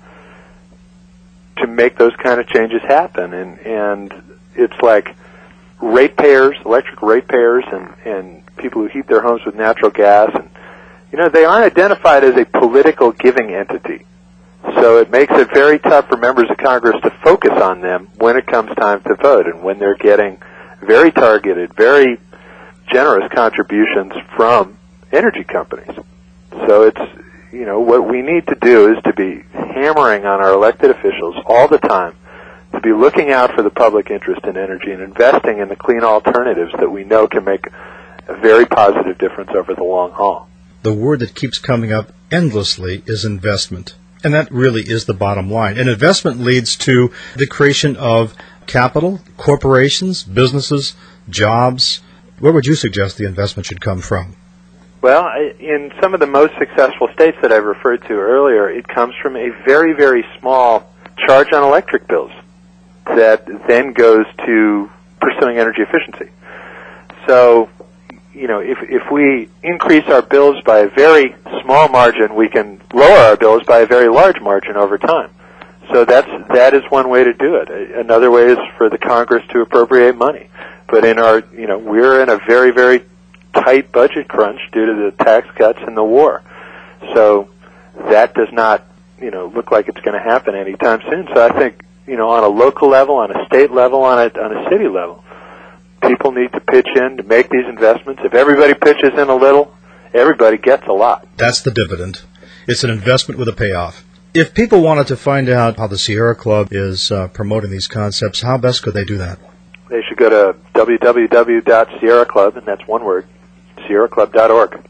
to make those kind of changes happen. And, and it's like ratepayers, electric ratepayers, and, and people who heat their homes with natural gas, and, you know, they aren't identified as a political giving entity. So it makes it very tough for members of Congress to focus on them when it comes time to vote and when they're getting very targeted, very generous contributions from energy companies. So it's, you know, what we need to do is to be hammering on our elected officials all the time to be looking out for the public interest in energy and investing in the clean alternatives that we know can make a very positive difference over the long haul. The word that keeps coming up endlessly is investment. And that really is the bottom line. And investment leads to the creation of capital, corporations, businesses, jobs. Where would you suggest the investment should come from? Well, in some of the most successful states that I referred to earlier, it comes from a very, very small charge on electric bills that then goes to pursuing energy efficiency. So, you know, if if we increase our bills by a very small margin, we can lower our bills by a very large margin over time. So that's that is one way to do it. Another way is for the Congress to appropriate money. But in our, you know, we're in a very, very tight budget crunch due to the tax cuts and the war. So that does not, you know, look like it's going to happen anytime soon. So I think, you know, on a local level, on a state level, on a on a city level, people need to pitch in to make these investments. If everybody pitches in a little, everybody gets a lot. That's the dividend. It's an investment with a payoff. If people wanted to find out how the Sierra Club is uh, promoting these concepts, how best could they do that? they should go to w w w dot sierra club, and that's one word, sierra club dot org,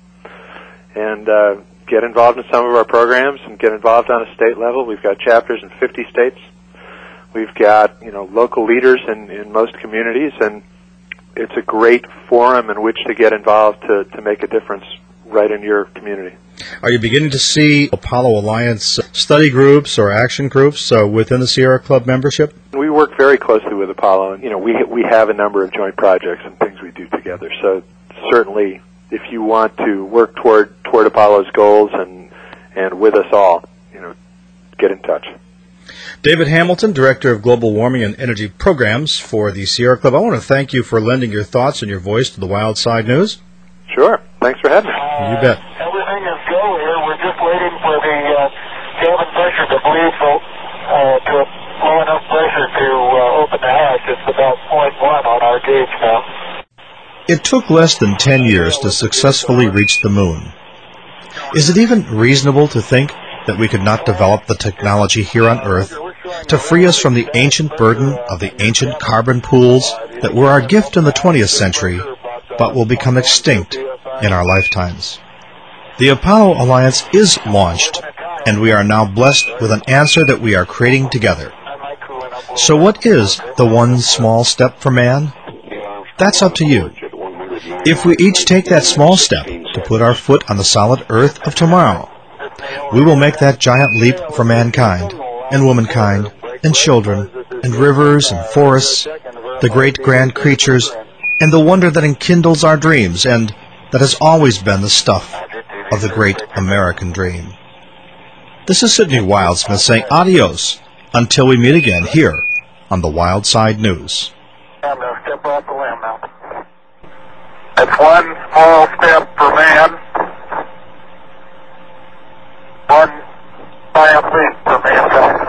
and uh, get involved in some of our programs and get involved on a state level. We've got chapters in fifty states. We've got, you know, local leaders in, in most communities, and it's a great forum in which to get involved to, to make a difference right in your community. Are you beginning to see Apollo Alliance study groups or action groups uh, within the Sierra Club membership? We work very closely with Apollo, and, you know, we we have a number of joint projects and things we do together. So certainly, if you want to work toward toward Apollo's goals and and with us all, you know, get in touch. David Hamilton, Director of Global Warming and Energy Programs for the Sierra Club, I want to thank you for lending your thoughts and your voice to the Wild Side News. Sure. Thanks for having me. You bet. Everything is go here. We're just waiting for the uh, cabin pressure to bleed so, uh, to low enough pressure to uh, open the hatch. It's about point one on our gauge now. It took less than ten years to successfully reach the moon. Is it even reasonable to think that we could not develop the technology here on Earth to free us from the ancient burden of the ancient carbon pools that were our gift in the twentieth century, but will become extinct in our lifetimes? The Apollo Alliance is launched, and we are now blessed with an answer that we are creating together. So what is the one small step for man? That's up to you. If we each take that small step to put our foot on the solid earth of tomorrow, we will make that giant leap for mankind and womankind and children and rivers and forests, the great grand creatures, and the wonder that enkindles our dreams and that has always been the stuff of the great American dream. This is Sidney Wildsmith saying adios until we meet again here on the Wild Side News. I'm going to step off the limb now. It's one small step for man, one giant leap for mankind.